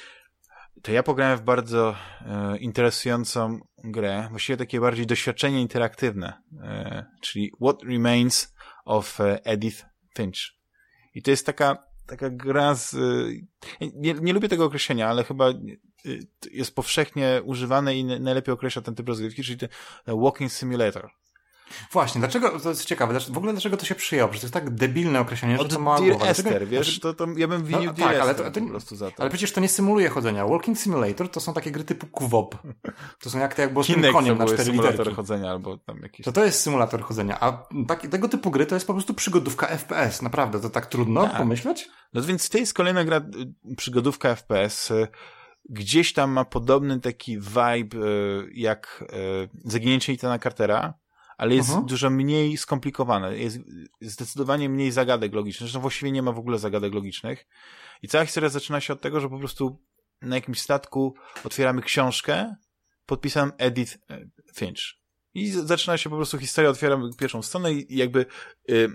To ja pograłem w bardzo e, interesującą grę, właściwie takie bardziej doświadczenie interaktywne, e, czyli What Remains of Edith Finch. I to jest taka, taka gra z... E, nie, nie lubię tego określenia, ale chyba e, jest powszechnie używane i najlepiej określa ten typ rozgrywki, czyli ten Walking Simulator.
Właśnie, dlaczego, to jest ciekawe, w ogóle dlaczego to się przyjęło, przecież to jest tak debilne określenie, że
Od
to ma
Dear
głowa.
Esther,
dlaczego,
wiesz, to, to ja bym winił
no,
Dear
tak, ale
Esther
to, to,
po prostu za to.
Ale przecież to nie symuluje chodzenia. Walking Simulator to są takie gry typu Q W O P. To są jak, to jak było z tym koniem na cztery
symulator
literki.
chodzenia albo tam jakieś...
To to jest symulator chodzenia, a tak, tego typu gry to jest po prostu przygodówka F P S. Naprawdę, to tak trudno tak. pomyśleć?
No więc to jest kolejna gra, przygodówka F P S. Gdzieś tam ma podobny taki vibe jak Zaginięcie Ethana Cartera, ale jest uh-huh. dużo mniej skomplikowane. Jest zdecydowanie mniej zagadek logicznych. Zresztą właściwie nie ma w ogóle zagadek logicznych. I cała historia zaczyna się od tego, że po prostu na jakimś statku otwieramy książkę podpisaną Edith Finch. I zaczyna się po prostu historia, otwieramy pierwszą stronę i jakby y,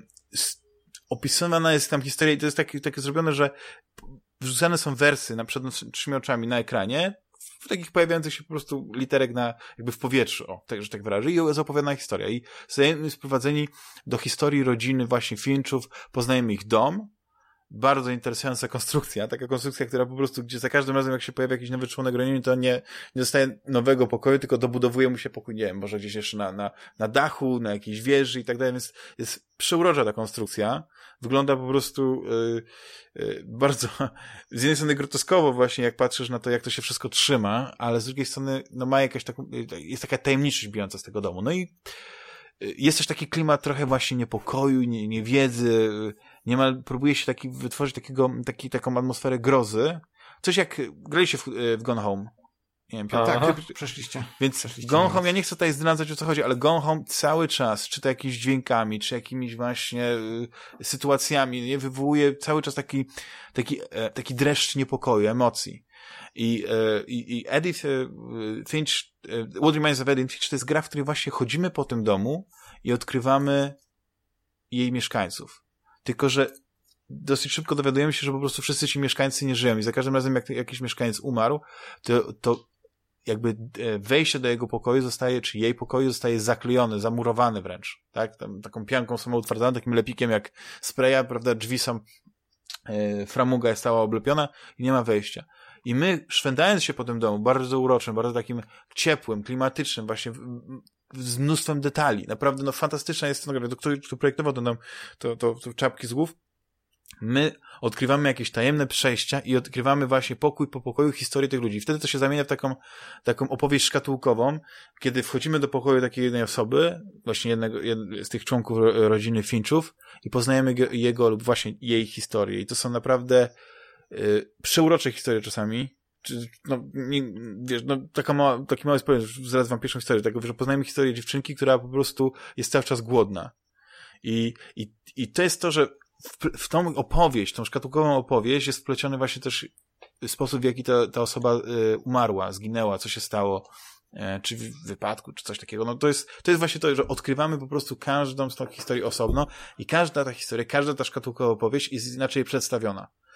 opisywana jest tam historia i to jest takie, takie zrobione, że wrzucane są wersy na przed naszymi oczami na ekranie, w takich pojawiających się po prostu literek na, jakby w powietrzu, o, tak, że tak wyrażę, i jest opowiadana historia. I zostajemy sprowadzeni do historii rodziny właśnie Finchów, poznajemy ich dom, bardzo interesująca konstrukcja, taka konstrukcja, która po prostu, gdzie za każdym razem jak się pojawia jakiś nowy członek rodziny, to nie, nie dostaje nowego pokoju, tylko dobudowuje mu się pokój, nie wiem, może gdzieś jeszcze na, na, na dachu, na jakiejś wieży i tak dalej, więc jest przeurocza ta konstrukcja. Wygląda po prostu yy, yy, bardzo, z jednej strony groteskowo właśnie, jak patrzysz na to, jak to się wszystko trzyma, ale z drugiej strony, no ma jakaś taką, jest taka tajemniczość bijąca z tego domu. No i yy, jest też taki klimat trochę właśnie niepokoju, nie, niewiedzy, niemal próbuje się taki, wytworzyć takiego, taki, taką atmosferę grozy. Coś jak graliście w, w Gone Home. Nie wiem,
tak, tak, przeszliście.
Więc
przeszliście
Gone Home, ja nie chcę tutaj zdradzać, o co chodzi, ale Gone Home cały czas, czy to jakimiś dźwiękami, czy jakimiś właśnie y, sytuacjami, nie, wywołuje cały czas taki, taki, e, taki dreszcz niepokoju, emocji. I, e, i, i Edith e, Finch, e, What Remains of Edith Finch, to jest gra, w której właśnie chodzimy po tym domu i odkrywamy jej mieszkańców. Tylko że dosyć szybko dowiadujemy się, że po prostu wszyscy ci mieszkańcy nie żyją i za każdym razem, jak jakiś mieszkaniec umarł, to, to jakby wejście do jego pokoju zostaje, czy jej pokoju zostaje zaklejone, zamurowane wręcz, tak? Tam, taką pianką samoutwardzaną, takim lepikiem jak spraya, prawda? Drzwi są, e, framuga jest cała oblepiona i nie ma wejścia. I my, szwendając się po tym domu, bardzo uroczym, bardzo takim ciepłym, klimatycznym, właśnie w, z mnóstwem detali. Naprawdę, no, fantastyczna jest scenografia. Kto, kto projektował to nam, to, to, to czapki z głów. My odkrywamy jakieś tajemne przejścia i odkrywamy właśnie pokój po pokoju historię tych ludzi. Wtedy to się zamienia w taką, taką opowieść szkatułkową, kiedy wchodzimy do pokoju takiej jednej osoby, właśnie jednego, jed, z tych członków rodziny Finchów i poznajemy jego, jego lub właśnie jej historię. I to są naprawdę y, przeurocze historie czasami. Czy, no, nie, wiesz, no, taka mała, taki mały spoiler, zaraz wam pierwszą historię, tego, że poznajemy historię dziewczynki, która po prostu jest cały czas głodna. I, i, i to jest to, że w, w tą opowieść, tą szkatułkową opowieść jest wpleciony właśnie też sposób, w jaki ta, ta osoba y, umarła, zginęła, co się stało, y, czy w wypadku, czy coś takiego. No to jest, to jest właśnie to, że odkrywamy po prostu każdą z tych historii osobno i każda ta historia, każda ta szkatułkowa opowieść jest inaczej przedstawiona.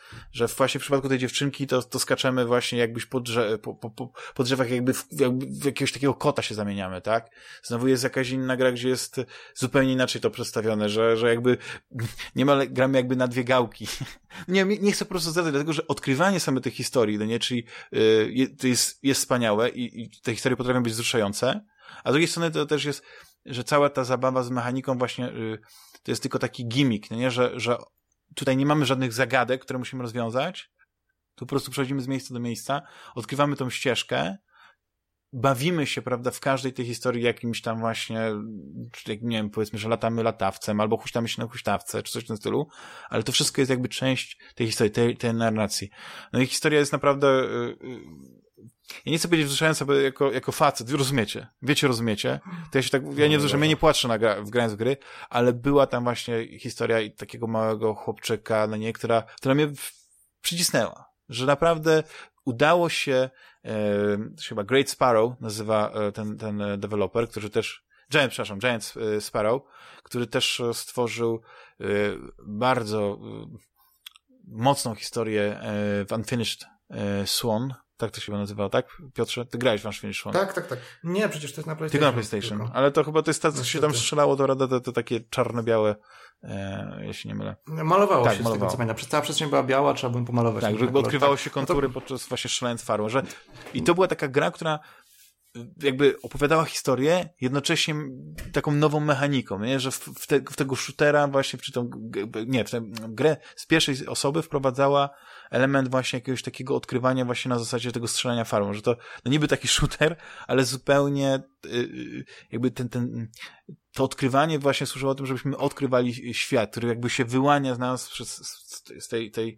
że właśnie w przypadku tej dziewczynki to, to skaczemy właśnie jakbyś po, drze, po, po, po, po drzewach jakby w, jakby w jakiegoś takiego kota się zamieniamy, tak? Znowu jest jakaś inna gra, gdzie jest zupełnie inaczej to przedstawione, że, że jakby niemal gramy jakby na dwie gałki. Nie, nie chcę po prostu zdradzać, dlatego że odkrywanie same tych historii, no nie? Czyli yy, to jest, jest wspaniałe i, i te historie potrafią być wzruszające, a z drugiej strony to też jest, że cała ta zabawa z mechaniką właśnie yy, to jest tylko taki gimmick, no nie? Że, że tutaj nie mamy żadnych zagadek, które musimy rozwiązać, tu po prostu przechodzimy z miejsca do miejsca, odkrywamy tą ścieżkę, bawimy się, prawda, w każdej tej historii jakimś tam właśnie, jak nie wiem, powiedzmy, że latamy latawcem, albo huśtamy się na huśtawce, czy coś w tym stylu, ale to wszystko jest jakby część tej historii, tej, tej narracji. No i historia jest naprawdę, yy, yy, ja nie chcę powiedzieć wzruszająca, bo jako, jako facet, wy rozumiecie, wiecie, rozumiecie, to ja się tak, ja nie wzruszam, ja nie płaczę na gra, grając w gry, ale była tam właśnie historia takiego małego chłopczyka, no nie, która, która mnie przycisnęła, że naprawdę udało się, e, chyba Great Sparrow nazywa e, ten, ten deweloper, który też, Giant, przepraszam, Giant Sparrow, który też stworzył e, bardzo e, mocną historię e, w Unfinished e, Swan, tak to się nazywało, tak? Piotrze, ty grałeś w Unfinished Swan.
Tak, tak, tak. Nie, przecież to jest na PlayStation.
Tylko na PlayStation, tylko. Ale to chyba to jest ta, co się tam strzelało do rada, to, to takie czarno-białe, e, jeśli nie mylę.
Malowało
tak,
się
malowało.
z tego, co pamiętam. Cała przestrzeń była biała, trzeba było pomalować.
Tak, żeby odkrywało się kontury
no to...
podczas właśnie strzelając farą. Że... I to była taka gra, która jakby opowiadała historię, jednocześnie taką nową mechaniką, nie? Że w, w, te, w tego shootera właśnie, czy tą, nie, w tę grę z pierwszej osoby wprowadzała element właśnie jakiegoś takiego odkrywania właśnie na zasadzie tego strzelania farmą, że to no niby taki shooter, ale zupełnie yy, jakby ten, ten, to odkrywanie właśnie służyło tym, żebyśmy odkrywali świat, który jakby się wyłania z nas przez, z tej, tej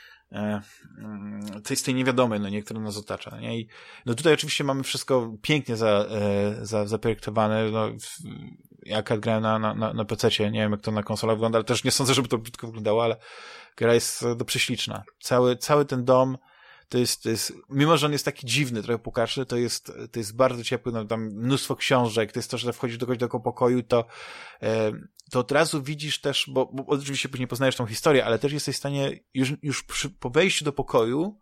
tej, z tej niewiadomej, no nie, która nas otacza, nie? I no tutaj oczywiście mamy wszystko pięknie za, za, zaprojektowane, no ja akurat grałem na, na, na pececie, nie wiem jak to na konsolach wygląda, ale też nie sądzę, żeby to brzydko wyglądało, ale gra jest do prześliczna. Cały, cały ten dom to jest, to jest, mimo że on jest taki dziwny, trochę pokażny, to jest, to jest bardzo ciepły, no tam mnóstwo książek, to jest to, że wchodzisz do kogoś do pokoju, to, e, to od razu widzisz też, bo, bo oczywiście później poznajesz tą historię, ale też jesteś w stanie już, już przy, po wejściu do pokoju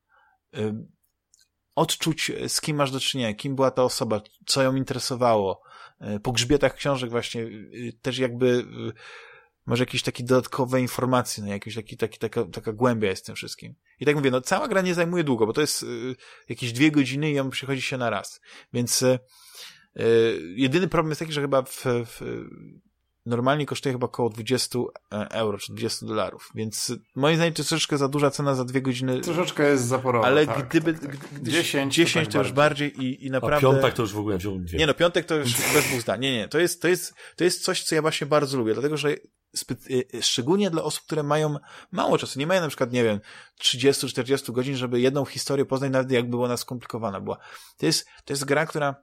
e, odczuć, z kim masz do czynienia, kim była ta osoba, co ją interesowało. E, po grzbietach książek właśnie e, też jakby e, może jakieś takie dodatkowe informacje, no jakieś taki, taki, taka, taka głębia jest w tym wszystkim. I tak mówię, no cała gra nie zajmuje długo, bo to jest y, jakieś dwie godziny i on przychodzi się na raz. Więc y, y, jedyny problem jest taki, że chyba w, w, normalnie kosztuje chyba około dwadzieścia euro, czy dwadzieścia dolarów. Więc moim zdaniem to jest troszeczkę za duża cena za dwie godziny.
Troszeczkę jest zaporowa.
Ale
tak,
gdyby
tak, tak.
gdy,
dziesięć,
dziesięć to,
to,
już bardziej, bardziej i, i naprawdę...
A piątek to już w ogóle wziął dwie.
Nie no, piątek to już bez dwóch zdań. Nie, nie, to jest, to jest, to jest coś, co ja właśnie bardzo lubię, dlatego, że spe- szczególnie dla osób, które mają mało czasu, nie mają na przykład, nie wiem, trzydzieści czterdzieści godzin, żeby jedną historię poznać, nawet jakby ona skomplikowana była. To jest, to jest gra, która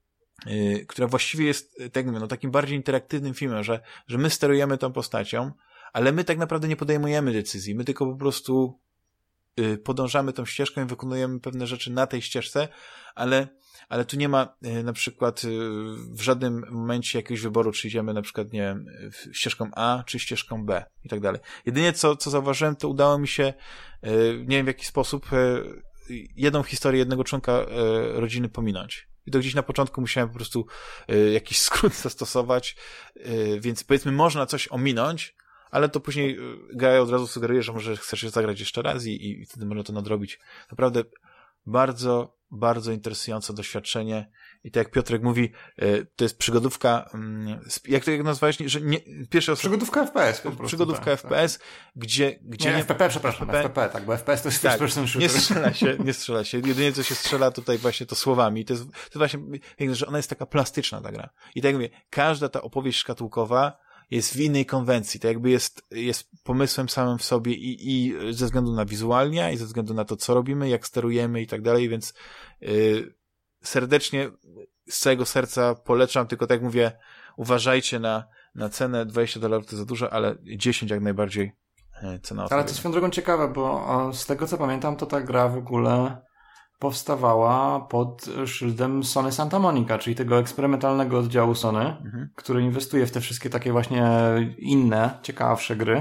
Yy, która właściwie jest, tak jak mówię, no, takim bardziej interaktywnym filmem, że, że my sterujemy tą postacią, ale my tak naprawdę nie podejmujemy decyzji, my tylko po prostu yy, podążamy tą ścieżką i wykonujemy pewne rzeczy na tej ścieżce, ale, ale tu nie ma yy, na przykład yy, w żadnym momencie jakiegoś wyboru, czy idziemy na przykład, nie wiem, ścieżką A, czy ścieżką B i tak dalej. Jedynie co, co zauważyłem, to udało mi się, yy, nie wiem w jaki sposób, yy, jedną historię jednego członka yy, rodziny pominąć. I to gdzieś na początku musiałem po prostu y, jakiś skrót zastosować, y, więc powiedzmy można coś ominąć, ale to później y, gra od razu sugeruje, że może chcesz się zagrać jeszcze raz i, i wtedy można to nadrobić. Naprawdę bardzo, bardzo interesujące doświadczenie i tak jak Piotrek mówi, y, to jest przygodówka, y, jak to jak nazwałeś? Że nie, pierwszy osoba,
przygodówka F P S po prostu.
Przygodówka
tak,
F P S,
tak.
gdzie, gdzie
nie,
nie...
F P P, przepraszam, F P P, tak, bo F P S to jest tak, first person shooter.
Nie strzela się, nie strzela się. Jedynie co się strzela tutaj właśnie to słowami. To jest, to jest właśnie, że ona jest taka plastyczna ta gra. I tak jak mówię, każda ta opowieść szkatułkowa jest w innej konwencji. To jakby jest, jest pomysłem samym w sobie i, i ze względu na wizualia i ze względu na to, co robimy, jak sterujemy i tak dalej, więc yy, serdecznie z całego serca polecam, tylko tak jak mówię, uważajcie na, na cenę, dwadzieścia dolarów to za dużo, ale dziesięć jak najbardziej cena.
Ale to jest swoją drogą ciekawe, bo z tego co pamiętam, to ta gra w ogóle powstawała pod szyldem Sony Santa Monica, czyli tego eksperymentalnego oddziału Sony, mhm. który inwestuje w te wszystkie takie właśnie inne, ciekawsze gry.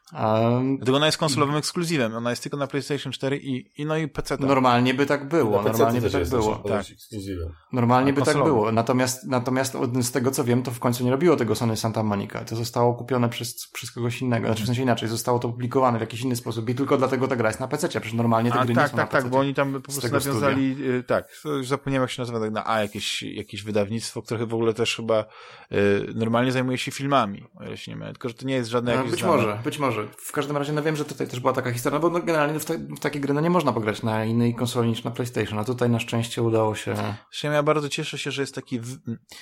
Um,
Dlatego ona jest konsolowym ekskluzywem, ona jest tylko na PlayStation cztery i, i no i P C.
Normalnie by tak było, normalnie by tak było.
Tak.
Normalnie by tak było. Natomiast, natomiast z tego co wiem, to w końcu nie robiło tego Sony Santa Monica. To zostało kupione przez, przez kogoś innego. Znaczy w sensie inaczej, zostało to publikowane w jakiś inny sposób i tylko dlatego ta gra jest na pececie. Przecież normalnie te
A,
gry
tak,
nie są
tak,
na pececie.
tak, bo oni tam po prostu nawiązali, y, tak, już zapomniałem jak się nazywa, tak na A jakieś, jakieś wydawnictwo, które w ogóle też chyba y, normalnie zajmuje się filmami, o ile się nie mylę, tylko że to nie jest żadne
no,
jakieś
Być
znane.
może, być może. W każdym razie no wiem, że tutaj też była taka historia, no bo no, generalnie w, te, w takie gry no nie można pograć na innej konsoli niż na PlayStation, a tutaj na szczęście udało się...
Zresztą ja bardzo cieszę się, że jest taki w...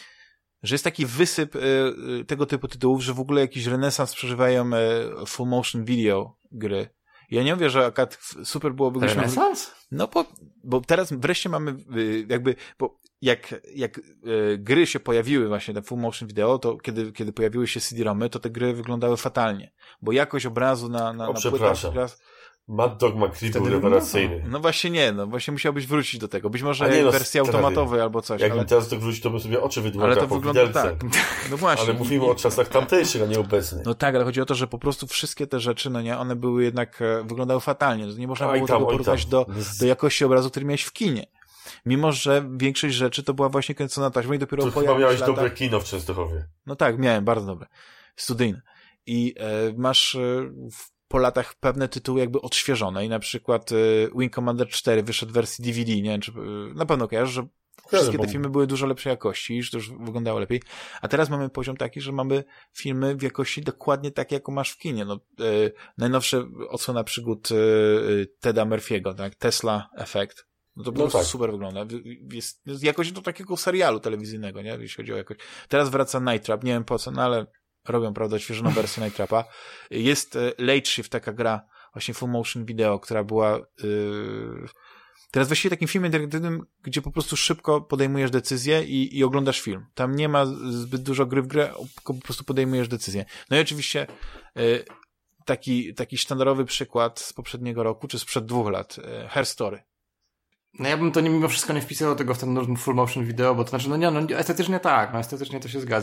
że jest taki wysyp y, y, tego typu tytułów, że w ogóle jakiś renesans przeżywają y, full motion video gry. Ja nie mówię, że akurat super byłoby... gdybyśmy-
Renesans?
No bo, bo teraz wreszcie mamy y, jakby, bo jak, jak y, gry się pojawiły właśnie, te full motion video, to kiedy, kiedy pojawiły się C D-romy, to te gry wyglądały fatalnie. Bo jakość obrazu na, na,
O,
na
przepraszam.
płytach...
Mad Dog McCree był
Wtedy
rewelacyjny.
No właśnie nie, no właśnie musiałbyś wrócić do tego. Być
A
może
nie, no,
wersji
stary.
automatowej albo coś,
Jakbym
ale,
teraz do tego wrócić, to bym sobie oczy
ale
wydłukał
to
po
wygląda
widelce.
tak. No właśnie.
Ale mówimy o czasach tamtejszych, a nie obecnych.
No tak, ale chodzi o to, że po prostu wszystkie te rzeczy, no nie, one były jednak, e, wyglądały fatalnie. Nie można
Oj
było
tam,
tego
oj
porównać
tam.
do, do jakości obrazu, który miałeś w kinie. Mimo, że większość rzeczy to była właśnie kręcona taśmą i dopiero
To
po
chyba
jakichś
miałeś
latach...
dobre kino w Częstochowie.
No tak, miałem, bardzo dobre. Studyjne. I e, masz e, w, po latach pewne tytuły jakby odświeżone i na przykład e, Wing Commander cztery wyszedł w wersji D V D, nie wiem, czy e, na pewno kojarzysz, że wszystkie te filmy były dużo lepszej jakości i że to już wyglądało lepiej. A teraz mamy poziom taki, że mamy filmy w jakości dokładnie takie, jaką masz w kinie. No, e, najnowsze odsłona przygód e, Teda Murphy'ego, tak? Tesla Effect. No to po
No
prostu
tak.
super wygląda. Jest, jest jakość do takiego serialu telewizyjnego, nie? Jeśli chodzi o jakość. Teraz wraca Night Trap, nie wiem po co, no ale robią, prawda, odświeżoną wersję Night Trapa. Jest e, Late Shift, taka gra, właśnie full motion video, która była yy... teraz właściwie takim filmem interaktywnym, gdzie po prostu szybko podejmujesz decyzję i, i oglądasz film. Tam nie ma zbyt dużo gry w grę, tylko po prostu podejmujesz decyzję. No i oczywiście yy, taki, taki sztandarowy przykład z poprzedniego roku, czy sprzed dwóch lat, yy, Her Story.
No ja bym to nie, mimo wszystko nie wpisał tego w ten full motion video, bo to znaczy, no nie, no estetycznie tak, no estetycznie to się zgadza.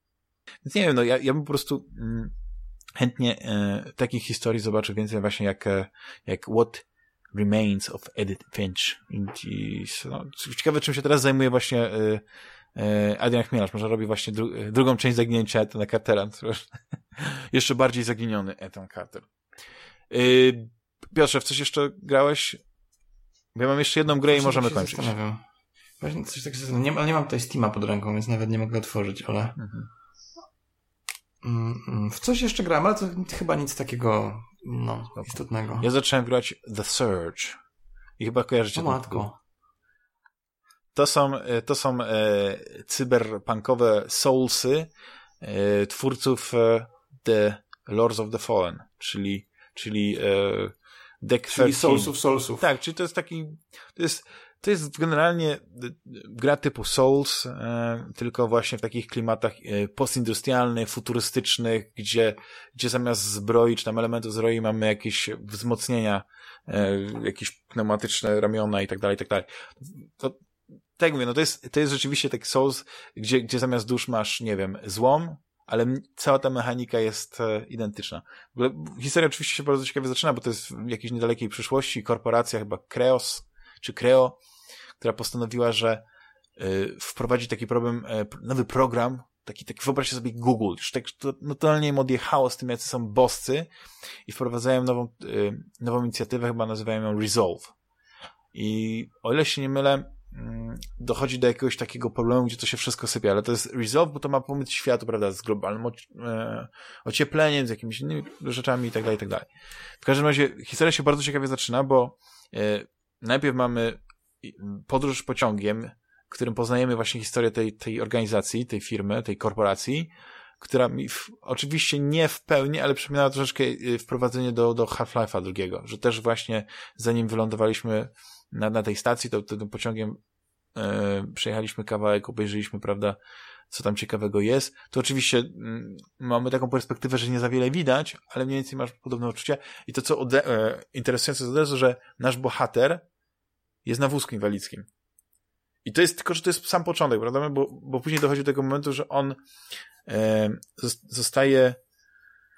Więc nie wiem, no ja, ja bym po prostu mm, chętnie e, takich historii zobaczył więcej właśnie jak, e, jak What Remains of Edith Finch. I, no, ciekawe, czym się teraz zajmuje właśnie e, e, Adrian Chmielarz. Może robi właśnie dru- drugą część zaginięcia Ethana Cartera. Jeszcze bardziej zaginiony Ethan Carter. E, Piotrze, w coś jeszcze grałeś? Bo ja mam jeszcze jedną grę i możemy kończyć.
Zastanawiam. Właśnie coś tak się zastanawiam. Nie, ale nie mam tutaj Steama pod ręką, więc nawet nie mogę otworzyć, ale... Mhm. Mm, w coś jeszcze grałem, ale to chyba nic takiego no, istotnego.
Ja zacząłem grać The Surge. I chyba kojarzycie
O
to.
matko.
To są, to są e, cyberpunkowe soulsy e, twórców e, The Lords of the Fallen, czyli, czyli e, Deck
Czyli
trzynaście.
Soulsów, Soulsów.
Tak, czyli to jest taki, to jest, to jest generalnie gra typu Souls, e, tylko właśnie w takich klimatach e, postindustrialnych, futurystycznych, gdzie, gdzie zamiast zbroi, czy tam elementów zbroi mamy jakieś wzmocnienia, e, jakieś pneumatyczne ramiona i tak dalej, i tak dalej. To, tak jak mówię, no to jest, to jest rzeczywiście taki Souls, gdzie, gdzie zamiast dusz masz, nie wiem, złom, ale cała ta mechanika jest e, identyczna. W ogóle historia oczywiście się bardzo ciekawie zaczyna, bo to jest w jakiejś niedalekiej przyszłości korporacja chyba Kreos, czy Creo, która postanowiła, że y, wprowadzi taki problem, y, nowy program, taki, taki wyobraźcie sobie Google, już tak to, no totalnie im odjechało z tym, jacy są bosscy i wprowadzają nową, y, nową inicjatywę, chyba nazywają ją Resolve. I o ile się nie mylę, y, dochodzi do jakiegoś takiego problemu, gdzie to się wszystko sypie, ale to jest Resolve, bo to ma pomóc światu, prawda, z globalnym y, ociepleniem, z jakimiś innymi rzeczami i tak dalej, i tak dalej. W każdym razie historia się bardzo ciekawie zaczyna, bo y, najpierw mamy podróż pociągiem, w którym poznajemy właśnie historię tej, tej organizacji, tej firmy, tej korporacji, która mi w, oczywiście nie w pełni, ale przypominała troszeczkę wprowadzenie do, do Half-Life'a drugiego, że też właśnie zanim wylądowaliśmy na, na tej stacji, to, to tym pociągiem e, przejechaliśmy kawałek, obejrzyliśmy, prawda, co tam ciekawego jest, to oczywiście m, mamy taką perspektywę, że nie za wiele widać, ale mniej więcej masz podobne odczucia i to, co ode- e, interesujące jest od razu, że nasz bohater jest na wózku inwalidzkim. I to jest tylko, że to jest sam początek, prawda? Bo, bo później dochodzi do tego momentu, że on e, zostaje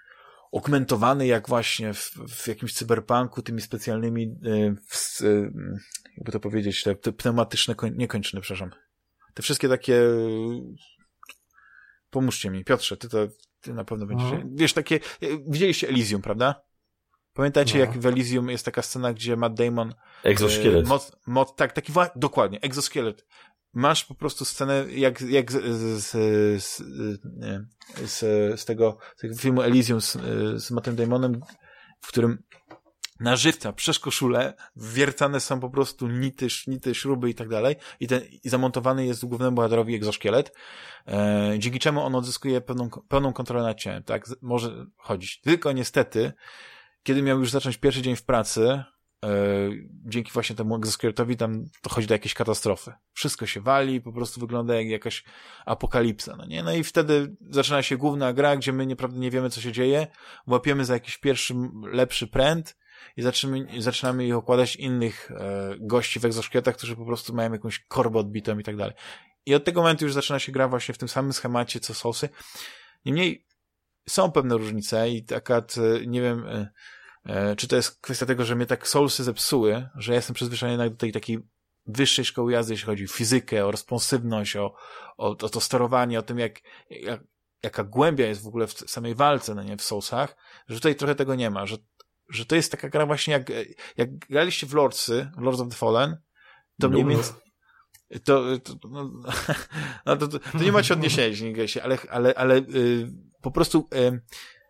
augmentowany jak właśnie w, w jakimś cyberpunku tymi specjalnymi y, w, y, jakby to powiedzieć, te, te pneumatyczne, koń, nie kończyny, przepraszam. Te wszystkie takie y, pomóżcie mi, Piotrze, ty to ty na pewno będziesz... Mhm. Wiesz, takie... Widzieliście Elysium, prawda? Pamiętacie, no. jak w Elysium jest taka scena, gdzie Matt Damon...
Egzoszkielet.
Y, mod, mod, tak, taki dokładnie, egzoszkielet. Masz po prostu scenę, jak, jak z, z, z, z, z tego, tego filmu Elysium z, z Mattem Damonem, w którym na żywca, przez koszulę wwiercane są po prostu nity, nity, śruby i tak dalej i, ten, i zamontowany jest głównemu bohaterowi egzoszkielet, e, dzięki czemu on odzyskuje pełną, pełną kontrolę nad ciałem, tak? Może chodzić. Tylko niestety, kiedy miał już zacząć pierwszy dzień w pracy, Yy, dzięki właśnie temu egzoszkieletowi tam dochodzi do jakiejś katastrofy. Wszystko się wali, po prostu wygląda jak jakaś apokalipsa, no nie? No i wtedy zaczyna się główna gra, gdzie my naprawdę nie wiemy, co się dzieje, łapiemy za jakiś pierwszy, lepszy pręt i zaczynamy, zaczynamy ich okładać innych e, gości w egzoszkieletach, którzy po prostu mają jakąś korbę odbitą i tak dalej. I od tego momentu już zaczyna się gra właśnie w tym samym schemacie, co Soulsy. Niemniej są pewne różnice i taka, nie wiem... E, Czy to jest kwestia tego, że mnie tak Soulsy zepsuły, że ja jestem przyzwyczajony do tej takiej wyższej szkoły jazdy, jeśli chodzi o fizykę, o responsywność, o, o, o to sterowanie, o tym, jak, jak, jaka głębia jest w ogóle w samej walce, no nie, w Soulsach, że tutaj trochę tego nie ma, że, że to jest taka gra właśnie jak, jak graliście w Lordsy, w Lords of the Fallen, to mniej więcej to, to, no, no to, to, to nie macie odniesienia, ale, ale, ale yy, po prostu yy,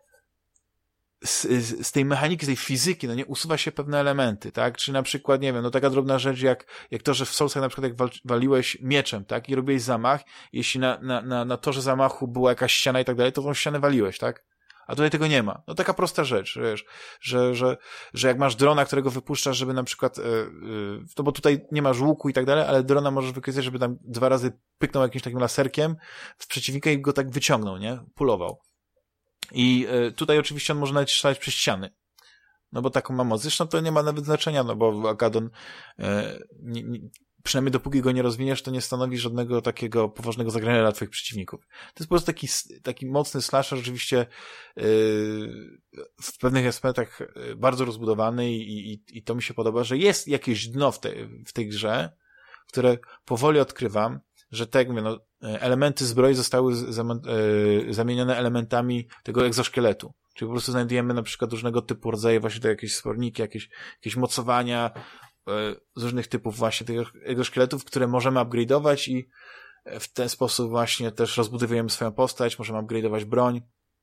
Z, z, z tej mechaniki, z tej fizyki, no nie, usuwa się pewne elementy, tak? Czy na przykład, nie wiem, no taka drobna rzecz jak, jak to, że w Soulsach na przykład jak wal, waliłeś mieczem, tak? I robiłeś zamach, jeśli na, na, na, na torze zamachu była jakaś ściana i tak dalej, to tą ścianę waliłeś, tak? A tutaj tego nie ma. No taka prosta rzecz, wiesz, że, że, że jak masz drona, którego wypuszczasz, żeby na przykład, yy, yy, no bo tutaj nie masz łuku i tak dalej, ale drona możesz wykorzystać, żeby tam dwa razy pyknął jakimś takim laserkiem w przeciwnika i go tak wyciągnął, nie? Pulował. I y, tutaj oczywiście on może nawet strzelać przez ściany. No bo taką ma moc. Zresztą to nie ma nawet znaczenia, no bo Agadon y, nie, nie, przynajmniej dopóki go nie rozwiniesz, to nie stanowi żadnego takiego poważnego zagrania dla twoich przeciwników. To jest po prostu taki, taki mocny slasher, rzeczywiście y, w pewnych aspektach bardzo rozbudowany i, i, i to mi się podoba, że jest jakieś dno w, te, w tej grze, które powoli odkrywam, że tak jak mówię, no, elementy zbroi zostały zamienione elementami tego egzoszkieletu. Czyli po prostu znajdujemy na przykład różnego typu rodzaje właśnie to jakieś sporniki, jakieś, jakieś mocowania z różnych typów właśnie tych egzoszkieletów, które możemy upgrade'ować i w ten sposób właśnie też rozbudowujemy swoją postać, możemy upgrade'ować broń.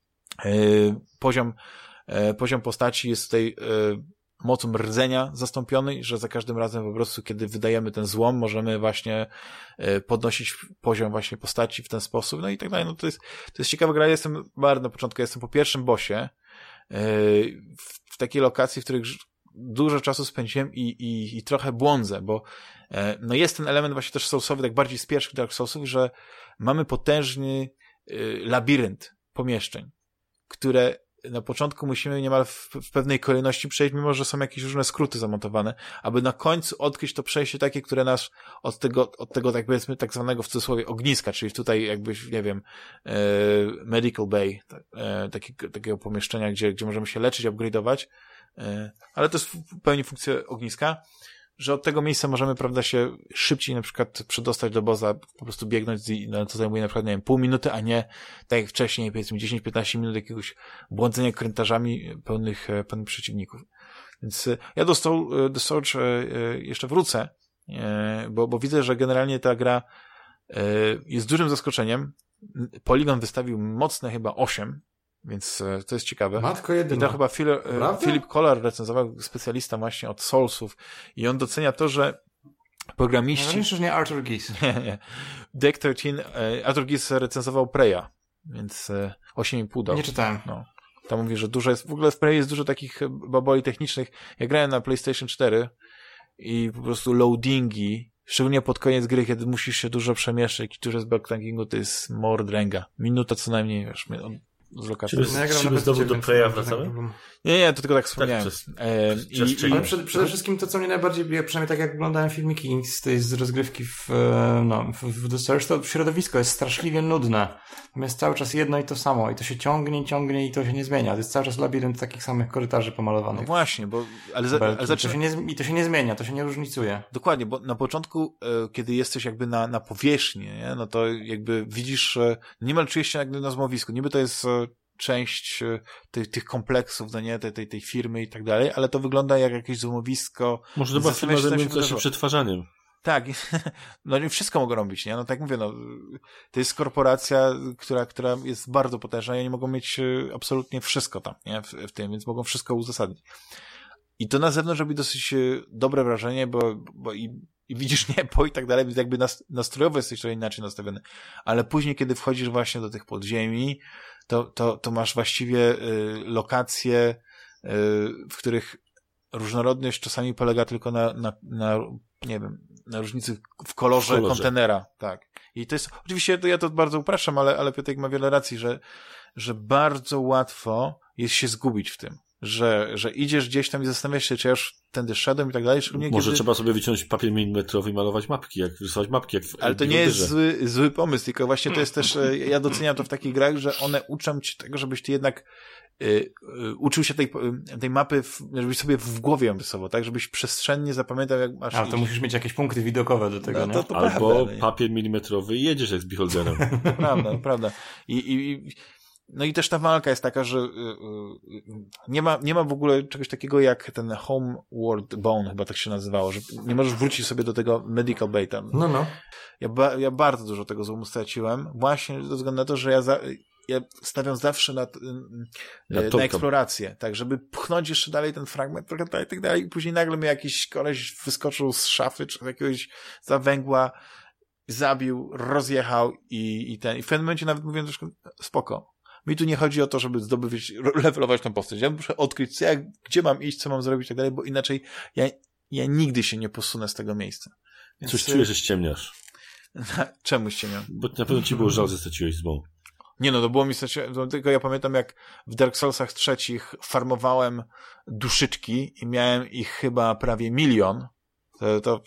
Poziom, poziom postaci jest tutaj mocą rdzenia zastąpiony, że za każdym razem po prostu, kiedy wydajemy ten złom, możemy właśnie podnosić poziom właśnie postaci w ten sposób, no i tak dalej. No to jest, to jest ciekawa gra. Ja jestem bardzo na początku, ja jestem po pierwszym bossie w takiej lokacji, w których dużo czasu spędziłem i, i, i trochę błądzę, bo no jest ten element właśnie też soulsowy, tak bardziej z pierwszych Dark Soulsów, że mamy potężny labirynt pomieszczeń, które na początku musimy niemal w, w pewnej kolejności przejść, mimo że są jakieś różne skróty zamontowane, aby na końcu odkryć to przejście takie, które nas od tego, od tego tak powiedzmy tak zwanego w cudzysłowie ogniska, czyli tutaj jakby, nie wiem, e, medical bay, e, taki, takiego pomieszczenia, gdzie, gdzie możemy się leczyć, upgrade'ować, e, ale to jest w pełni funkcja ogniska, że od tego miejsca możemy, prawda, się szybciej na przykład przedostać do bossa, po prostu biegnąć i no, to zajmuje na przykład, nie wiem, pół minuty, a nie tak jak wcześniej, powiedzmy dziesięć piętnaście minut jakiegoś błądzenia korytarzami pełnych, pełnych przeciwników. Więc ja do Soul, do Soul jeszcze wrócę, bo, bo widzę, że generalnie ta gra jest dużym zaskoczeniem. Polygon wystawił mocne chyba osiem, więc to jest ciekawe.
Matko jedyna.
I to chyba Philip, Philip Collar recenzował, specjalista właśnie od Soulsów i on docenia to, że programiści...
No, już nie Arthur Gies.
Nie, nie. Deck trzynaście, Arthur Gies recenzował Preya, więc osiem i pół dał.
Nie czytałem.
No. Tam mówi, że dużo jest, w ogóle w Prey jest dużo takich baboli technicznych. Ja grałem na PlayStation cztery i po prostu loadingi, szczególnie pod koniec gry, kiedy musisz się dużo przemieszczać i dużo z backtrackingu, to jest mordręga. Minuta co najmniej, wiesz, z lokacji.
Czy,
No ja gram
czy
na
my znowu
P C,
do
więc
Preya
nie mam
wracamy?
żadnego problemu.
Nie, nie, to tylko tak wspomniałem.
przez-
e,
przez
i,
czyje?
Ale przede, przede wszystkim to, co mnie najbardziej bije, przynajmniej tak jak oglądałem filmiki z tej z rozgrywki w, e, no, w, w The Search, to środowisko jest straszliwie nudne. Tam jest cały czas jedno i to samo i to się ciągnie, ciągnie i to się nie zmienia. To jest cały czas labirynt takich samych korytarzy
No
pomalowanych.
właśnie, bo ale, za,
Belki.
ale
to
zaczyna...
się nie, zm- I to się nie zmienia, to się nie różnicuje.
Dokładnie, bo na początku, e, kiedy jesteś jakby na, na powierzchni, nie? No to jakby widzisz, e, niemal czujesz się jakby na zmowisku. Niby to jest e, część e, tych, tych kompleksów, no nie, tej, tej, tej firmy i tak dalej, ale to wygląda jak jakieś złomowisko.
Może to była firma
Zastanawiasz się, co tam się
zajmująca się
wydarzyło.
przetwarzaniem.
Tak, no i wszystko mogą robić, nie? No tak mówię, no, to jest korporacja, która, która jest bardzo potężna i oni mogą mieć e, absolutnie wszystko tam, nie? W, w tym, więc mogą wszystko uzasadnić. I to na zewnątrz robi dosyć e, dobre wrażenie, bo, bo i, i widzisz niebo i tak dalej, więc jakby nas, nastrojowo jesteś trochę inaczej nastawiony. Ale później, kiedy wchodzisz właśnie do tych podziemi, to, to, to masz właściwie y, lokacje, y, w których różnorodność czasami polega tylko na, na, na nie wiem, na różnicy w kolorze,
W kolorze.
kontenera. Tak. I to jest, oczywiście to ja to bardzo upraszczam, ale, ale Piotrek ma wiele racji, że, że bardzo łatwo jest się zgubić w tym. Że, że idziesz gdzieś tam i zastanawiasz się, czy ja już tędy szedłem i tak dalej. Szczególnie
Może
kiedy...
trzeba sobie wyciąć papier milimetrowy i malować mapki, jak rysować mapki. Jak w
Ale to nie jest zły, zły pomysł, tylko właśnie to jest też, e, ja doceniam to w takich grach, że one uczą cię tego, żebyś ty jednak y, y, uczył się tej, tej mapy, w, żebyś sobie w głowie ją rysował, tak? Żebyś przestrzennie zapamiętał, jak masz
Ale to
iść.
musisz mieć jakieś punkty widokowe do tego,
No,
nie?
to, to
Albo
prawda, nie?
papier milimetrowy i jedziesz jak z beholderem.
Prawda, prawda. I, i, i, no i też ta walka jest taka, że y, y, nie ma, nie ma w ogóle czegoś takiego jak ten Homeward Bone, chyba tak się nazywało, że nie możesz wrócić sobie do tego Medical Bay'a.
No, no.
Ja, ba, ja bardzo dużo tego złomu straciłem, właśnie ze względu na to, że ja, za, ja stawiam zawsze na,
Na
na,
top,
na eksplorację, tak, żeby pchnąć jeszcze dalej ten fragment, trochę dalej, tak dalej, i później nagle mi jakiś koleś wyskoczył z szafy, czy z jakiegoś zawęgła, zabił, rozjechał i, i ten, i w pewnym momencie nawet mówiłem troszkę, spoko. Mi tu nie chodzi o to, żeby zdobyć, levelować tą postać. Ja muszę odkryć, co ja, gdzie mam iść, co mam zrobić i tak dalej, bo inaczej ja, ja nigdy się nie posunę z tego miejsca. Więc,
Coś czuję, że ściemniasz.
Czemu ściemniam?
Bo na pewno ci było żal, że straciłeś zbą.
Nie no, to było mi, tylko ja pamiętam, jak w Dark Soulsach trzecich farmowałem duszyczki i miałem ich chyba prawie milion. To, to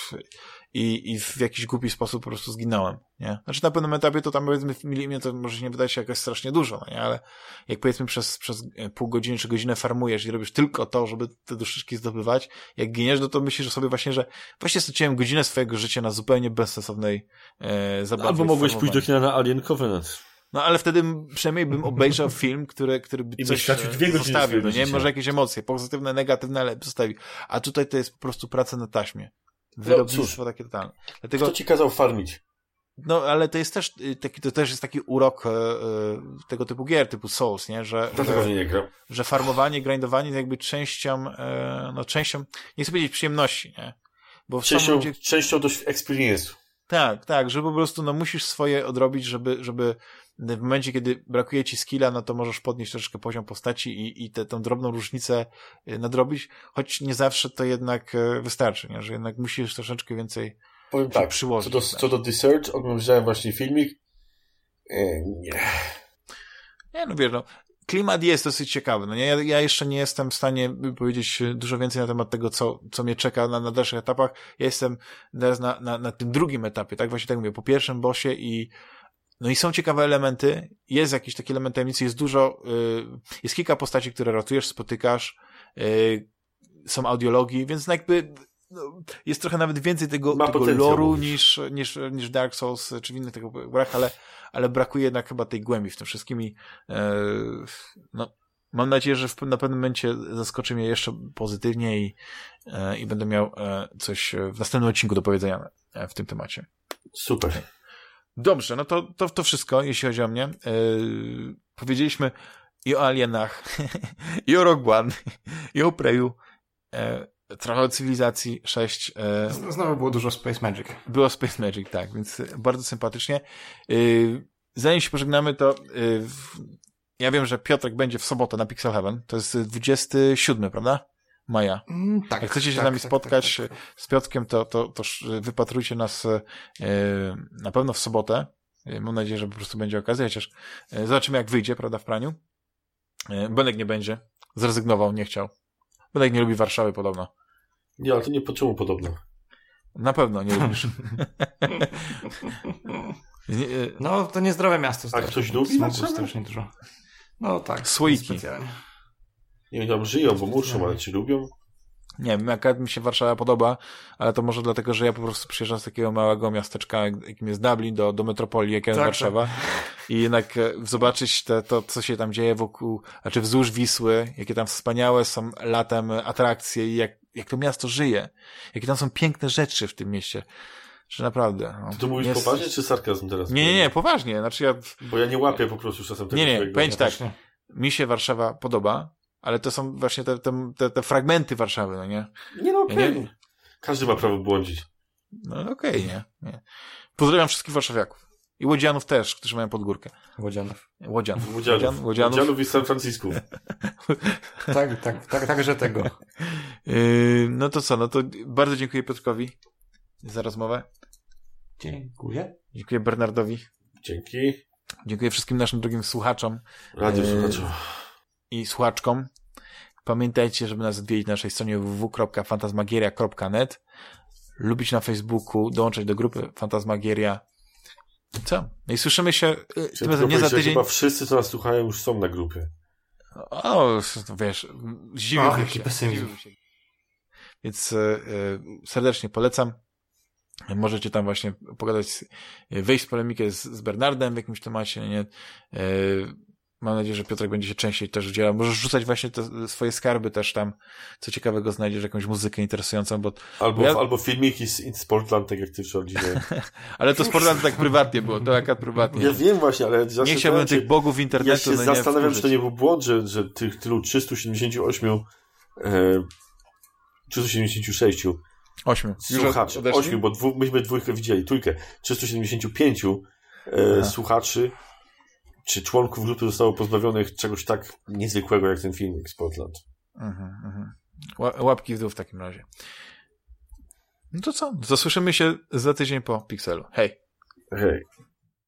i, i w jakiś głupi sposób po prostu zginąłem, nie? Znaczy na pewnym etapie to tam powiedzmy w milinie to może się nie wydaje się jakoś strasznie dużo, no nie? Ale jak powiedzmy przez, przez pół godziny czy godzinę farmujesz i robisz tylko to, żeby te duszyczki zdobywać, jak giniesz, no to myślisz sobie właśnie, że właśnie straciłem godzinę swojego życia na zupełnie bezsensownej e, zabawie.
Albo mogłeś pójść do kina na Alien Covenant.
No ale wtedy przynajmniej bym obejrzał film, który, który by
I byś
coś
stracił dwie godziny
zostawił, no nie?
swojego
Może jakieś emocje, pozytywne, negatywne, ale zostawił. A tutaj to jest po prostu praca na taśmie.
No,
Wyrobnictwo takie totalne. Dlatego,
Kto ci kazał farmić?
no ale to jest też taki, to też jest taki urok e, e, tego typu gier, typu Souls, nie? Że,
Dlatego
że,
nie gram.
że farmowanie, grindowanie jest jakby częścią, e, no częścią, nie chcę powiedzieć przyjemności, nie? Bo w
Częścią,
samym momencie,
częścią dość experience'u.
tak, tak, że po prostu no musisz swoje odrobić, żeby, żeby w momencie, kiedy brakuje ci skilla, no to możesz podnieść troszeczkę poziom postaci i, i tę tą drobną różnicę nadrobić, choć nie zawsze to jednak wystarczy, nie? Że jednak musisz troszeczkę więcej
Powiem tak,
przyłożyć.
co do, co do The Search, oglądałem właśnie filmik. E, nie.
Nie, no wiesz, no, klimat jest dosyć ciekawy, no nie? Ja, ja jeszcze nie jestem w stanie powiedzieć dużo więcej na temat tego, co, co mnie czeka na, na dalszych etapach. Ja jestem teraz na, na, na tym drugim etapie, tak? Właśnie tak mówię, po pierwszym bossie i no i są ciekawe elementy, jest jakiś taki element tajemnicy, jest dużo, yy, jest kilka postaci, które ratujesz, spotykasz, yy, są audiologii, więc no jakby no, jest trochę nawet więcej tego, tego loru niż, niż, niż Dark Souls czy w innych tego grach, ale, ale brakuje jednak chyba tej głębi w tym wszystkim i yy, no, mam nadzieję, że w, na pewnym momencie zaskoczy mnie jeszcze pozytywnie i, yy, i będę miał yy, coś w następnym odcinku do powiedzenia w tym temacie.
Super.
Dobrze, no to, to, to wszystko, jeśli chodzi o mnie. Yy, powiedzieliśmy i o Alienach, i o Rogue One, i o Preju, yy, trochę o Cywilizacji sześć. Yy,
Znowu było dużo Space Magic.
Było Space Magic, tak, więc bardzo sympatycznie. Yy, zanim się pożegnamy, to yy, ja wiem, że Piotrek będzie w sobotę na Pixel Heaven. To jest dwudziestego siódmego, prawda? Maja.
Mm, tak.
Jak chcecie się
tak,
z nami
tak,
spotkać
tak, tak, tak.
z Piotrkiem, to, to, to wypatrujcie nas yy, na pewno w sobotę. Mam nadzieję, że po prostu będzie okazja, chociaż zobaczymy, jak wyjdzie, prawda, w praniu. Benek nie będzie. Zrezygnował, nie chciał. Benek nie lubi Warszawy podobno.
Nie, ale to nie po czemu podobno.
Na pewno nie lubisz.
No, to niezdrowe miasto.
A ktoś lubi Warszawę?
Strasznie dużo. No tak.
Słoiki.
Specjalnie.
Nie wiem, tam żyją, bo muszą, ale czy lubią?
Nie wiem, jaka mi się Warszawa podoba, ale to może dlatego, że ja po prostu przyjeżdżam z takiego małego miasteczka, jakim jest Dublin, do, do metropolii, jakim jest
tak,
Warszawa.
Tak.
I jednak e, zobaczyć te, to, co się tam dzieje wokół, znaczy wzdłuż Wisły, jakie tam wspaniałe są latem atrakcje i jak, jak to miasto żyje. Jakie tam są piękne rzeczy w tym mieście. Że naprawdę. No,
Ty to mówisz
jest...
poważnie, czy sarkazm teraz?
Nie, nie, nie, poważnie. Znaczy ja...
Bo ja nie łapię po prostu czasem tego.
Nie, nie,
swojego...
powiem ci tak.
Właśnie.
Mi się Warszawa podoba, ale to są właśnie te, te, te, te fragmenty Warszawy, no nie?
Nie, no okej.
Ja
Okay. Każdy ma prawo błądzić.
No okej, okay, nie? nie. Pozdrawiam wszystkich warszawiaków. I łodzianów też, którzy mają podgórkę.
Łodzianów.
Łodzianów.
Łodzianów.
Łodzian,
Łodzianów. Łodzianów i San Francisco.
tak, tak, tak, także tego.
Yy, no to co, no to bardzo dziękuję Piotrkowi za rozmowę.
Dziękuję.
Dziękuję Bernardowi.
Dzięki.
Dziękuję wszystkim naszym drugim słuchaczom.
Radio
yy,
słuchaczom.
I słuchaczkom. Pamiętajcie, żeby nas odwiedzić na naszej stronie w w w kropka fantasmagieria kropka net. Lubić na Facebooku, dołączać do grupy Fantasmagieria. Co? No i słyszymy się tym razem nie za tydzień.
Chyba wszyscy, co nas słuchają, już są na grupie.
O, wiesz, zdziwiłbym się.
Pesymizm.
się. Więc e, serdecznie polecam. Możecie tam właśnie pogadać, wejść w polemikę z, z Bernardem w jakimś temacie. Nie? E, mam nadzieję, że Piotrek będzie się częściej też udzielał. Możesz rzucać właśnie te swoje skarby też tam. Co ciekawego znajdziesz, jakąś muzykę interesującą. Bo,
albo,
bo ja...
albo filmiki z, z Portland, tak jak ty wczoraj.
Ale to z Portland tak prywatnie było. To jaka prywatnie.
Ja wiem właśnie, ale...
Nie chciałbym tych bogów internetu.
Ja się
no
zastanawiam,
nie
czy to nie był błąd, że, że tych tylu trzystu siedemdziesięciu ośmiu e, trzystu siedemdziesięciu sześciu
Ośmiu.
Słuchaczy. Ośmiu, bo dwu, myśmy dwójkę widzieli, trójkę. trzystu siedemdziesięciu pięciu e, słuchaczy czy członków grupy zostało pozbawionych czegoś tak niezwykłego jak ten filmik z Portland.
Mhm, mhm. Łapki w dół w takim razie. No to co? Zasłyszymy się za tydzień po Pixelu. Hej.
Hej.